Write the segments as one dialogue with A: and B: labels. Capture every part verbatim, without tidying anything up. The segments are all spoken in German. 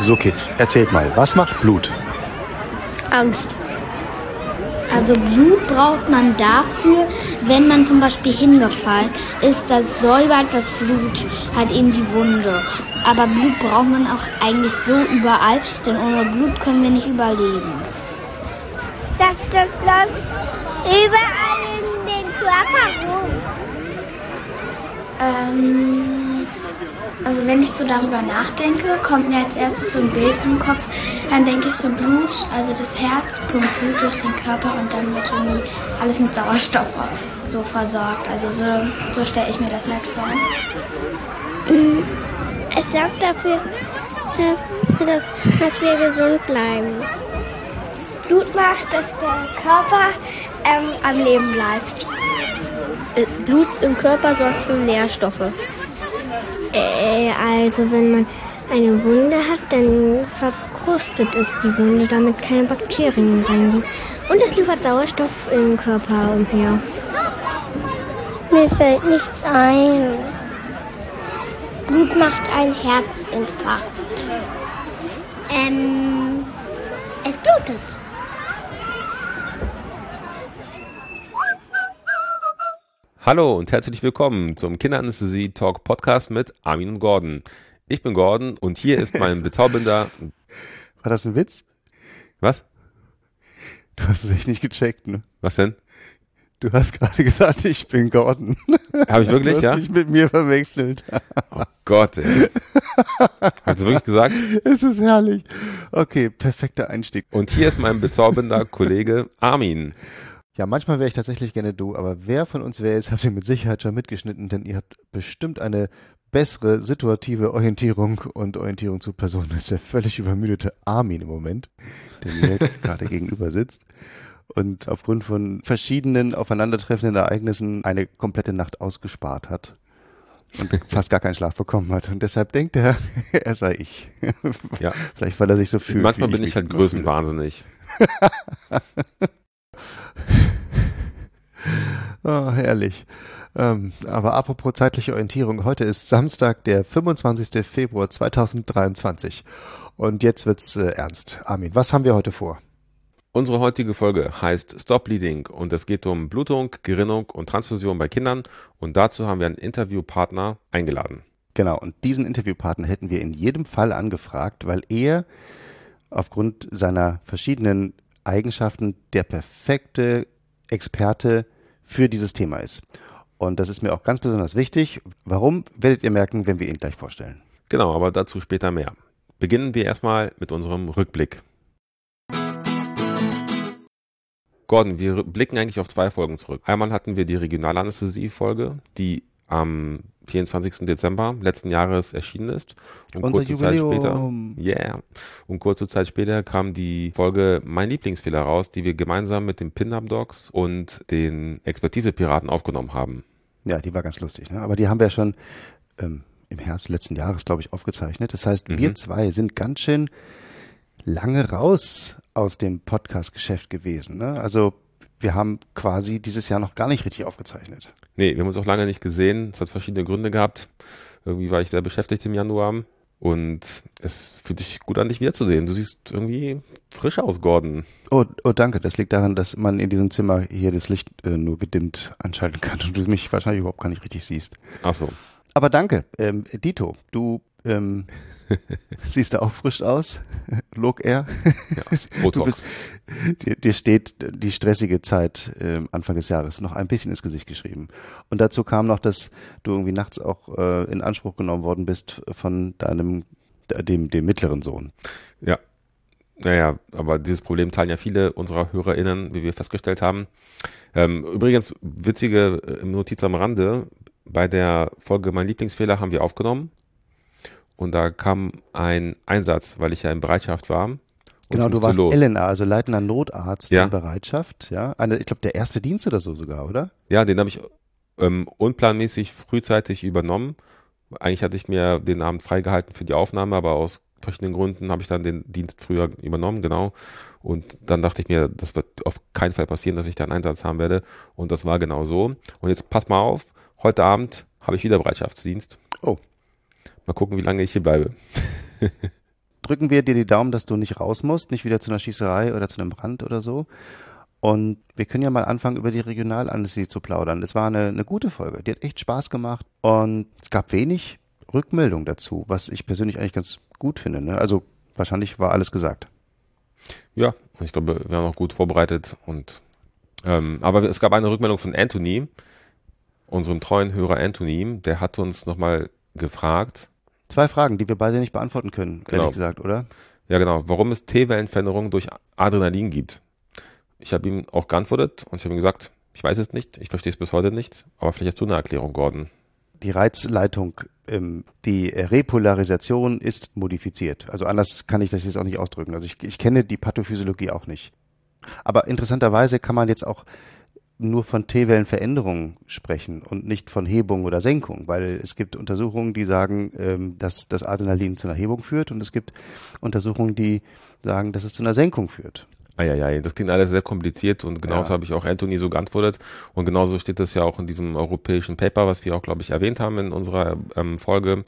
A: So Kids, erzählt mal, was macht Blut?
B: Angst. Also Blut braucht man dafür, wenn man zum Beispiel hingefallen ist, das säubert das Blut halt eben die Wunde. Aber Blut braucht man auch eigentlich so überall, denn ohne Blut können wir nicht überleben.
C: Das, das läuft überall in den Körper rum.
D: Ähm, also wenn ich so darüber nachdenke, kommt mir als erstes so ein Bild im Kopf. Dann denke ich so Blut, also das Herz pumpt Blut durch den Körper und dann wird irgendwie alles mit Sauerstoff so versorgt. Also so, so stelle ich mir das halt vor.
C: Es sorgt dafür, dass, dass wir gesund bleiben. Blut macht, dass der Körper ähm, am Leben bleibt.
B: Blut im Körper sorgt für Nährstoffe.
C: Äh, also wenn man eine Wunde hat, dann verkrustet es die Wunde, damit keine Bakterien reingehen. Und es liefert Sauerstoff im Körper umher. Mir fällt nichts ein. Blut macht einen Herzinfarkt.
B: Ähm, es blutet.
E: Hallo und herzlich willkommen zum Kinderanästhesie-Talk-Podcast mit Armin und Gordon. Ich bin Gordon und hier ist mein bezaubernder...
A: War das ein Witz?
E: Was?
A: Du hast es echt nicht gecheckt, ne?
E: Was denn?
A: Du hast gerade gesagt, ich bin Gordon.
E: Habe ich wirklich,
A: ja? Du hast
E: ja?
A: dich mit mir verwechselt.
E: Oh Gott, ey. Hast du wirklich gesagt?
A: Es ist herrlich. Okay, perfekter Einstieg.
E: Und hier ist mein bezaubernder Kollege Armin.
A: Ja, manchmal wäre ich tatsächlich gerne du, aber wer von uns wäre jetzt, habt ihr mit Sicherheit schon mitgeschnitten, denn ihr habt bestimmt eine bessere situative Orientierung und Orientierung zu Personen als der völlig übermüdete Armin im Moment, der mir gerade gegenüber sitzt und aufgrund von verschiedenen aufeinandertreffenden Ereignissen eine komplette Nacht ausgespart hat und fast gar keinen Schlaf bekommen hat. Und deshalb denkt er, er sei ich.
E: Ja.
A: Vielleicht, weil er sich so fühlt.
E: Manchmal
A: wie
E: bin ich,
A: mich
E: halt
A: immer
E: größenwahnsinnig.
A: Oh, herrlich. Ähm, aber apropos zeitliche Orientierung, heute ist Samstag, der fünfundzwanzigster Februar zweitausenddreiundzwanzig. Und jetzt wird's äh, ernst. Armin, was haben wir heute vor?
E: Unsere heutige Folge heißt Stop Bleeding und es geht um Blutung, Gerinnung und Transfusion bei Kindern und dazu haben wir einen Interviewpartner eingeladen.
A: Genau, und diesen Interviewpartner hätten wir in jedem Fall angefragt, weil er aufgrund seiner verschiedenen Eigenschaften der perfekte Experte für dieses Thema ist. Und das ist mir auch ganz besonders wichtig. Warum, werdet ihr merken, wenn wir ihn gleich vorstellen.
E: Genau, aber dazu später mehr. Beginnen wir erstmal mit unserem Rückblick. Gordon, wir blicken eigentlich auf zwei Folgen zurück. Einmal hatten wir die Regionalanästhesie-Folge, die am vierundzwanzigsten Dezember letzten Jahres erschienen ist. Und
A: Unser
E: kurze
A: Jubiläum.
E: Zeit später, yeah, und kurze Zeit später kam die Folge Mein Lieblingsfehler raus, die wir gemeinsam mit den Pin-Up-Dogs und den Expertise-Piraten aufgenommen haben.
A: Ja, die war ganz lustig, ne? Aber die haben wir schon ähm, im Herbst letzten Jahres, glaube ich, aufgezeichnet. Das heißt,
E: Mhm.
A: wir zwei sind ganz schön lange raus aus dem Podcast-Geschäft gewesen, ne? Also wir haben quasi dieses Jahr noch gar nicht richtig aufgezeichnet.
E: Nee, wir haben uns auch lange nicht gesehen. Es hat verschiedene Gründe gehabt. Irgendwie war ich sehr beschäftigt im Januar und es fühlt sich gut an, dich wiederzusehen. Du siehst irgendwie frisch aus, Gordon.
A: Oh, oh, danke. Das liegt daran, dass man in diesem Zimmer hier das Licht äh, nur gedimmt anschalten kann und du mich wahrscheinlich überhaupt gar nicht richtig siehst.
E: Ach so.
A: Aber danke. Ähm, Dito, du ähm, siehst da auch frisch aus. Log er.
E: Ja,
A: Du
E: Botox.
A: bist, dir, dir steht die stressige Zeit äh, Anfang des Jahres noch ein bisschen ins Gesicht geschrieben. Und dazu kam noch, dass du irgendwie nachts auch äh, in Anspruch genommen worden bist von deinem, dem, dem mittleren Sohn.
E: Ja. Naja, aber dieses Problem teilen ja viele unserer HörerInnen, wie wir festgestellt haben. Ähm, übrigens, witzige äh, Notiz am Rande. Bei der Folge Mein Lieblingsfehler haben wir aufgenommen. Und da kam ein Einsatz, weil ich ja in Bereitschaft war. Und
A: Genau,
E: ich
A: du
E: musste
A: warst
E: los.
A: L N A, also leitender Notarzt
E: Ja.
A: in Bereitschaft. Ja, eine, ich glaube, der erste Dienst oder so sogar, oder?
E: Ja, den habe ich ähm, unplanmäßig frühzeitig übernommen. Eigentlich hatte ich mir den Abend freigehalten für die Aufnahme, aber aus verschiedenen Gründen habe ich dann den Dienst früher übernommen, genau. Und dann dachte ich mir, das wird auf keinen Fall passieren, dass ich da einen Einsatz haben werde. Und das war genau so. Und jetzt pass mal auf, heute Abend habe ich wieder Bereitschaftsdienst.
A: Oh.
E: Mal gucken, wie lange ich hier bleibe.
A: drücken wir dir die Daumen, dass du nicht raus musst, nicht wieder zu einer Schießerei oder zu einem Brand oder so. Und wir können ja mal anfangen, über die Regionalanästhesie zu plaudern. Es war eine, eine gute Folge, die hat echt Spaß gemacht und es gab wenig Rückmeldung dazu, was ich persönlich eigentlich ganz gut finde. Ne? Also wahrscheinlich war alles gesagt.
E: Ja, ich glaube, wir haben auch gut vorbereitet. Und ähm, aber es gab eine Rückmeldung von Anthony, unserem treuen Hörer Anthony, der hat uns nochmal gefragt.
A: Zwei Fragen, die wir beide nicht beantworten können,
E: Genau.
A: ehrlich gesagt, oder?
E: Ja, genau. Warum es T-Wellenveränderungen durch Adrenalin gibt. Ich habe ihm auch geantwortet und ich habe ihm gesagt, ich weiß es nicht, ich verstehe es bis heute nicht, aber vielleicht hast du eine Erklärung, Gordon.
A: Die Reizleitung, ähm, die Repolarisation ist modifiziert. Also anders kann ich das jetzt auch nicht ausdrücken. Also ich, ich kenne die Pathophysiologie auch nicht. Aber interessanterweise kann man jetzt auch nur von T-Wellenveränderungen sprechen und nicht von Hebung oder Senkung, weil es gibt Untersuchungen, die sagen, ähm, dass das Adrenalin zu einer Hebung führt und es gibt Untersuchungen, die sagen, dass es zu einer Senkung führt.
E: Eieiei, das klingt alles sehr kompliziert und genauso
A: Ja.
E: habe ich auch Anthony so geantwortet und genauso steht das ja auch in diesem europäischen Paper, was wir auch, glaube ich, erwähnt haben in unserer ähm, Folge,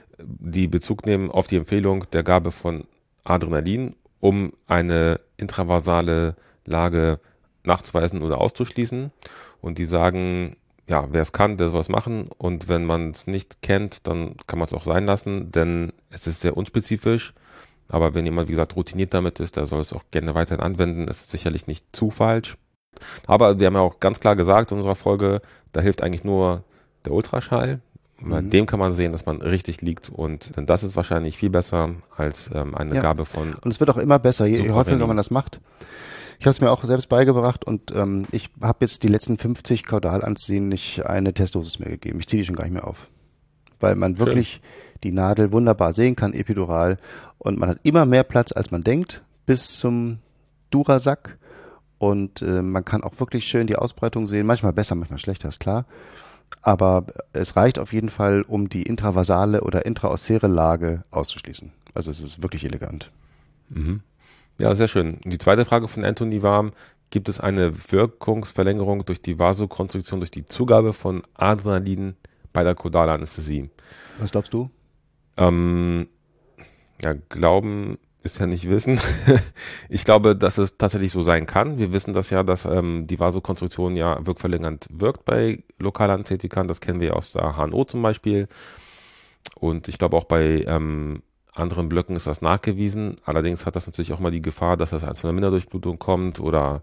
E: die Bezug nehmen auf die Empfehlung der Gabe von Adrenalin, um eine intravasale Lage nachzuweisen oder auszuschließen und die sagen, ja, wer es kann, der soll es machen und wenn man es nicht kennt, dann kann man es auch sein lassen, denn es ist sehr unspezifisch. Aber wenn jemand, wie gesagt, routiniert damit ist, der soll es auch gerne weiterhin anwenden. Das ist sicherlich nicht zu falsch. Aber wir haben ja auch ganz klar gesagt in unserer Folge, da hilft eigentlich nur der Ultraschall. Bei
A: Mhm.
E: dem kann man sehen, dass man richtig liegt. Und denn das ist wahrscheinlich viel besser als ähm, eine
A: Ja.
E: Gabe von...
A: Und es wird auch immer besser, je, je
E: Super
A: häufiger
E: Venom.
A: man das macht. Ich habe es mir auch selbst beigebracht und ähm, ich habe jetzt die letzten fünfzig Kaudalanästhesien nicht eine Testdosis mehr gegeben. Ich ziehe die schon gar nicht mehr auf. Weil man
E: Schön.
A: wirklich die Nadel wunderbar sehen kann, epidural. Und man hat immer mehr Platz, als man denkt, bis zum Durasack. Und äh, man kann auch wirklich schön die Ausbreitung sehen. Manchmal besser, manchmal schlechter, ist klar. Aber es reicht auf jeden Fall, um die intravasale oder intraossere Lage auszuschließen. Also es ist wirklich elegant.
E: Mhm. Ja, sehr schön. Und die zweite Frage von Anthony war, gibt es eine Wirkungsverlängerung durch die Vasokonstriktion, durch die Zugabe von Adrenalin bei der Kaudalanästhesie?
A: Was glaubst du?
E: Ähm, ja, Glauben ist ja nicht Wissen. Ich glaube, dass es tatsächlich so sein kann. Wir wissen das ja, dass ähm, die Vasokonstruktion ja wirkverlängernd wirkt bei Lokalanästhetikern. Das kennen wir aus der H N O zum Beispiel. Und ich glaube auch bei ähm, anderen Blöcken ist das nachgewiesen. Allerdings hat das natürlich auch mal die Gefahr, dass das zu einer Minderdurchblutung kommt oder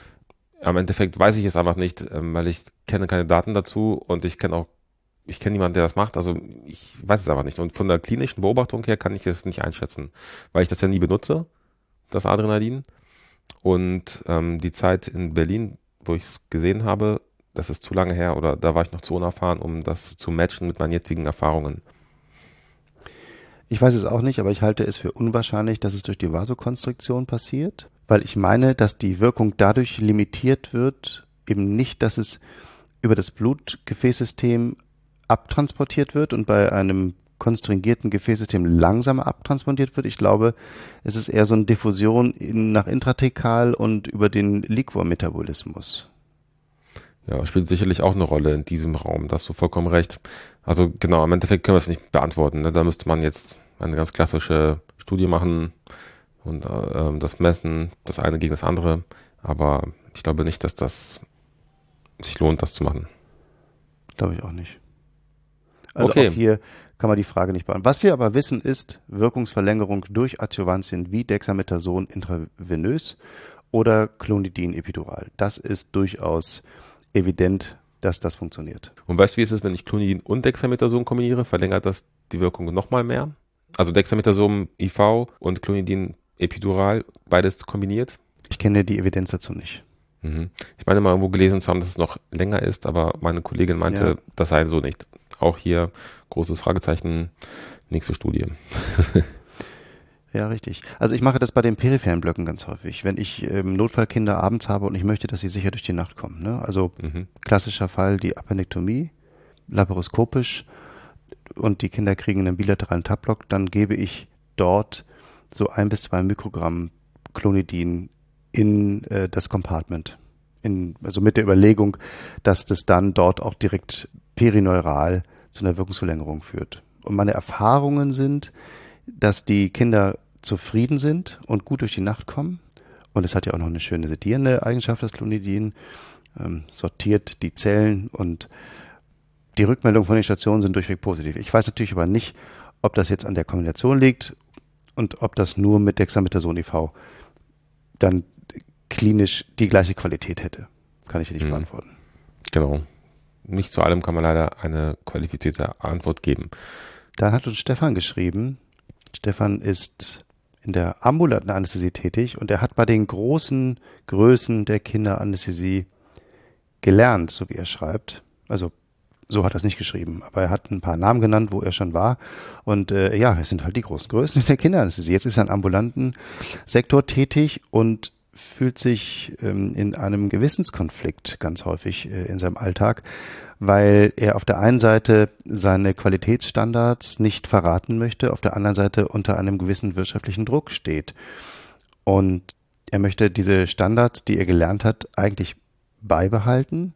E: am Endeffekt weiß ich es einfach nicht, ähm, weil ich kenne keine Daten dazu und ich kenne auch Ich kenne niemanden, der das macht, also ich weiß es aber nicht. Und von der klinischen Beobachtung her kann ich es nicht einschätzen, weil ich das ja nie benutze, das Adrenalin. Und ähm, die Zeit in Berlin, wo ich es gesehen habe, das ist zu lange her oder da war ich noch zu unerfahren, um das zu matchen mit meinen jetzigen Erfahrungen.
A: Ich weiß es auch nicht, aber ich halte es für unwahrscheinlich, dass es durch die Vasokonstriktion passiert, weil ich meine, dass die Wirkung dadurch limitiert wird, eben nicht, dass es über das Blutgefäßsystem abtransportiert wird und bei einem konstringierten Gefäßsystem langsamer abtransportiert wird. Ich glaube, es ist eher so eine Diffusion in, nach intrathekal und über den Liquormetabolismus.
E: Ja, spielt sicherlich auch eine Rolle in diesem Raum, da hast du vollkommen recht. Also genau, im Endeffekt können wir es nicht beantworten. Ne? Da müsste man jetzt eine ganz klassische Studie machen und äh, das messen, das eine gegen das andere. Aber ich glaube nicht, dass das sich lohnt, das zu machen.
A: Glaube ich auch nicht. Also
E: Okay.
A: auch hier kann man die Frage nicht beantworten. Was wir aber wissen ist Wirkungsverlängerung durch Adjuvantien wie Dexamethason intravenös oder Clonidin epidural. Das ist durchaus evident, dass das funktioniert.
E: Und weißt du, wie es ist, wenn ich Clonidin und Dexamethason kombiniere? Verlängert das die Wirkung nochmal mehr? Also Dexamethason I V und Clonidin epidural, beides kombiniert?
A: Ich kenne die Evidenz dazu nicht.
E: Mhm. Ich meine mal irgendwo gelesen zu haben, dass es noch länger ist, aber meine Kollegin meinte,
A: Ja.
E: das sei so nicht. Auch hier großes Fragezeichen, nächste Studie.
A: Ja, richtig. Also ich mache das bei den peripheren Blöcken ganz häufig. Wenn ich ähm, Notfallkinder abends habe und ich möchte, dass sie sicher durch die Nacht kommen. Ne? Also
E: Mhm.
A: klassischer Fall die Appendektomie, laparoskopisch und die Kinder kriegen einen bilateralen Tabblock, dann gebe ich dort so ein bis zwei Mikrogramm Clonidin in äh, das Compartment. In, also mit der Überlegung, dass das dann dort auch direkt perineural zu einer Wirkungsverlängerung führt. Und meine Erfahrungen sind, dass die Kinder zufrieden sind und gut durch die Nacht kommen. Und es hat ja auch noch eine schöne sedierende Eigenschaft, das Clonidin. Ähm, sortiert die Zellen und die Rückmeldungen von den Stationen sind durchweg positiv. Ich weiß natürlich aber nicht, ob das jetzt an der Kombination liegt und ob das nur mit Dexamethason I V dann klinisch die gleiche Qualität hätte. Kann ich dir nicht hm. beantworten.
E: Genau. Nicht zu allem kann man leider eine qualifizierte Antwort geben.
A: Dann hat uns Stefan geschrieben. Stefan ist in der ambulanten Anästhesie tätig und er hat bei den großen Größen der Kinderanästhesie gelernt, so wie er schreibt. Also so hat er es nicht geschrieben, aber er hat ein paar Namen genannt, wo er schon war. Und äh, ja, es sind halt die großen Größen der Kinderanästhesie. Jetzt ist er im ambulanten Sektor tätig und fühlt sich ähm, in einem Gewissenskonflikt ganz häufig äh, in seinem Alltag, weil er auf der einen Seite seine Qualitätsstandards nicht verraten möchte, auf der anderen Seite unter einem gewissen wirtschaftlichen Druck steht. Und er möchte diese Standards, die er gelernt hat, eigentlich beibehalten,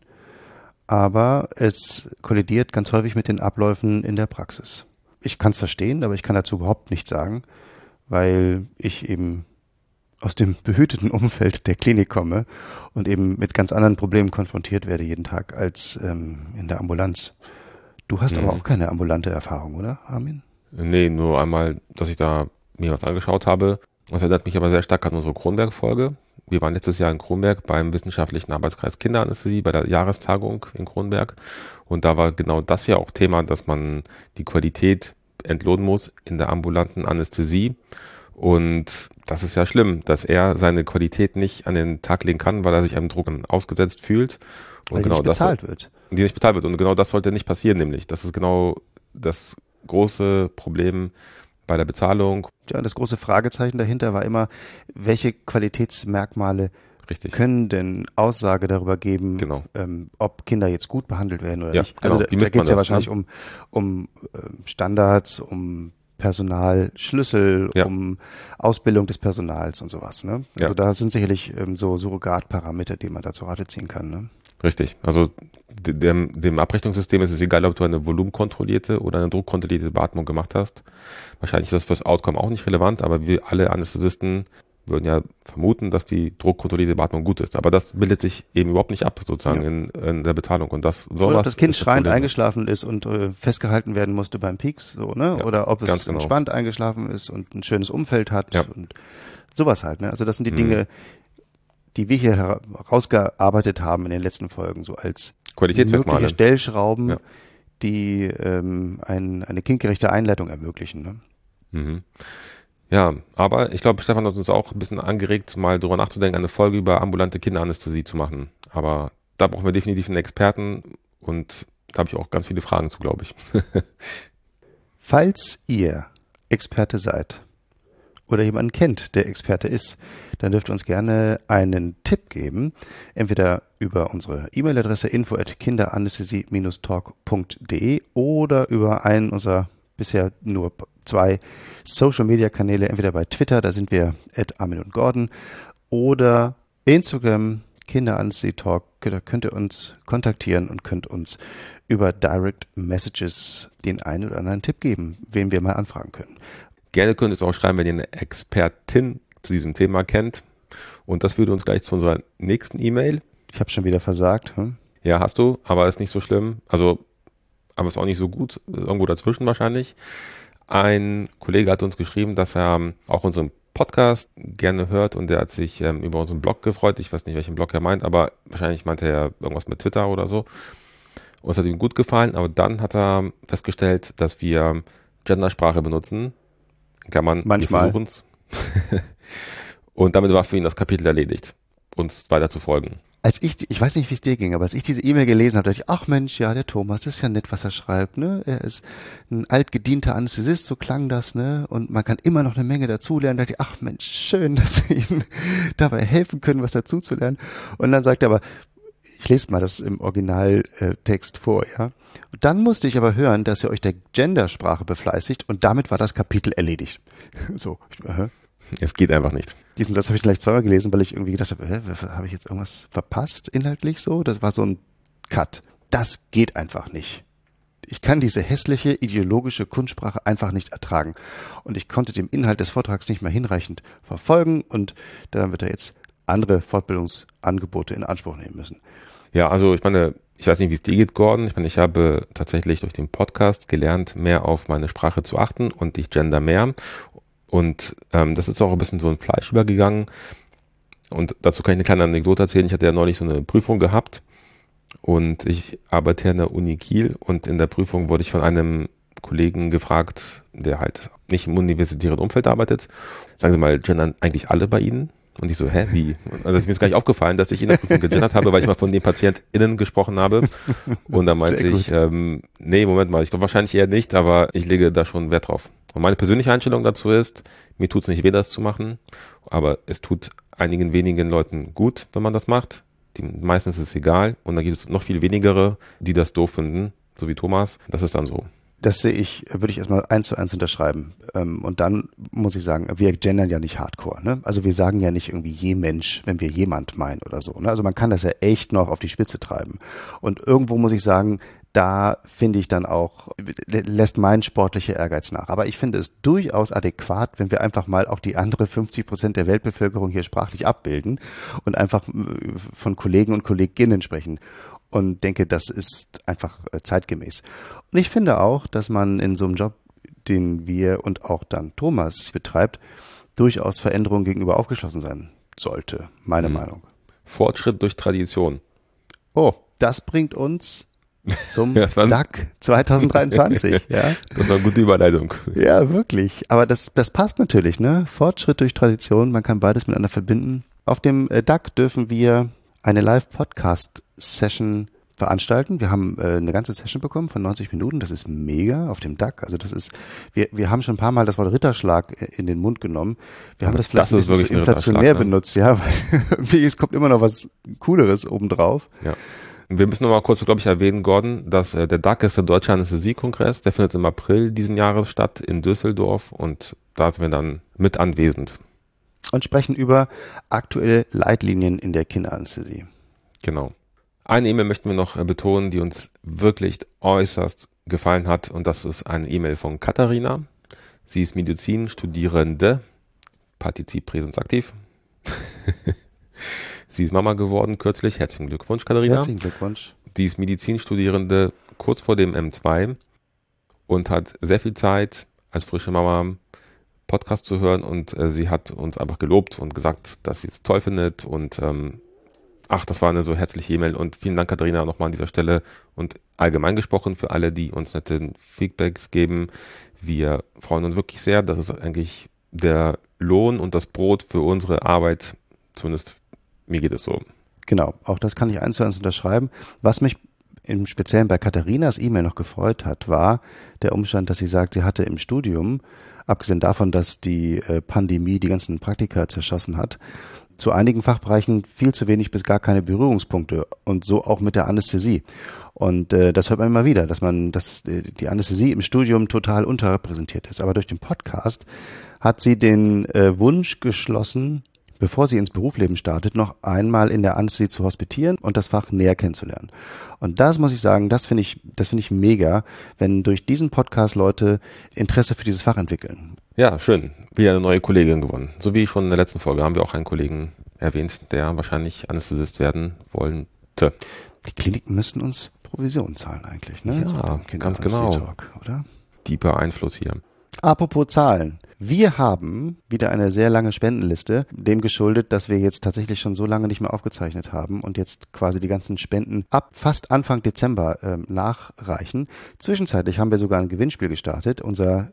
A: aber es kollidiert ganz häufig mit den Abläufen in der Praxis. Ich kann es verstehen, aber ich kann dazu überhaupt nichts sagen, weil ich eben aus dem behüteten Umfeld der Klinik komme und eben mit ganz anderen Problemen konfrontiert werde jeden Tag als ähm, in der Ambulanz. Du hast mhm. aber auch keine ambulante Erfahrung, oder, Armin?
E: Nee, nur einmal, dass ich da mir was angeschaut habe. Das erinnert mich aber sehr stark an unsere Kronberg-Folge. Wir waren letztes Jahr in Kronberg beim Wissenschaftlichen Arbeitskreis Kinderanästhesie bei der Jahrestagung in Kronberg. Und da war genau das ja auch Thema, dass man die Qualität entlohnen muss in der ambulanten Anästhesie. Und das ist ja schlimm, dass er seine Qualität nicht an den Tag legen kann, weil er sich einem Druck ausgesetzt fühlt. Und
A: weil
E: genau
A: die nicht bezahlt
E: das,
A: wird.
E: Die nicht bezahlt wird. Und genau das sollte nicht passieren, nämlich. Das ist genau das große Problem bei der Bezahlung.
A: Ja, das große Fragezeichen dahinter war immer, welche Qualitätsmerkmale
E: Richtig.
A: können denn Aussage darüber geben,
E: genau.
A: ähm, ob Kinder jetzt gut behandelt werden oder
E: ja,
A: nicht.
E: Genau.
A: Also da, da geht es ja wahrscheinlich
E: ne?
A: um, um äh, Standards, um Personalschlüssel,
E: ja.
A: um Ausbildung des Personals und sowas. Ne? Also ja. da sind sicherlich ähm, so Surrogatparameter, die man da zur Rate ziehen kann. Ne?
E: Richtig. Also dem, dem Abrechnungssystem ist es egal, ob du eine volumenkontrollierte oder eine druckkontrollierte Beatmung gemacht hast. Wahrscheinlich ist das fürs Outcome auch nicht relevant, aber wir alle Anästhesisten würden ja vermuten, dass die druckkontrollierte Beatmung gut ist. Aber das bildet sich eben überhaupt nicht ab, sozusagen ja. in, in der Bezahlung. Und das sowas.
A: Oder ob das Kind schreiend das eingeschlafen ist und äh, festgehalten werden musste beim Peaks, so, ne? Ja, oder ob es genau. entspannt eingeschlafen ist und ein schönes Umfeld hat
E: ja.
A: und sowas halt. Ne? Also das sind die mhm. Dinge, die wir hier herausgearbeitet haben in den letzten Folgen, so als mögliche Stellschrauben, ja. die ähm, ein, eine kindgerechte Einleitung ermöglichen. Ne?
E: Mhm. Ja, aber ich glaube, Stefan hat uns auch ein bisschen angeregt, mal drüber nachzudenken, eine Folge über ambulante Kinderanästhesie zu machen. Aber da brauchen wir definitiv einen Experten und da habe ich auch ganz viele Fragen zu, glaube ich.
A: Falls ihr Experte seid oder jemanden kennt, der Experte ist, dann dürft ihr uns gerne einen Tipp geben, entweder über unsere E-Mail-Adresse info at kinderanästhesie Bindestrich talk punkt de oder über einen unserer bisher nur zwei Social-Media-Kanäle, entweder bei Twitter, da sind wir at Armin und Gordon, oder Instagram, Kinderanästhesie Talk, da könnt ihr uns kontaktieren und könnt uns über Direct Messages den einen oder anderen Tipp geben, wen wir mal anfragen können.
E: Gerne könnt ihr es auch schreiben, wenn ihr eine Expertin zu diesem Thema kennt. Und das führt uns gleich zu unserer nächsten E-Mail.
A: Ich habe schon wieder versagt. Hm?
E: Ja, hast du, aber ist nicht so schlimm. Also, aber ist auch nicht so gut, irgendwo dazwischen wahrscheinlich. Ein Kollege hat uns geschrieben, dass er auch unseren Podcast gerne hört und der hat sich ähm, über unseren Blog gefreut. Ich weiß nicht, welchen Blog er meint, aber wahrscheinlich meinte er irgendwas mit Twitter oder so. Und es hat ihm gut gefallen, aber dann hat er festgestellt, dass wir Gendersprache benutzen. In Klammern,
A: manchmal.
E: Wir versuchen's. Und damit war für ihn das Kapitel erledigt, uns weiter zu folgen.
A: Als ich, ich weiß nicht, wie es dir ging, aber als ich diese E-Mail gelesen habe, dachte ich, ach Mensch, ja, der Thomas, das ist ja nett, was er schreibt, ne? Er ist ein altgedienter Anästhesist, so klang das, ne? Und man kann immer noch eine Menge dazulernen. Da dachte ich, ach Mensch, schön, dass wir ihm dabei helfen können, was dazuzulernen. Und dann sagt er aber, ich lese mal das im Originaltext vor, ja. Und dann musste ich aber hören, dass ihr euch der Gendersprache befleißigt und damit war das Kapitel erledigt. So, äh.
E: Es geht einfach nicht.
A: Diesen Satz habe ich gleich zweimal gelesen, weil ich irgendwie gedacht habe, hä, habe ich jetzt irgendwas verpasst inhaltlich so? Das war so ein Cut. Das geht einfach nicht. ich kann diese hässliche ideologische Kunstsprache einfach nicht ertragen. Und ich konnte dem Inhalt des Vortrags nicht mehr hinreichend verfolgen und dann wird er jetzt andere Fortbildungsangebote in Anspruch nehmen müssen.
E: Ja, also ich meine, ich weiß nicht, wie es dir geht, Gordon. Ich meine, ich habe tatsächlich durch den Podcast gelernt, mehr auf meine Sprache zu achten und ich gender mehr. Und ähm, das ist auch ein bisschen so ein Fleisch übergegangen. Und dazu kann ich eine kleine Anekdote erzählen. Ich hatte ja neulich so eine Prüfung gehabt und ich arbeite an der Uni Kiel und in der Prüfung wurde ich von einem Kollegen gefragt, der halt nicht im universitären Umfeld arbeitet. Sagen Sie mal, gendern eigentlich alle bei Ihnen? Und ich so, hä, wie? Also mir ist gar nicht aufgefallen, dass ich in der Prüfung gegendert habe, weil ich mal von den PatientInnen gesprochen habe. Und dann meinte ich, ähm, nee, Moment mal, ich glaube wahrscheinlich eher nicht, aber ich lege da schon Wert drauf. Und meine persönliche Einstellung dazu ist, mir tut's nicht weh, das zu machen, aber es tut einigen wenigen Leuten gut, wenn man das macht. Die meisten ist es egal. Und dann gibt es noch viel wenigere, die das doof finden, so wie Thomas. Das ist dann so.
A: Das sehe ich, würde ich erstmal eins zu eins unterschreiben. Und dann muss ich sagen, wir gendern ja nicht hardcore, ne? Also wir sagen ja nicht irgendwie je Mensch, wenn wir jemand meinen oder so, ne? Also man kann das ja echt noch auf die Spitze treiben. Und irgendwo muss ich sagen, da finde ich dann auch, lässt mein sportlicher Ehrgeiz nach. Aber ich finde es durchaus adäquat, wenn wir einfach mal auch die andere fünfzig Prozent der Weltbevölkerung hier sprachlich abbilden und einfach von Kollegen und Kolleginnen sprechen. Und denke, das ist einfach zeitgemäß. Und ich finde auch, dass man in so einem Job, den wir und auch dann Thomas betreibt, durchaus Veränderungen gegenüber aufgeschlossen sein sollte, meine mhm. Meinung.
E: Fortschritt durch Tradition.
A: Oh, das bringt uns zum
E: ja,
A: D A C zwanzig dreiundzwanzig. Ja.
E: Das war eine gute Überleitung.
A: Ja, wirklich. Aber das, das passt natürlich, ne? Fortschritt durch Tradition, man kann beides miteinander verbinden. Auf dem D A C dürfen wir eine Live-Podcast-Session veranstalten. Wir haben äh, eine ganze Session bekommen von neunzig Minuten. Das ist mega auf dem D A C. Also das ist, wir wir haben schon ein paar Mal das Wort Ritterschlag in den Mund genommen. Wir haben das vielleicht
E: das
A: ein bisschen so inflationär
E: ne?
A: benutzt, ja, weil irgendwie es kommt immer noch was Cooleres obendrauf.
E: Ja. Wir müssen noch mal kurz, glaube ich, erwähnen, Gordon, dass äh, der D A C ist der Deutsche Anästhesie-Kongress. Der findet im April diesen Jahres statt in Düsseldorf und da sind wir dann mit anwesend.
A: Und sprechen über aktuelle Leitlinien in der Kinderanästhesie.
E: Genau. Eine E-Mail möchten wir noch betonen, die uns wirklich äußerst gefallen hat und das ist eine E-Mail von Katharina. Sie ist Medizinstudierende, Partizip Präsensaktiv. Sie ist Mama geworden kürzlich. Herzlichen Glückwunsch, Katharina.
A: Herzlichen Glückwunsch.
E: Die ist Medizinstudierende kurz vor dem M zwei und hat sehr viel Zeit als frische Mama Podcast zu hören und äh, sie hat uns einfach gelobt und gesagt, dass sie es toll findet und ähm, ach, das war eine so herzliche E-Mail und vielen Dank, Katharina, nochmal an dieser Stelle und allgemein gesprochen für alle, die uns nette Feedbacks geben. Wir freuen uns wirklich sehr. Das ist eigentlich der Lohn und das Brot für unsere Arbeit, zumindest mir geht es so.
A: Genau, auch das kann ich eins zu eins unterschreiben. Was mich im Speziellen bei Katharinas E-Mail noch gefreut hat, war der Umstand, dass sie sagt, sie hatte im Studium, abgesehen davon, dass die äh, Pandemie die ganzen Praktika zerschossen hat, zu einigen Fachbereichen viel zu wenig bis gar keine Berührungspunkte und so auch mit der Anästhesie. Und äh, das hört man immer wieder, dass man, dass äh, die Anästhesie im Studium total unterrepräsentiert ist. Aber durch den Podcast hat sie den äh, Wunsch geschlossen, bevor sie ins Berufsleben startet, noch einmal in der Anästhesie zu hospitieren und das Fach näher kennenzulernen. Und das muss ich sagen, das finde ich, das finde ich mega, wenn durch diesen Podcast Leute Interesse für dieses Fach entwickeln.
E: Ja, schön. Wieder eine neue Kollegin gewonnen. So wie schon in der letzten Folge haben wir auch einen Kollegen erwähnt, der wahrscheinlich Anästhesist werden wollte.
A: Die Kliniken müssten uns Provision zahlen eigentlich, ne?
E: Ja,
A: so
E: ganz genau.
A: Talk, oder?
E: Deeper Einfluss hier.
A: Apropos Zahlen. Wir haben wieder eine sehr lange Spendenliste, dem geschuldet, dass wir jetzt tatsächlich schon so lange nicht mehr aufgezeichnet haben und jetzt quasi die ganzen Spenden ab fast Anfang Dezember ähm, nachreichen. Zwischenzeitlich haben wir sogar ein Gewinnspiel gestartet. Unser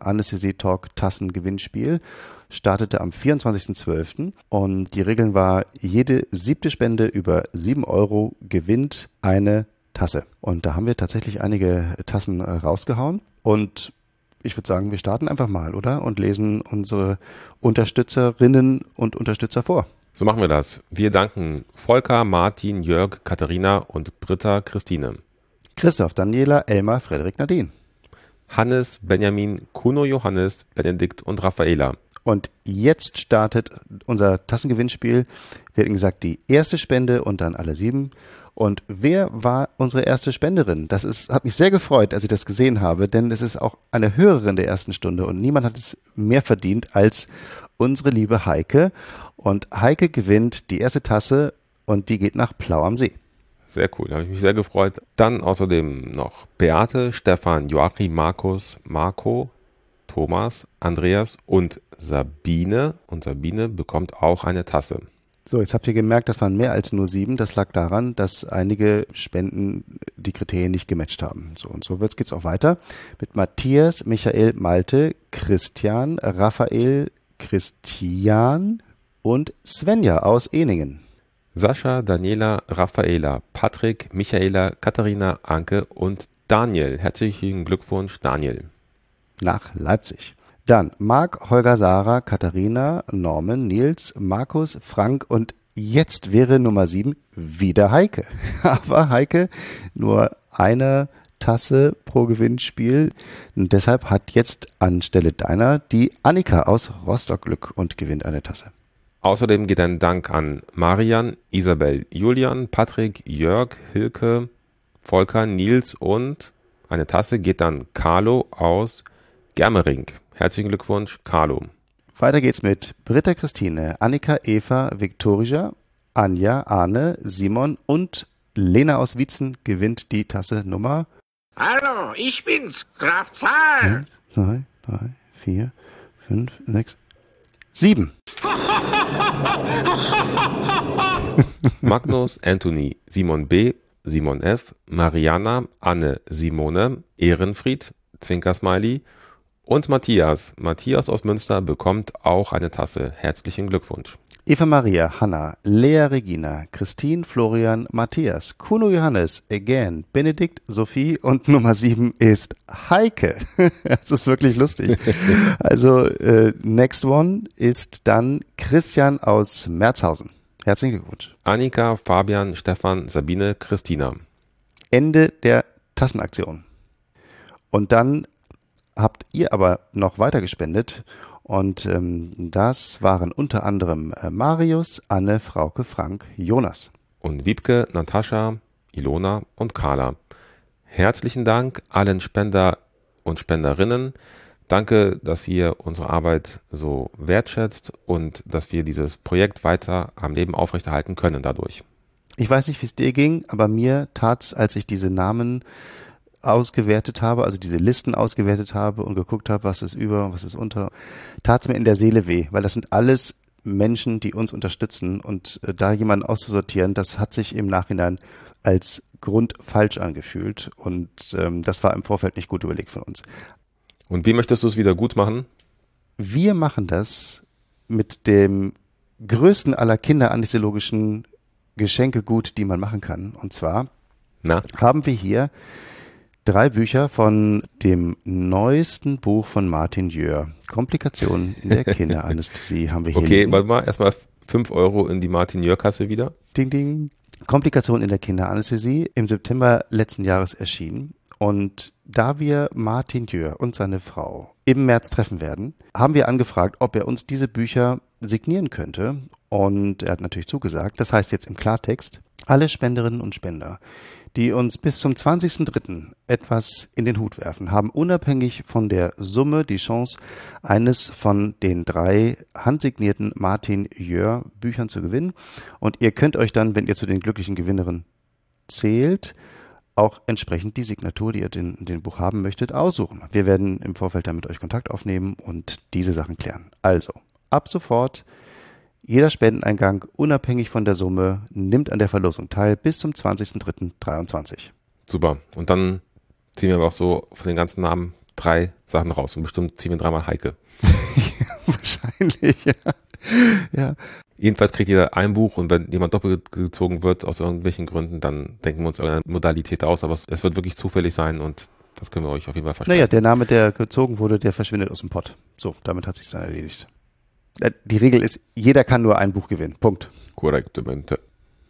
A: Kinder-Anästhesie-Talk-Tassen-Gewinnspiel startete am vierundzwanzigsten zwölften und die Regeln war, jede siebte Spende über sieben Euro gewinnt eine Tasse. Und da haben wir tatsächlich einige Tassen äh, rausgehauen und ich würde sagen, wir starten einfach mal, oder? Und lesen unsere Unterstützerinnen und Unterstützer vor.
E: So machen wir das. Wir danken Volker, Martin, Jörg, Katharina und Britta, Christine.
A: Christoph, Daniela, Elmar, Frederik, Nadine.
E: Hannes, Benjamin, Kuno, Johannes, Benedikt und Raffaela.
A: Und jetzt startet unser Tassengewinnspiel. Wir hatten gesagt, die erste Spende und dann alle sieben. Und wer war unsere erste Spenderin? Das ist, hat mich sehr gefreut, als ich das gesehen habe, denn es ist auch eine Hörerin der ersten Stunde und niemand hat es mehr verdient als unsere liebe Heike. Und Heike gewinnt die erste Tasse und die geht nach Plau am See.
E: Sehr cool, da habe ich mich sehr gefreut. Dann außerdem noch Beate, Stefan, Joachim, Markus, Marco, Thomas, Andreas und Sabine. Und Sabine bekommt auch eine Tasse.
A: So, jetzt habt ihr gemerkt, das waren mehr als nur sieben. Das lag daran, dass einige Spenden die Kriterien nicht gematcht haben. So, und so geht's auch weiter mit Matthias, Michael, Malte, Christian, Raphael, Christian und Svenja aus Ehningen.
E: Sascha, Daniela, Raffaela, Patrick, Michaela, Katharina, Anke und Daniel. Herzlichen Glückwunsch, Daniel.
A: Nach Leipzig. Dann Marc, Holger, Sarah, Katharina, Norman, Nils, Markus, Frank und jetzt wäre Nummer sieben wieder Heike. Aber Heike, nur eine Tasse pro Gewinnspiel. Und deshalb hat jetzt anstelle deiner die Annika aus Rostock Glück und gewinnt eine Tasse.
E: Außerdem geht ein Dank an Marian, Isabel, Julian, Patrick, Jörg, Hilke, Volker, Nils und eine Tasse geht an Carlo aus Germering. Herzlichen Glückwunsch, Carlo.
A: Weiter geht's mit Britta, Christine, Annika, Eva, Viktoria, Anja, Arne, Simon und Lena aus Wietzen gewinnt die Tasse Nummer.
F: Hallo, ich bin's, Graf Zahl.
A: Zwei, drei, vier, fünf, sechs, sieben.
E: Magnus, Anthony, Simon B., Simon F., Mariana, Anne, Simone, Ehrenfried, Zwinker-Smiley und Matthias. Matthias aus Münster bekommt auch eine Tasse. Herzlichen Glückwunsch.
A: Eva Maria, Hanna, Lea Regina, Christine, Florian, Matthias, Kuno Johannes, again, Benedikt, Sophie und Nummer sieben ist Heike. Das ist wirklich lustig. Also äh, next one ist dann Christian aus Merzhausen. Herzlichen Glückwunsch.
E: Annika, Fabian, Stefan, Sabine, Christina.
A: Ende der Tassenaktion. Und dann habt ihr aber noch weiter gespendet. Und ähm, das waren unter anderem äh, Marius, Anne, Frauke, Frank, Jonas.
E: Und Wiebke, Natascha, Ilona und Carla. Herzlichen Dank allen Spender und Spenderinnen. Danke, dass ihr unsere Arbeit so wertschätzt und dass wir dieses Projekt weiter am Leben aufrechterhalten können dadurch.
A: Ich weiß nicht, wie es dir ging, aber mir tat's, als ich diese Namen ausgewertet habe, also diese Listen ausgewertet habe und geguckt habe, was ist über und was ist unter, tat's mir in der Seele weh, weil das sind alles Menschen, die uns unterstützen und äh, da jemanden auszusortieren, das hat sich im Nachhinein als Grund falsch angefühlt und ähm, das war im Vorfeld nicht gut überlegt von uns.
E: Und wie möchtest du es wieder gut machen?
A: Wir machen das mit dem größten aller kinderanästhesiologischen Geschenkegut, die man machen kann. Und zwar
E: Na?
A: haben wir hier drei Bücher von dem neuesten Buch von Martin Jöhr. Komplikationen in der Kinderanästhesie haben wir hier.
E: Okay,
A: liegen.
E: warte mal, erstmal fünf Euro in die Martin Jöhr-Kasse wieder.
A: Ding, ding. Komplikationen in der Kinderanästhesie, im September letzten Jahres erschienen. Und da wir Martin Jöhr und seine Frau im März treffen werden, haben wir angefragt, ob er uns diese Bücher signieren könnte. Und er hat natürlich zugesagt. Das heißt jetzt im Klartext, alle Spenderinnen und Spender, die uns bis zum zwanzigsten dritten etwas in den Hut werfen, haben unabhängig von der Summe die Chance, eines von den drei handsignierten Martin Jöhr Büchern zu gewinnen. Und ihr könnt euch dann, wenn ihr zu den glücklichen Gewinnerinnen zählt, auch entsprechend die Signatur, die ihr in dem Buch haben möchtet, aussuchen. Wir werden im Vorfeld dann mit euch Kontakt aufnehmen und diese Sachen klären. Also, ab sofort, jeder Spendeneingang, unabhängig von der Summe, nimmt an der Verlosung teil bis zum zwanzigsten dritten dreiundzwanzig.
E: Super. Und dann ziehen wir aber auch so von den ganzen Namen drei Sachen raus. Und bestimmt ziehen wir dreimal Heike.
A: Wahrscheinlich, ja. ja.
E: Jedenfalls kriegt jeder ein Buch und wenn jemand doppelt gezogen wird aus irgendwelchen Gründen, dann denken wir uns irgendeine Modalität aus, aber es wird wirklich zufällig sein und das können wir euch auf jeden Fall versprechen.
A: Naja, der Name, der gezogen wurde, der verschwindet aus dem Pott. So, damit hat sich's dann erledigt. Die Regel ist, jeder kann nur ein Buch gewinnen. Punkt.
E: Korrektamente.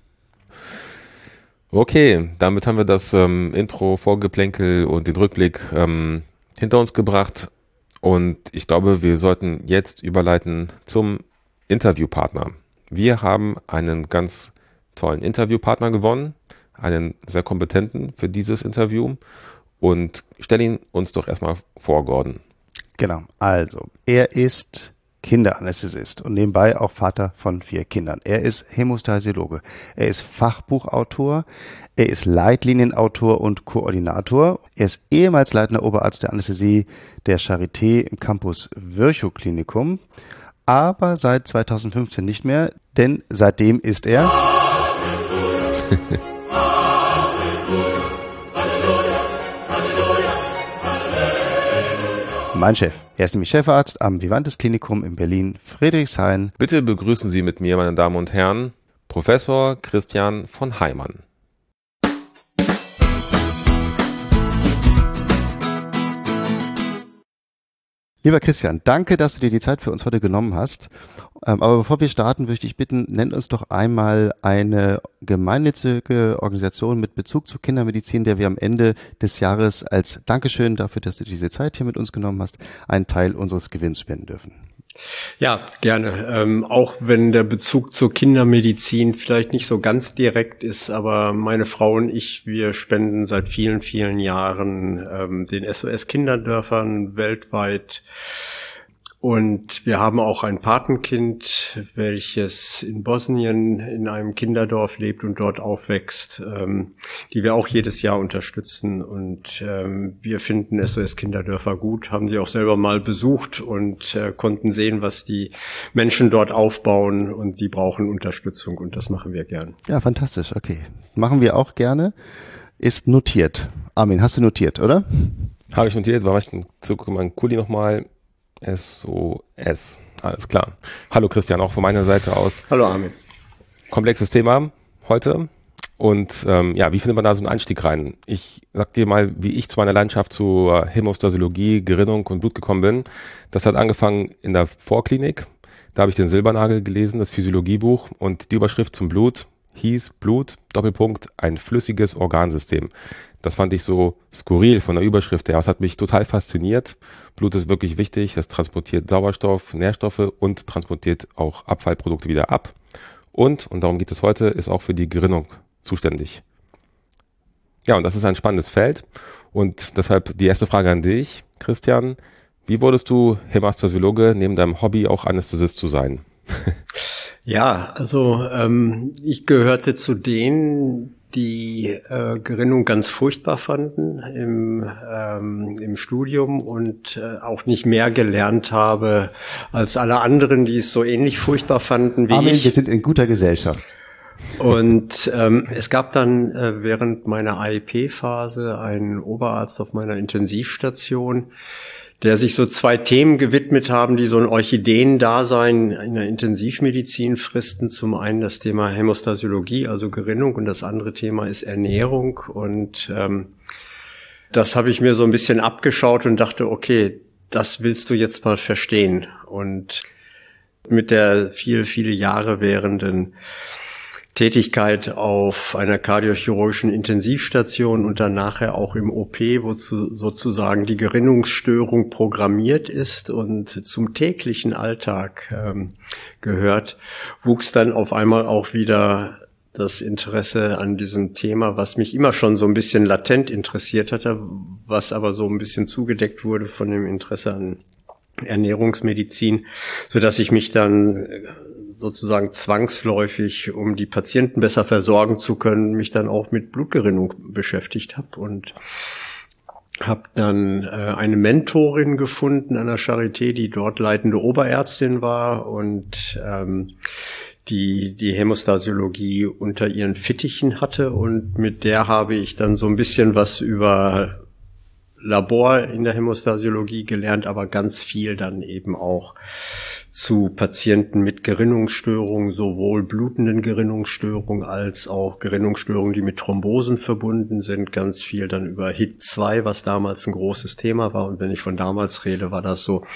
E: Okay, damit haben wir das ähm, Intro, Vorgeplänkel und den Rückblick ähm, hinter uns gebracht. Und ich glaube, wir sollten jetzt überleiten zum Interviewpartner. Wir haben einen ganz tollen Interviewpartner gewonnen, einen sehr kompetenten für dieses Interview. Und stell ihn uns doch erstmal vor, Gordon.
G: Genau, also er ist Kinderanästhesist und nebenbei auch Vater von vier Kindern. Er ist Hämostasiologe, er ist Fachbuchautor, er ist Leitlinienautor und Koordinator. Er ist ehemals leitender Oberarzt der Anästhesie der Charité im Campus Virchow-Klinikum, aber seit zweitausendfünfzehn nicht mehr, denn seitdem ist er mein Chef. Er ist nämlich Chefarzt am Vivantes Klinikum in Berlin-Friedrichshain.
E: Bitte begrüßen Sie mit mir, meine Damen und Herren, Professor Christian von Heimann.
G: Lieber Christian, danke, dass du dir die Zeit für uns heute genommen hast. Ähm, aber bevor wir starten, möchte ich bitten, nenn uns doch einmal eine gemeinnützige Organisation mit Bezug zur Kindermedizin, der wir am Ende des Jahres als Dankeschön dafür, dass du diese Zeit hier mit uns genommen hast, einen Teil unseres Gewinns spenden dürfen.
H: Ja, gerne. Ähm, auch wenn der Bezug zur Kindermedizin vielleicht nicht so ganz direkt ist, aber meine Frau und ich, wir spenden seit vielen, vielen Jahren ähm, den S O S-Kinderdörfern weltweit. Und wir haben auch ein Patenkind, welches in Bosnien in einem Kinderdorf lebt und dort aufwächst, ähm, die wir auch jedes Jahr unterstützen. Und ähm, wir finden S O S-Kinderdörfer gut, haben sie auch selber mal besucht und äh, konnten sehen, was die Menschen dort aufbauen, und die brauchen Unterstützung, und das machen wir gern.
G: Ja, fantastisch, okay. Machen wir auch gerne. Ist notiert. Armin, hast du notiert, oder?
E: Habe ich notiert, war ich zurück mein Kuli nochmal. S O S, alles klar. Hallo Christian, auch von meiner Seite aus.
H: Hallo Armin.
E: Komplexes Thema heute. Und ähm, ja, wie findet man da so einen Einstieg rein? Ich sag dir mal, wie ich zu meiner Leidenschaft zur Hämostasiologie, Gerinnung und Blut gekommen bin. Das hat angefangen in der Vorklinik. Da habe ich den Silbernagel gelesen, das Physiologiebuch, und die Überschrift zum Blut hieß Blut, Doppelpunkt, ein flüssiges Organsystem. Das fand ich so skurril von der Überschrift her. Das hat mich total fasziniert. Blut ist wirklich wichtig. Das transportiert Sauerstoff, Nährstoffe und transportiert auch Abfallprodukte wieder ab. Und, und darum geht es heute, ist auch für die Gerinnung zuständig. Ja, und das ist ein spannendes Feld. Und deshalb die erste Frage an dich, Christian. Wie wurdest du Hämostasiologe, neben deinem Hobby auch Anästhesist zu sein?
H: Ja, also ähm, ich gehörte zu denen, die äh, Gerinnung ganz furchtbar fanden im, ähm, im Studium und äh, auch nicht mehr gelernt habe als alle anderen, die es so ähnlich furchtbar fanden wie
G: Armin,
H: ich.
G: Wir sind in guter Gesellschaft.
H: Und ähm, es gab dann äh, während meiner A I P-Phase einen Oberarzt auf meiner Intensivstation, der sich so zwei Themen gewidmet haben, die so ein Orchideen-Dasein in der Intensivmedizin fristen. Zum einen das Thema Hämostasiologie, also Gerinnung, und das andere Thema ist Ernährung. Und ähm, das habe ich mir so ein bisschen abgeschaut und dachte, okay, das willst du jetzt mal verstehen. Und mit der viele, viele Jahre währenden Tätigkeit auf einer kardiochirurgischen Intensivstation und dann nachher auch im O P, wo zu, sozusagen die Gerinnungsstörung programmiert ist und zum täglichen Alltag ähm, gehört, wuchs dann auf einmal auch wieder das Interesse an diesem Thema, was mich immer schon so ein bisschen latent interessiert hatte, was aber so ein bisschen zugedeckt wurde von dem Interesse an Ernährungsmedizin, so dass ich mich dann sozusagen zwangsläufig, um die Patienten besser versorgen zu können, mich dann auch mit Blutgerinnung beschäftigt habe und habe dann äh, eine Mentorin gefunden an der Charité, die dort leitende Oberärztin war und ähm, die die Hämostasiologie unter ihren Fittichen hatte, und mit der habe ich dann so ein bisschen was über Labor in der Hämostasiologie gelernt, aber ganz viel dann eben auch zu Patienten mit Gerinnungsstörungen, sowohl blutenden Gerinnungsstörungen als auch Gerinnungsstörungen, die mit Thrombosen verbunden sind. Ganz viel dann über H I T zwei, was damals ein großes Thema war. Und wenn ich von damals rede, war das so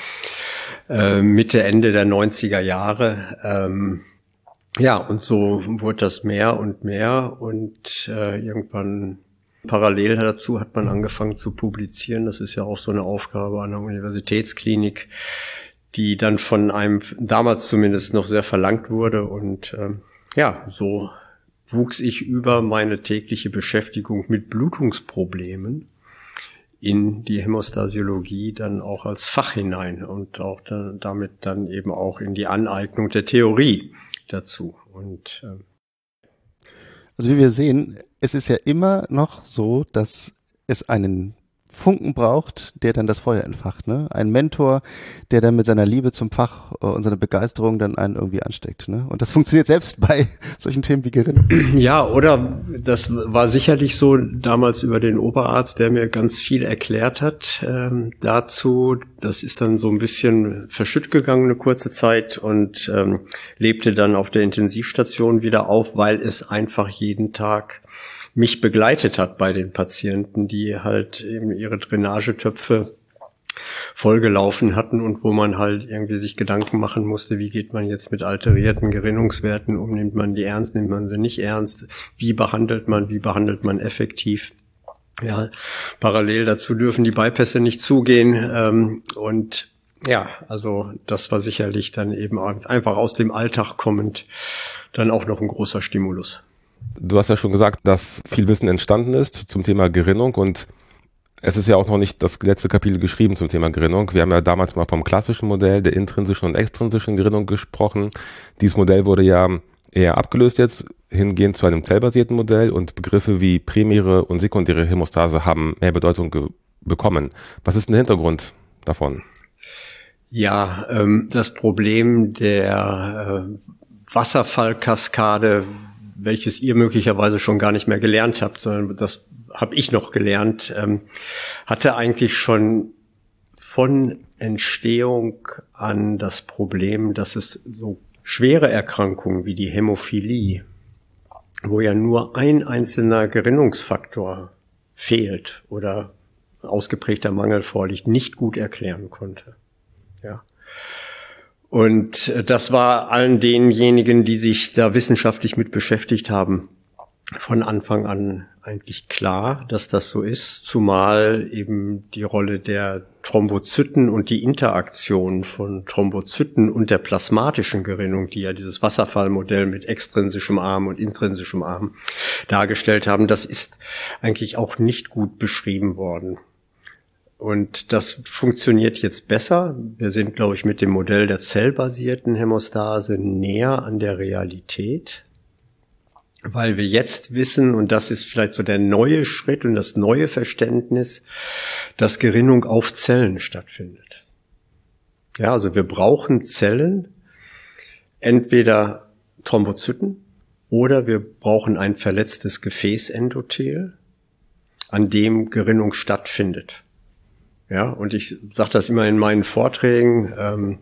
H: äh, Mitte, Ende der neunziger Jahre. Ähm, ja, und so wurde das mehr und mehr. Und äh, irgendwann Parallel dazu hat man angefangen zu publizieren. Das ist ja auch so eine Aufgabe an der Universitätsklinik, die dann von einem damals zumindest noch sehr verlangt wurde. Und ähm, ja, so wuchs ich über meine tägliche Beschäftigung mit Blutungsproblemen in die Hämostasiologie dann auch als Fach hinein und auch dann, damit dann eben auch in die Aneignung der Theorie dazu. Und ähm,
G: also wie wir sehen, es ist ja immer noch so, dass es einen Funken braucht, der dann das Feuer entfacht, ne? Ein Mentor, der dann mit seiner Liebe zum Fach und seiner Begeisterung dann einen irgendwie ansteckt, ne? Und das funktioniert selbst bei solchen Themen wie Gerinnung.
H: Ja, oder das war sicherlich so damals über den Oberarzt, der mir ganz viel erklärt hat ähm, dazu. Das ist dann so ein bisschen verschütt gegangen eine kurze Zeit und ähm, lebte dann auf der Intensivstation wieder auf, weil es einfach jeden Tag mich begleitet hat bei den Patienten, die halt eben ihre Drainagetöpfe vollgelaufen hatten und wo man halt irgendwie sich Gedanken machen musste, wie geht man jetzt mit alterierten Gerinnungswerten um, nimmt man die ernst, nimmt man sie nicht ernst, wie behandelt man, wie behandelt man effektiv. Ja, parallel dazu dürfen die Bypässe nicht zugehen ähm, und ja, also das war sicherlich dann eben einfach aus dem Alltag kommend dann auch noch ein großer Stimulus.
E: Du hast ja schon gesagt, dass viel Wissen entstanden ist zum Thema Gerinnung und es ist ja auch noch nicht das letzte Kapitel geschrieben zum Thema Gerinnung. Wir haben ja damals mal vom klassischen Modell der intrinsischen und extrinsischen Gerinnung gesprochen. Dieses Modell wurde ja eher abgelöst jetzt, hingehend zu einem zellbasierten Modell und Begriffe wie primäre und sekundäre Hämostase haben mehr Bedeutung ge- bekommen. Was ist denn der Hintergrund davon?
H: Ja, ähm, das Problem der äh, Wasserfallkaskade, welches ihr möglicherweise schon gar nicht mehr gelernt habt, sondern das habe ich noch gelernt, ähm, hatte eigentlich schon von Entstehung an das Problem, dass es so schwere Erkrankungen wie die Hämophilie, wo ja nur ein einzelner Gerinnungsfaktor fehlt oder ausgeprägter Mangel vorliegt, nicht gut erklären konnte. Ja. Und das war allen denjenigen, die sich da wissenschaftlich mit beschäftigt haben, von Anfang an eigentlich klar, dass das so ist, zumal eben die Rolle der Thrombozyten und die Interaktion von Thrombozyten und der plasmatischen Gerinnung, die ja dieses Wasserfallmodell mit extrinsischem Arm und intrinsischem Arm dargestellt haben, das ist eigentlich auch nicht gut beschrieben worden. Und das funktioniert jetzt besser. Wir sind, glaube ich, mit dem Modell der zellbasierten Hämostase näher an der Realität, weil wir jetzt wissen, und das ist vielleicht so der neue Schritt und das neue Verständnis, dass Gerinnung auf Zellen stattfindet. Ja, also wir brauchen Zellen, entweder Thrombozyten oder wir brauchen ein verletztes Gefäßendothel, an dem Gerinnung stattfindet. Ja, und ich sage das immer in meinen Vorträgen, ähm,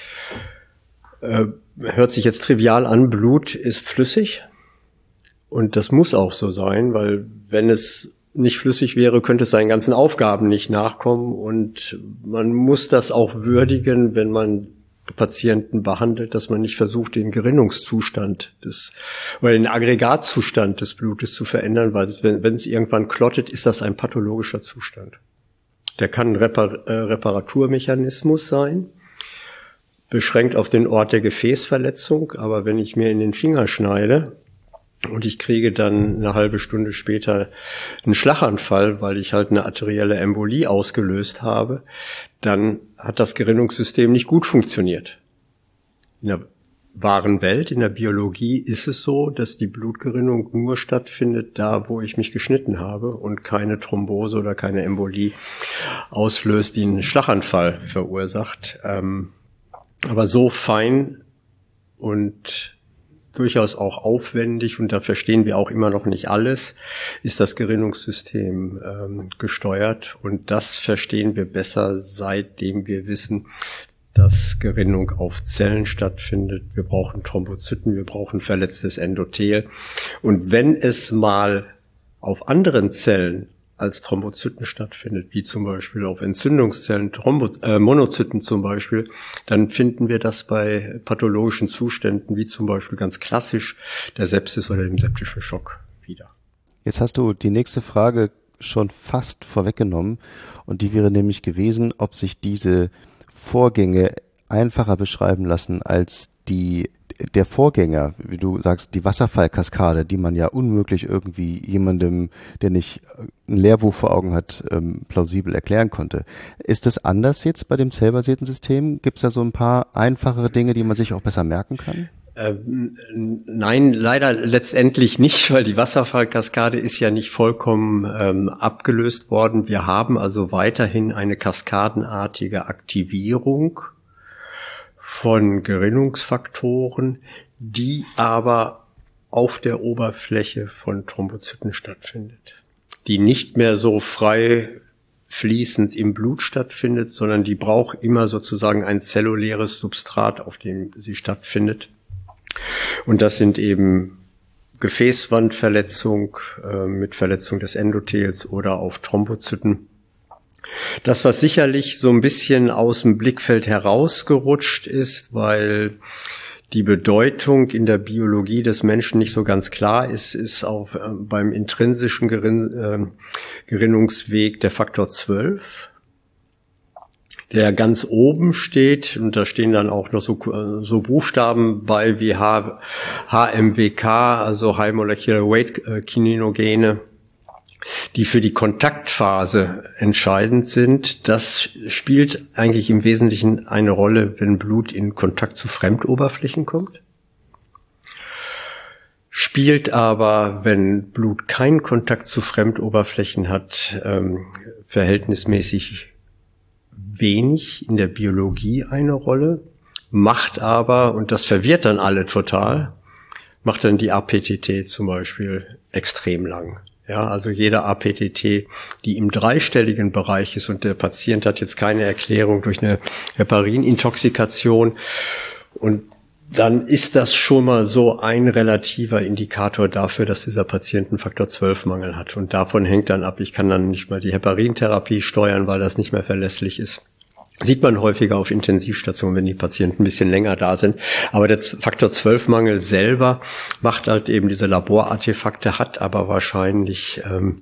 H: äh, hört sich jetzt trivial an, Blut ist flüssig und das muss auch so sein, weil wenn es nicht flüssig wäre, könnte es seinen ganzen Aufgaben nicht nachkommen und man muss das auch würdigen, wenn man Patienten behandelt, dass man nicht versucht, den Gerinnungszustand des oder den Aggregatzustand des Blutes zu verändern, weil wenn, wenn es irgendwann klottet, ist das ein pathologischer Zustand. Der kann ein Repar- äh, Reparaturmechanismus sein, beschränkt auf den Ort der Gefäßverletzung. Aber wenn ich mir in den Finger schneide und ich kriege dann eine halbe Stunde später einen Schlaganfall, weil ich halt eine arterielle Embolie ausgelöst habe, dann hat das Gerinnungssystem nicht gut funktioniert. In der wahren Welt, in der Biologie ist es so, dass die Blutgerinnung nur stattfindet da, wo ich mich geschnitten habe und keine Thrombose oder keine Embolie auslöst, die einen Schlaganfall verursacht. Ähm, aber so fein und durchaus auch aufwendig, und da verstehen wir auch immer noch nicht alles, ist das Gerinnungssystem ähm, gesteuert. Und das verstehen wir besser, seitdem wir wissen, dass Gerinnung auf Zellen stattfindet. Wir brauchen Thrombozyten, wir brauchen verletztes Endothel. Und wenn es mal auf anderen Zellen als Thrombozyten stattfindet, wie zum Beispiel auf Entzündungszellen, Thrombo- äh, Monozyten zum Beispiel, dann finden wir das bei pathologischen Zuständen, wie zum Beispiel ganz klassisch der Sepsis oder dem septischen Schock wieder.
G: Jetzt hast du die nächste Frage schon fast vorweggenommen und die wäre nämlich gewesen, ob sich diese Vorgänge einfacher beschreiben lassen als die der Vorgänger, wie du sagst, die Wasserfallkaskade, die man ja unmöglich irgendwie jemandem, der nicht ein Lehrbuch vor Augen hat, ähm, plausibel erklären konnte. Ist das anders jetzt bei dem zellbasierten System? Gibt es da so ein paar einfachere Dinge, die man sich auch besser merken kann?
H: Ähm, nein, leider letztendlich nicht, weil die Wasserfallkaskade ist ja nicht vollkommen ähm, abgelöst worden. Wir haben also weiterhin eine kaskadenartige Aktivierung von Gerinnungsfaktoren, die aber auf der Oberfläche von Thrombozyten stattfindet, die nicht mehr so frei fließend im Blut stattfindet, sondern die braucht immer sozusagen ein zelluläres Substrat, auf dem sie stattfindet. Und das sind eben Gefäßwandverletzung äh, mit Verletzung des Endothels oder auf Thrombozyten. Das, was sicherlich so ein bisschen aus dem Blickfeld herausgerutscht ist, weil die Bedeutung in der Biologie des Menschen nicht so ganz klar ist, ist auch äh, beim intrinsischen Gerinn, äh, Gerinnungsweg der Faktor zwölf, der ganz oben steht, und da stehen dann auch noch so, so Buchstaben bei wie H, H M W K, also High Molecular Weight äh, Kininogene, die für die Kontaktphase entscheidend sind. Das spielt eigentlich im Wesentlichen eine Rolle, wenn Blut in Kontakt zu Fremdoberflächen kommt. Spielt aber, wenn Blut keinen Kontakt zu Fremdoberflächen hat, ähm, verhältnismäßig wenig in der Biologie eine Rolle, macht aber, und das verwirrt dann alle total, macht dann die A P T T zum Beispiel extrem lang. Ja, also jede A P T T, die im dreistelligen Bereich ist und der Patient hat jetzt keine Erklärung durch eine Heparinintoxikation, und dann ist das schon mal so ein relativer Indikator dafür, dass dieser Patient einen Faktor zwölf Mangel hat. Und davon hängt dann ab, ich kann dann nicht mal die Heparintherapie steuern, weil das nicht mehr verlässlich ist. Sieht man häufiger auf Intensivstationen, wenn die Patienten ein bisschen länger da sind. Aber der Faktor zwölf Mangel selber macht halt eben diese Laborartefakte, hat aber wahrscheinlich ähm,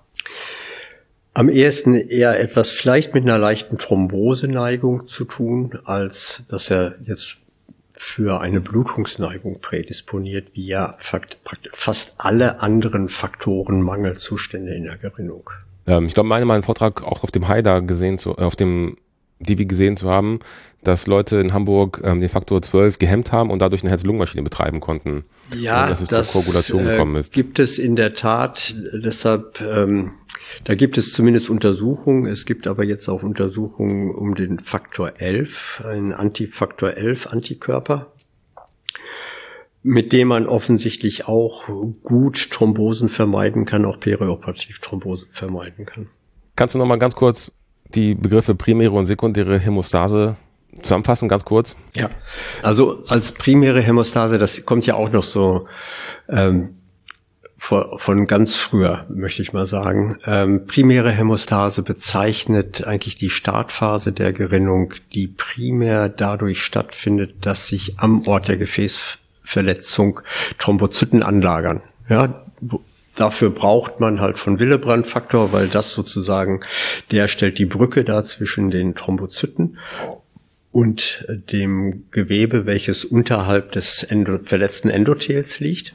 H: am ehesten eher etwas vielleicht mit einer leichten Thromboseneigung zu tun, als dass er jetzt für eine Blutungsneigung prädisponiert, wie ja fast alle anderen Faktoren Mangelzustände in der Gerinnung.
E: Ähm, ich glaube, meine mal einen Vortrag auch auf dem Haida gesehen zu, auf dem D V gesehen zu haben, dass Leute in Hamburg ähm, den Faktor zwölf gehemmt haben und dadurch eine Herz-Lungen-Maschine betreiben konnten.
H: Ja,
E: dass es
H: das
E: zur Koagulation
H: äh,
E: gekommen ist.
H: Gibt es in der Tat. Deshalb, ähm, da gibt es zumindest Untersuchungen. Es gibt aber jetzt auch Untersuchungen um den Faktor elf, einen Antifaktor elf Antikörper, mit dem man offensichtlich auch gut Thrombosen vermeiden kann, auch perioperativ Thrombosen vermeiden kann.
E: Kannst du noch mal ganz kurz die Begriffe primäre und sekundäre Hämostase zusammenfassen, ganz kurz?
H: Ja, also als primäre Hämostase, das kommt ja auch noch so ähm, von, von ganz früher, möchte ich mal sagen. Ähm, primäre Hämostase bezeichnet eigentlich die Startphase der Gerinnung, die primär dadurch stattfindet, dass sich am Ort der Gefäßverletzung Thrombozyten anlagern. Ja, dafür braucht man halt von Willebrand-Faktor, weil das sozusagen, der stellt die Brücke da zwischen den Thrombozyten und dem Gewebe, welches unterhalb des Endo- verletzten Endothels liegt.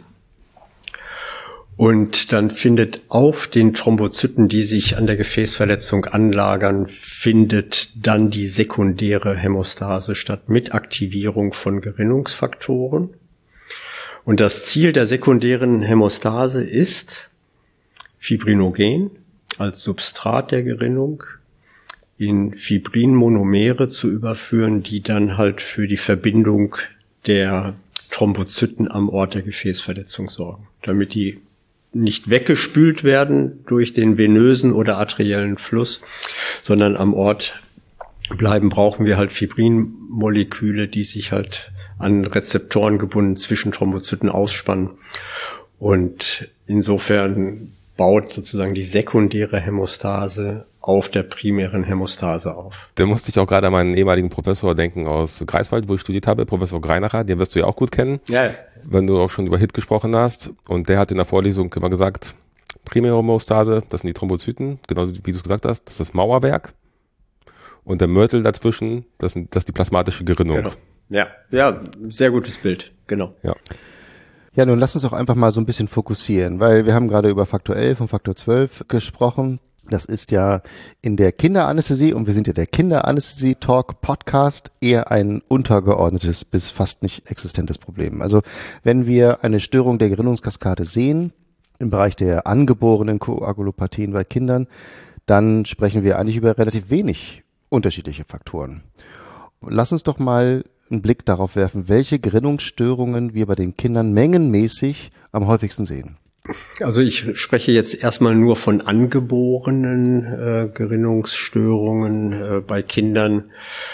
H: Und dann findet auf den Thrombozyten, die sich an der Gefäßverletzung anlagern, findet dann die sekundäre Hämostase statt mit Aktivierung von Gerinnungsfaktoren. Und das Ziel der sekundären Hämostase ist, Fibrinogen als Substrat der Gerinnung in Fibrinmonomere zu überführen, die dann halt für die Verbindung der Thrombozyten am Ort der Gefäßverletzung sorgen, damit die nicht weggespült werden durch den venösen oder arteriellen Fluss, sondern am Ort bleiben, brauchen wir halt Fibrinmoleküle, die sich halt an Rezeptoren gebunden zwischen Thrombozyten ausspannen. Und insofern baut sozusagen die sekundäre Hämostase auf der primären Hämostase auf.
E: Da musste ich auch gerade an meinen ehemaligen Professor denken aus Greifswald, wo ich studiert habe, Professor Greinacher, den wirst du ja auch gut kennen,
H: ja,
E: wenn du auch schon über H I T gesprochen hast. Und der hat in der Vorlesung immer gesagt, primäre Homöostase, das sind die Thrombozyten, genauso wie du es gesagt hast, das ist das Mauerwerk. Und der Mörtel dazwischen, das, sind, das ist die plasmatische Gerinnung.
H: Genau. Ja, ja, sehr gutes Bild, genau.
E: Ja.
A: Ja, nun lass uns doch einfach mal so ein bisschen fokussieren, weil wir haben gerade über Faktor elf und Faktor zwölf gesprochen. Das ist ja in der Kinderanästhesie, und wir sind ja der Kinderanästhesie-Talk-Podcast, eher ein untergeordnetes bis fast nicht existentes Problem. Also wenn wir eine Störung der Gerinnungskaskade sehen, im Bereich der angeborenen Koagulopathien bei Kindern, dann sprechen wir eigentlich über relativ wenig unterschiedliche Faktoren. Lass uns doch mal einen Blick darauf werfen, welche Gerinnungsstörungen wir bei den Kindern mengenmäßig am häufigsten sehen.
H: Also ich spreche jetzt erstmal nur von angeborenen äh, Gerinnungsstörungen äh, bei Kindern,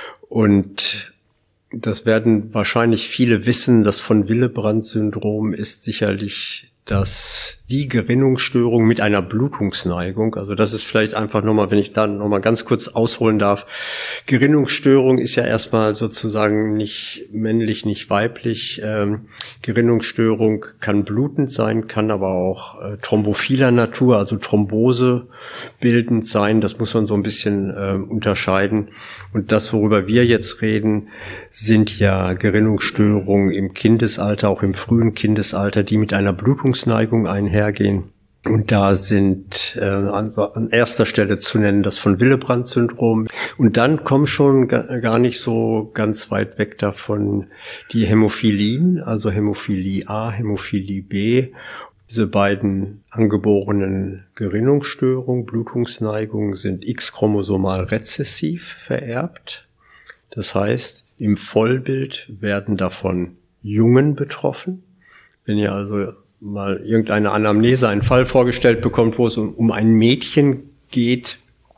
H: und das werden wahrscheinlich viele wissen. Das von Willebrand-Syndrom ist sicherlich dass die Gerinnungsstörung mit einer Blutungsneigung, also das ist vielleicht einfach nochmal, wenn ich da nochmal ganz kurz ausholen darf, Gerinnungsstörung ist ja erstmal sozusagen nicht männlich, nicht weiblich. Ähm, Gerinnungsstörung kann blutend sein, kann aber auch äh, thrombophiler Natur, also Thrombose bildend sein. Das muss man so ein bisschen äh, unterscheiden. Und das, worüber wir jetzt reden, sind ja Gerinnungsstörungen im Kindesalter, auch im frühen Kindesalter, die mit einer Blutungsneigung einhergehen. Und da sind äh, an, an erster Stelle zu nennen das von Willebrand-Syndrom. Und dann kommen schon ga, gar nicht so ganz weit weg davon die Hämophilien, also Hämophilie A, Hämophilie B. Diese beiden angeborenen Gerinnungsstörungen, Blutungsneigungen, sind X-chromosomal rezessiv vererbt. Das heißt, im Vollbild werden davon Jungen betroffen. Wenn ihr also mal irgendeine Anamnese, einen Fall vorgestellt bekommt, wo es um, um ein Mädchen geht,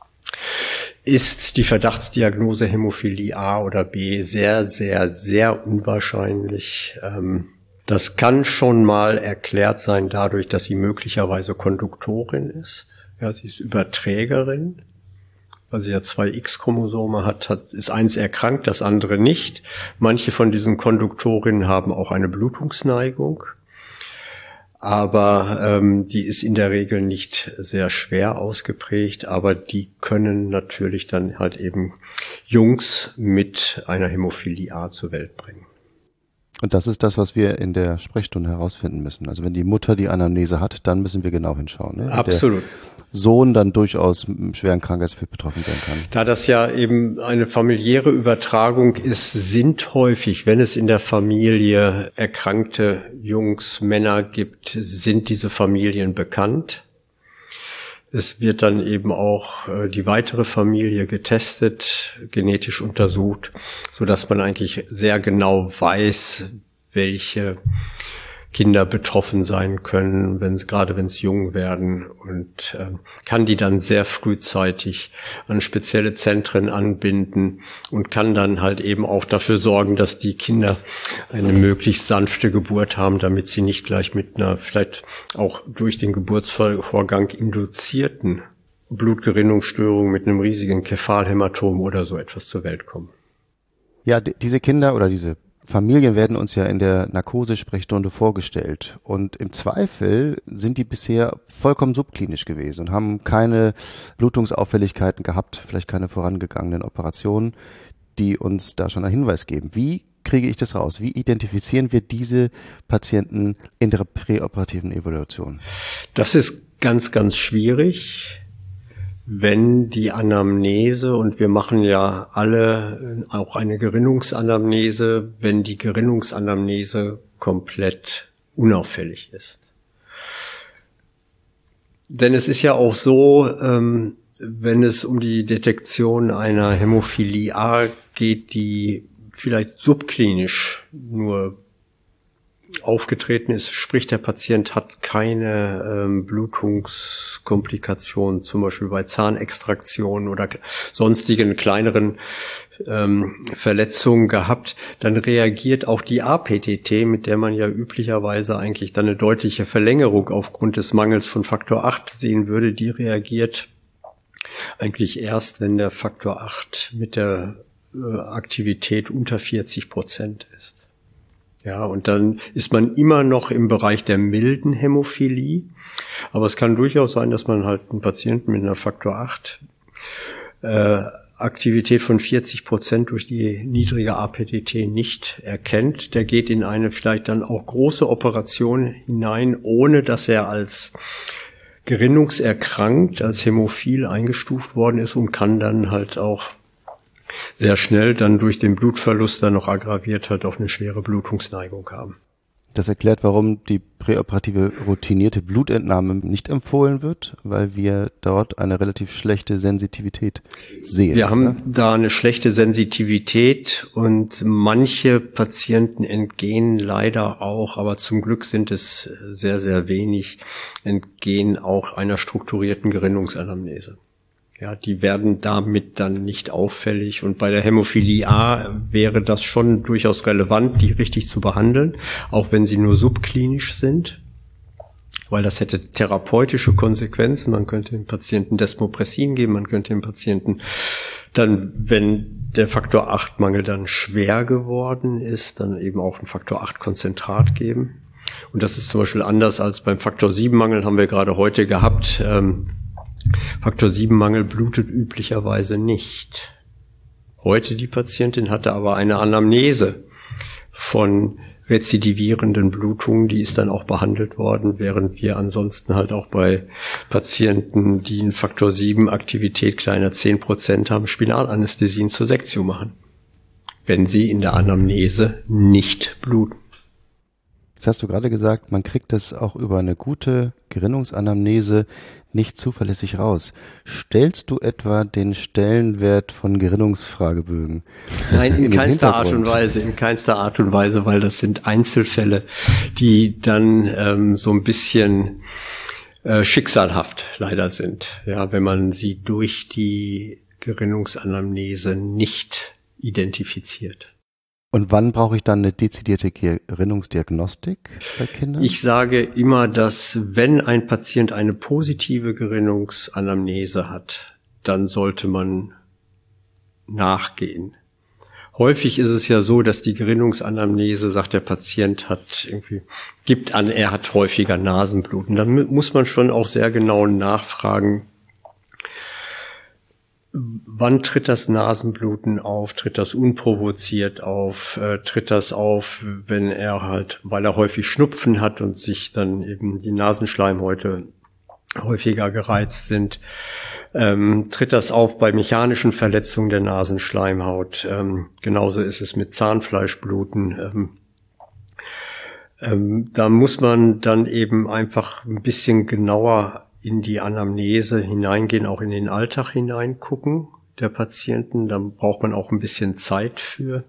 H: ist die Verdachtsdiagnose Hämophilie A oder B sehr, sehr, sehr unwahrscheinlich. Das kann schon mal erklärt sein dadurch, dass sie möglicherweise Konduktorin ist. Ja, sie ist Überträgerin, weil sie ja zwei X-Chromosome hat, hat, ist eins erkrankt, das andere nicht. Manche von diesen Konduktorinnen haben auch eine Blutungsneigung. Aber ähm, die ist in der Regel nicht sehr schwer ausgeprägt, aber die können natürlich dann halt eben Jungs mit einer Hämophilie A zur Welt bringen.
A: Und das ist das, was wir in der Sprechstunde herausfinden müssen. Also wenn die Mutter die Anamnese hat, dann müssen wir genau hinschauen. Ne?
H: Absolut.
A: Der Sohn dann durchaus mit einem schweren Krankheitsbild betroffen sein kann.
H: Da das ja eben eine familiäre Übertragung ist, sind häufig, wenn es in der Familie erkrankte Jungs, Männer gibt, sind diese Familien bekannt. Es wird dann eben auch äh, die weitere Familie getestet, genetisch untersucht, so dass man eigentlich sehr genau weiß, welche Kinder betroffen sein können, wenn es, gerade wenn es jung werden, und äh, kann die dann sehr frühzeitig an spezielle Zentren anbinden und kann dann halt eben auch dafür sorgen, dass die Kinder eine möglichst sanfte Geburt haben, damit sie nicht gleich mit einer vielleicht auch durch den Geburtsvorgang induzierten Blutgerinnungsstörung mit einem riesigen Kephalhämatom oder so etwas zur Welt kommen.
A: Ja, d- diese Kinder oder diese Familien werden uns ja in der Narkosesprechstunde vorgestellt, und im Zweifel sind die bisher vollkommen subklinisch gewesen und haben keine Blutungsauffälligkeiten gehabt, vielleicht keine vorangegangenen Operationen, die uns da schon einen Hinweis geben. Wie kriege ich das raus? Wie identifizieren wir diese Patienten in der präoperativen Evaluation?
H: Das ist ganz, ganz schwierig. Wenn die Anamnese, und wir machen ja alle auch eine Gerinnungsanamnese, wenn die Gerinnungsanamnese komplett unauffällig ist. Denn es ist ja auch so, ähm, wenn es um die Detektion einer Hämophilie A geht, die vielleicht subklinisch nur aufgetreten ist, sprich der Patient hat keine ähm, Blutungskomplikationen, zum Beispiel bei Zahnextraktionen oder sonstigen kleineren ähm, Verletzungen gehabt, dann reagiert auch die A P T T, mit der man ja üblicherweise eigentlich dann eine deutliche Verlängerung aufgrund des Mangels von Faktor acht sehen würde, die reagiert eigentlich erst, wenn der Faktor acht mit der äh, Aktivität unter vierzig Prozent ist. Ja, und dann ist man immer noch im Bereich der milden Hämophilie. Aber es kann durchaus sein, dass man halt einen Patienten mit einer Faktor acht äh, Aktivität von vierzig Prozent durch die niedrige A P T T nicht erkennt. Der geht in eine vielleicht dann auch große Operation hinein, ohne dass er als gerinnungserkrankt, als hämophil eingestuft worden ist und kann dann halt auch sehr schnell dann durch den Blutverlust dann noch aggraviert hat, auch eine schwere Blutungsneigung haben.
A: Das erklärt, warum die präoperative routinierte Blutentnahme nicht empfohlen wird, weil wir dort eine relativ schlechte Sensitivität sehen.
H: Wir haben
A: ne?
H: da eine schlechte Sensitivität und manche Patienten entgehen leider auch, aber zum Glück sind es sehr, sehr wenig, entgehen auch einer strukturierten Gerinnungsanamnese. Ja, die werden damit dann nicht auffällig. Und bei der Hämophilie A wäre das schon durchaus relevant, die richtig zu behandeln, auch wenn sie nur subklinisch sind, weil das hätte therapeutische Konsequenzen. Man könnte dem Patienten Desmopressin geben, man könnte dem Patienten dann, wenn der Faktor acht Mangel dann schwer geworden ist, dann eben auch ein Faktor acht Konzentrat geben. Und das ist zum Beispiel anders als beim Faktor sieben Mangel, haben wir gerade heute gehabt. Ähm, Faktor sieben Mangel blutet üblicherweise nicht. Heute die Patientin hatte aber eine Anamnese von rezidivierenden Blutungen, die ist dann auch behandelt worden, während wir ansonsten halt auch bei Patienten, die einen Faktor sieben Aktivität kleiner zehn Prozent haben, Spinalanästhesien zur Sektio machen, wenn sie in der Anamnese nicht bluten.
A: Jetzt hast du gerade gesagt, man kriegt das auch über eine gute Gerinnungsanamnese nicht zuverlässig raus. Stellst du etwa den Stellenwert von Gerinnungsfragebögen?
H: Nein, in, in keinster Art und Weise, in keinster Art und Weise, weil das sind Einzelfälle, die dann ähm, so ein bisschen äh, schicksalhaft leider sind. Ja, wenn man sie durch die Gerinnungsanamnese nicht identifiziert.
A: Und wann brauche ich dann eine dezidierte Gerinnungsdiagnostik bei Kindern?
H: Ich sage immer, dass wenn ein Patient eine positive Gerinnungsanamnese hat, dann sollte man nachgehen. Häufig ist es ja so, dass die Gerinnungsanamnese sagt, der Patient hat irgendwie, gibt an, er hat häufiger Nasenbluten. Dann muss man schon auch sehr genau nachfragen, wann tritt das Nasenbluten auf? Tritt das unprovoziert auf? Äh, tritt das auf, wenn er halt, weil er häufig Schnupfen hat und sich dann eben die Nasenschleimhäute häufiger gereizt sind? Ähm, tritt das auf bei mechanischen Verletzungen der Nasenschleimhaut? Ähm, genauso ist es mit Zahnfleischbluten. Ähm, ähm, da muss man dann eben einfach ein bisschen genauer in die Anamnese hineingehen, auch in den Alltag hineingucken der Patienten. Da braucht man auch ein bisschen Zeit für.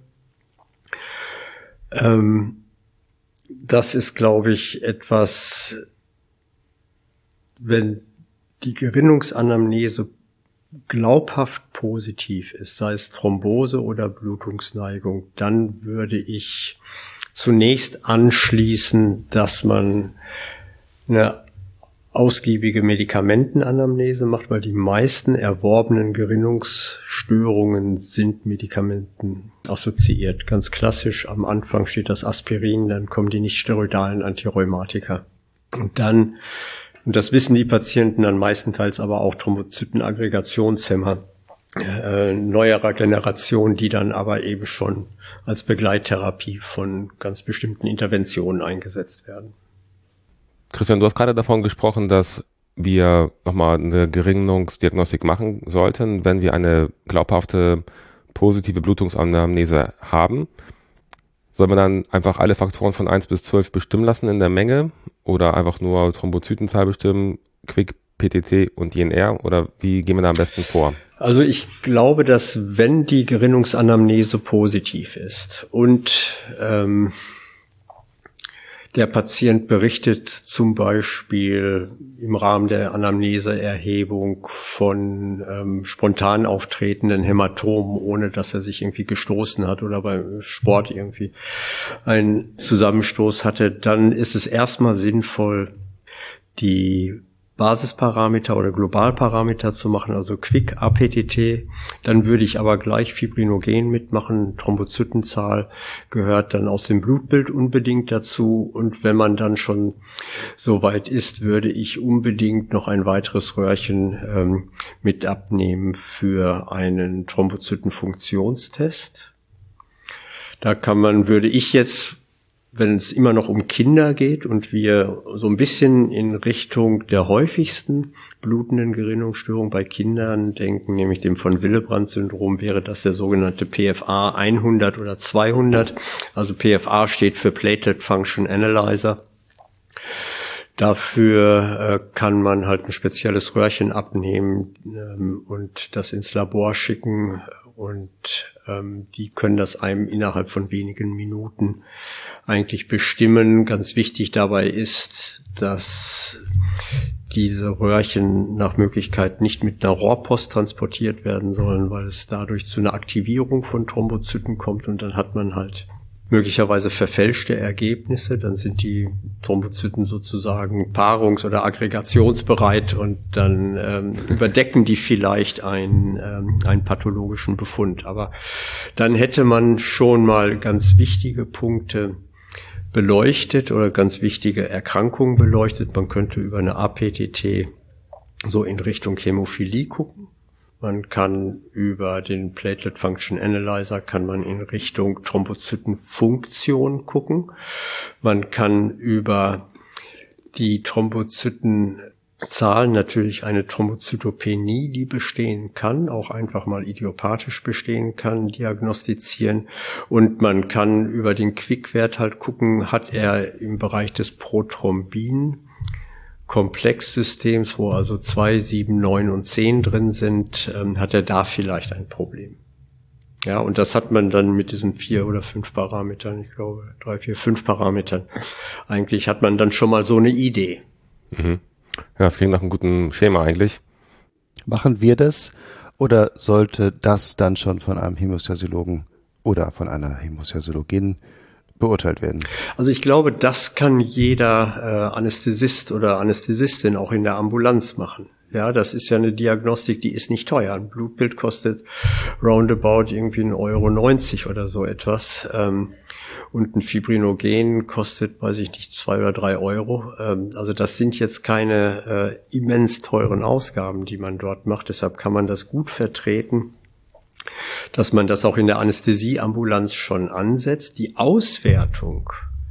H: Ähm, das ist, glaube ich, etwas, wenn die Gerinnungsanamnese glaubhaft positiv ist, sei es Thrombose oder Blutungsneigung, dann würde ich zunächst anschließen, dass man eine ausgiebige Medikamentenanamnese macht, weil die meisten erworbenen Gerinnungsstörungen sind Medikamenten assoziiert. Ganz klassisch, am Anfang steht das Aspirin, dann kommen die nicht-steroidalen Antirheumatika. Und dann, und das wissen die Patienten dann meistenteils aber auch Thrombozytenaggregationshemmer äh, neuerer Generation, die dann aber eben schon als Begleittherapie von ganz bestimmten Interventionen eingesetzt werden.
E: Christian, du hast gerade davon gesprochen, dass wir nochmal eine Gerinnungsdiagnostik machen sollten, wenn wir eine glaubhafte positive Blutungsanamnese haben. Soll man dann einfach alle Faktoren von eins bis zwölf bestimmen lassen in der Menge oder einfach nur Thrombozytenzahl bestimmen, Quick, P T C und I N R oder wie gehen wir da am besten vor?
H: Also ich glaube, dass wenn die Gerinnungsanamnese positiv ist und ähm, der Patient berichtet zum Beispiel im Rahmen der Anamneseerhebung von ähm, spontan auftretenden Hämatomen, ohne dass er sich irgendwie gestoßen hat oder beim Sport irgendwie einen Zusammenstoß hatte, dann ist es erstmal sinnvoll, die Basisparameter oder Globalparameter zu machen, also Quick A P T T. Dann würde ich aber gleich Fibrinogen mitmachen. Thrombozytenzahl gehört dann aus dem Blutbild unbedingt dazu. Und wenn man dann schon so weit ist, würde ich unbedingt noch ein weiteres Röhrchen ähm, mit abnehmen für einen Thrombozytenfunktionstest. Da kann man, würde ich jetzt, wenn es immer noch um Kinder geht und wir so ein bisschen in Richtung der häufigsten blutenden Gerinnungsstörung bei Kindern denken, nämlich dem von Willebrand-Syndrom, wäre das der sogenannte P F A hundert oder zweihundert. Also P F A steht für Platelet Function Analyzer. Dafür äh, kann man halt ein spezielles Röhrchen abnehmen ähm, und das ins Labor schicken und ähm, die können das einem innerhalb von wenigen Minuten eigentlich bestimmen. Ganz wichtig dabei ist, dass diese Röhrchen nach Möglichkeit nicht mit einer Rohrpost transportiert werden sollen, weil es dadurch zu einer Aktivierung von Thrombozyten kommt und dann hat man halt möglicherweise verfälschte Ergebnisse, dann sind die Thrombozyten sozusagen paarungs- oder aggregationsbereit und dann ähm, überdecken die vielleicht einen, ähm, einen pathologischen Befund. Aber dann hätte man schon mal ganz wichtige Punkte beleuchtet oder ganz wichtige Erkrankungen beleuchtet. Man könnte über eine A P T T so in Richtung Hämophilie gucken. Man kann über den Platelet Function Analyzer kann man in Richtung Thrombozytenfunktion gucken. Man kann über die Thrombozytenzahl natürlich eine Thrombozytopenie, die bestehen kann, auch einfach mal idiopathisch bestehen kann, diagnostizieren. Und man kann über den Quick-Wert halt gucken, hat er im Bereich des Prothrombin Komplexsystems, wo also zwei, sieben, neun und zehn drin sind, ähm, hat er da vielleicht ein Problem. Ja, und das hat man dann mit diesen vier oder fünf Parametern, ich glaube drei, vier, fünf Parametern. Eigentlich hat man dann schon mal so eine Idee.
E: Mhm. Ja, das klingt nach einem guten Schema eigentlich.
G: Machen wir das oder sollte das dann schon von einem Hämostasiologen oder von einer Hämostasiologin beurteilt werden?
H: Also ich glaube, das kann jeder äh, Anästhesist oder Anästhesistin auch in der Ambulanz machen. Ja, das ist ja eine Diagnostik, die ist nicht teuer. Ein Blutbild kostet roundabout irgendwie ein Euro neunzig oder so etwas. Ähm, und ein Fibrinogen kostet, weiß ich nicht, zwei oder drei Euro. Ähm, also das sind jetzt keine äh, immens teuren Ausgaben, die man dort macht. Deshalb kann man das gut vertreten, dass man das auch in der Anästhesieambulanz schon ansetzt. Die Auswertung,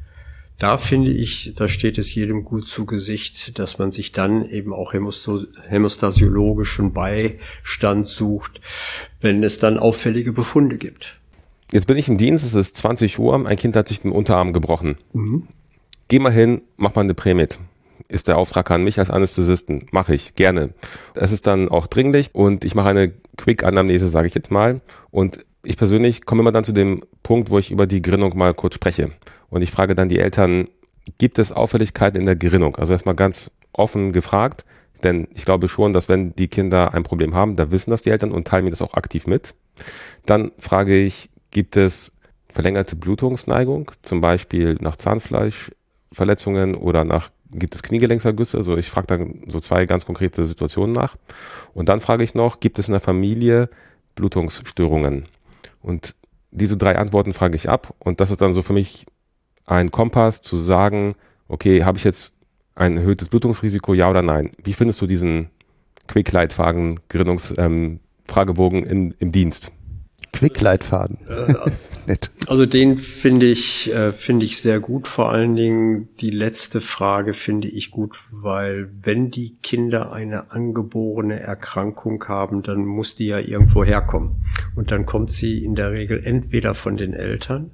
H: da finde ich, da steht es jedem gut zu Gesicht, dass man sich dann eben auch hämostasiologischen Beistand sucht, wenn es dann auffällige Befunde gibt.
E: Jetzt bin ich im Dienst, es ist zwanzig Uhr, ein Kind hat sich den Unterarm gebrochen.
H: Mhm.
E: Geh mal hin, mach mal eine Prämit. Ist der Auftrag an mich als Anästhesisten. Mache ich, gerne. Es ist dann auch dringlich und ich mache eine Quick-Anamnese, sage ich jetzt mal. Und ich persönlich komme immer dann zu dem Punkt, wo ich über die Gerinnung mal kurz spreche. Und ich frage dann die Eltern, gibt es Auffälligkeiten in der Gerinnung? Also erstmal ganz offen gefragt, denn ich glaube schon, dass wenn die Kinder ein Problem haben, da wissen das die Eltern und teilen mir das auch aktiv mit. Dann frage ich, gibt es verlängerte Blutungsneigung, zum Beispiel nach Zahnfleischverletzungen oder nach gibt es Kniegelenksergüsse? Also ich frage dann so zwei ganz konkrete Situationen nach. Und dann frage ich noch, gibt es in der Familie Blutungsstörungen? Und diese drei Antworten frage ich ab. Und das ist dann so für mich ein Kompass zu sagen, okay, habe ich jetzt ein erhöhtes Blutungsrisiko, ja oder nein? Wie findest du diesen Quick-Leitfaden, Gerinnungs-Fragebogen ähm, im Dienst?
G: Quick-Leitfaden.
H: Äh, Nett. Also den finde ich, äh, finde ich sehr gut. Vor allen Dingen die letzte Frage finde ich gut, weil wenn die Kinder eine angeborene Erkrankung haben, dann muss die ja irgendwo herkommen. Und dann kommt sie in der Regel entweder von den Eltern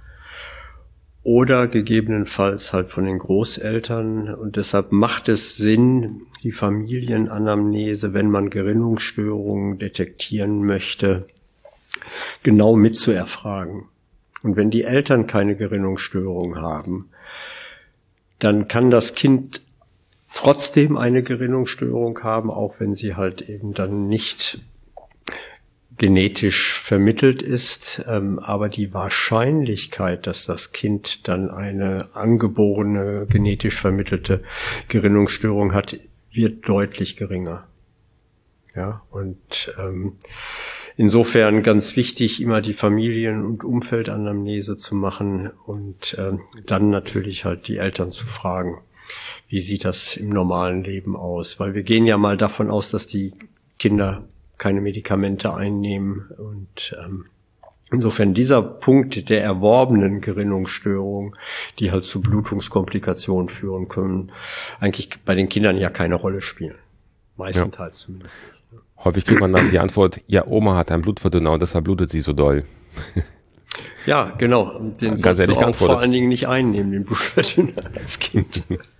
H: oder gegebenenfalls halt von den Großeltern. Und deshalb macht es Sinn, die Familienanamnese, wenn man Gerinnungsstörungen detektieren möchte, genau mitzuerfragen. Und wenn die Eltern keine Gerinnungsstörung haben, dann kann das Kind trotzdem eine Gerinnungsstörung haben, auch wenn sie halt eben dann nicht genetisch vermittelt ist. Aber die Wahrscheinlichkeit, dass das Kind dann eine angeborene, genetisch vermittelte Gerinnungsstörung hat, wird deutlich geringer. Ja, und ähm, insofern ganz wichtig, immer die Familien- und Umfeldanamnese zu machen und ähm, dann natürlich halt die Eltern zu fragen, wie sieht das im normalen Leben aus? Weil wir gehen ja mal davon aus, dass die Kinder keine Medikamente einnehmen und ähm, insofern dieser Punkt der erworbenen Gerinnungsstörung, die halt zu Blutungskomplikationen führen können, eigentlich bei den Kindern ja keine Rolle spielen. Meistenteils ja. zumindest.
E: Häufig kriegt man dann die Antwort, ja, Oma hat einen Blutverdünner und deshalb blutet sie so doll.
H: Ja, genau. Den
E: Ganz ehrlich
H: du auch
E: geantwortet.
H: vor allen Dingen nicht einnehmen, den Blutverdünner als Kind.